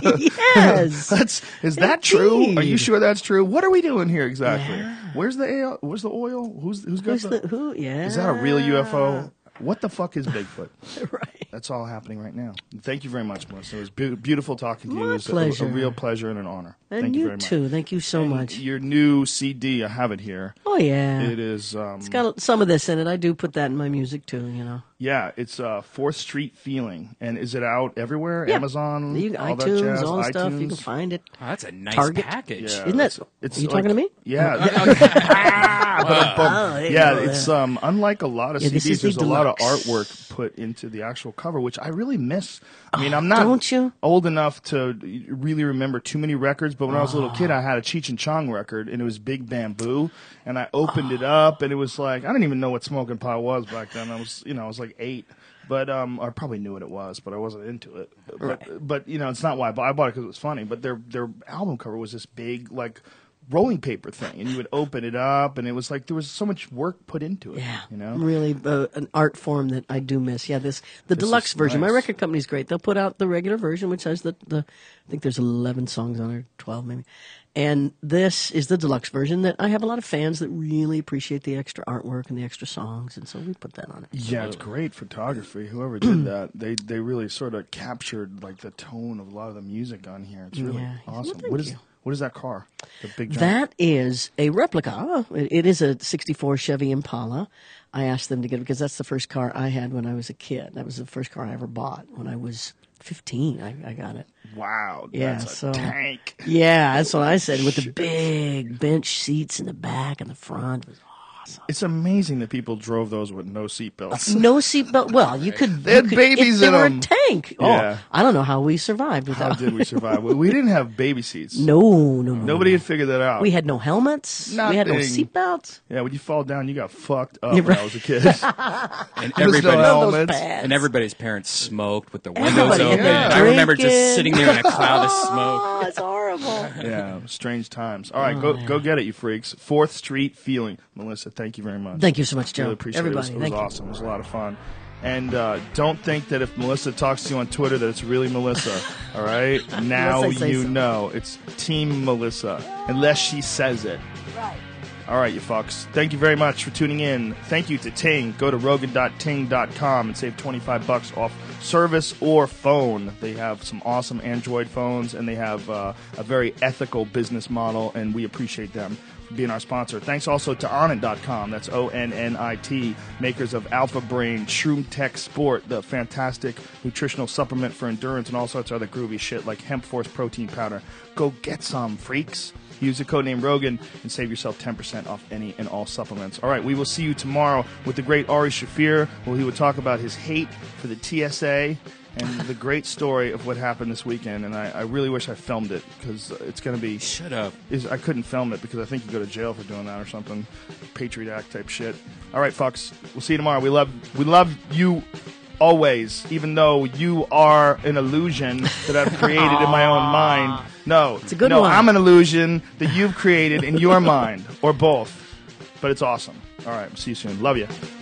Yes. That's is that true? Are you Indeed. sure that's true? What are we doing here exactly? Yeah. Where's the oil? Where's the oil? Who's who's got Who's the, the who? Yeah. Is that a real U F O? What the fuck is Bigfoot? Right. That's all happening right now. Thank you very much, Melissa. It was be- beautiful talking to you. My It was a- pleasure. A, real pleasure and an honor. And Thank you, you very much. too. Thank you so And much. Your new C D, I have it here. Oh yeah. It is. Um, It's got some of this in it. I do put that in my music too. You know. yeah, it's uh, Fourth Street Feeling, and is it out everywhere? Yeah. Amazon, You, all iTunes, that jazz, all the iTunes. stuff. You can find it. Oh, that's a nice Target. package. Yeah, Isn't that? it's- it's Are you like- talking to me? Yeah. Oh, there you yeah, go, it's yeah. um unlike a lot of Yeah, this C Ds. is the There's a lot of deluxe. artwork put into the actual cover, which I really miss. I mean, I'm not don't you? old enough to really remember too many records, but when I was a little kid, I had a Cheech and Chong record, and it was Big Bamboo, and I opened it up, and it was like I didn't even know what smoking pot was back then. I was, you know, I was like eight. But um, I probably knew what it was, but I wasn't into it. But, Right. but you know, it's not why I bought, I bought it because it was funny. But their their album cover was this big like rolling paper thing, and you would open it up, and it was like there was so much work put into it. Yeah, you know. really uh, an art form that I do miss. Yeah, this the This deluxe is version. My nice. record company's great. They'll put out the regular version, which has the, the I think there's eleven songs on it, twelve maybe. And this is the deluxe version that I have a lot of fans that really appreciate the extra artwork and the extra songs, and so we put that on it. Yeah, it's great photography. Whoever did that, they they really sort of captured like the tone of a lot of the music on here. It's really Yeah. Well, awesome. thank What is you. what is that car? The big giant. That is a replica. It it is a sixty-four Chevy Impala. I asked them to get it because that's the first car I had when I was a kid. That was the first car I ever bought when I was fifteen. I, I got it. Wow, Yeah, that's a so- tank. Yeah, that's what I said. With the big bench seats in the back and the front. It was awesome. It's amazing that people drove those with no seatbelts. No seatbelt. Well, you could. They had you could, babies if they in were them. a tank. Yeah. Oh, I don't know how we survived How without. did we survive? We- we didn't have baby seats. No, no, no. Nobody had figured that out. We had no helmets. We had no Nothing. seatbelts. Yeah, when you fall down, you got fucked up You're when right. I was a kid. And There was no everybody, Love those helmets. pads. and everybody's parents smoked with the windows Everybody open. had been I remember drinking. just sitting there in a cloud of smoke. Oh, it's horrible. Yeah, strange times. All right, go Oh, go get it, you freaks. Fourth Street Feeling. Melissa, thank you very much. Thank you so much, Joe. Really appreciate Everybody, it. It was, thank it was you. awesome. It was a lot of fun. And uh, don't think that if Melissa talks to you on Twitter that it's really Melissa. All right? Now Unless I say you so. know. It's Team Melissa. Unless she says it. Right. All right, you fucks. Thank you very much for tuning in. Thank you to Ting. Go to rogan dot ting dot com and save twenty-five bucks off service or phone. They have some awesome Android phones, and they have uh, a very ethical business model, and we appreciate them for being our sponsor. Thanks also to Onnit dot com. That's O N N I T, makers of Alpha Brain, Shroom Tech Sport, the fantastic nutritional supplement for endurance, and all sorts of other groovy shit like Hemp Force protein powder. Go get some, freaks. Use the code name Rogan and save yourself ten percent off any and all supplements. All right, we will see you tomorrow with the great Ari Shafir, where he will talk about his hate for the T S A and the great story of what happened this weekend. And I, I really wish I filmed it because it's going to be... Shut up. Is, I couldn't film it because I think you go to jail for doing that or something. Patriot Act type shit. All right, fucks. We'll see you tomorrow. We love, we love you always, even though you are an illusion that I've created in my own mind. No, it's a good no, one. I'm an illusion that you've created in your mind, or both. But it's awesome. All right, see you soon. Love you.